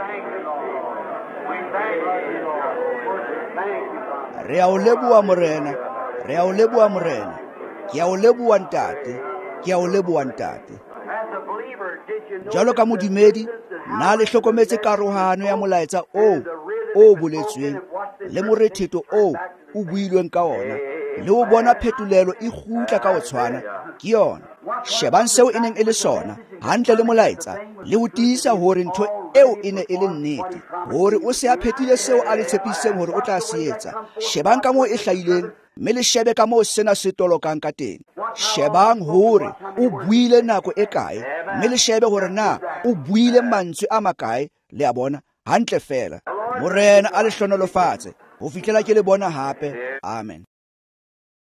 Re a o leboha morena, re a o leboha morena, ke a o leboha ntate, ke a o leboha ntate. Jwalo ka modumedi, na le hlokometse karohano ya molaetsa o o boletsweng, le morethetho o o builweng ka ona, le ho bona phetolelo e kgutla ka ho tshwana, ke yona. Shebang seo e neng e le sona, hantle le molaetsa, le ho tiisa hore ntho eo e ne e le nnete, hore o se a phethile seo a le tshepiseng hore o tla se etsa. Shebang ka moo e hlahileng, mme le shebe ka moo sena se tolokang ka teng. Shebang hore o buile nako e kae, mme le shebe hore na o buile mantswe a makae. Le a bona hantle fela. Morena a le hlonolofatse ho fihlela ke le bona hape. Amen.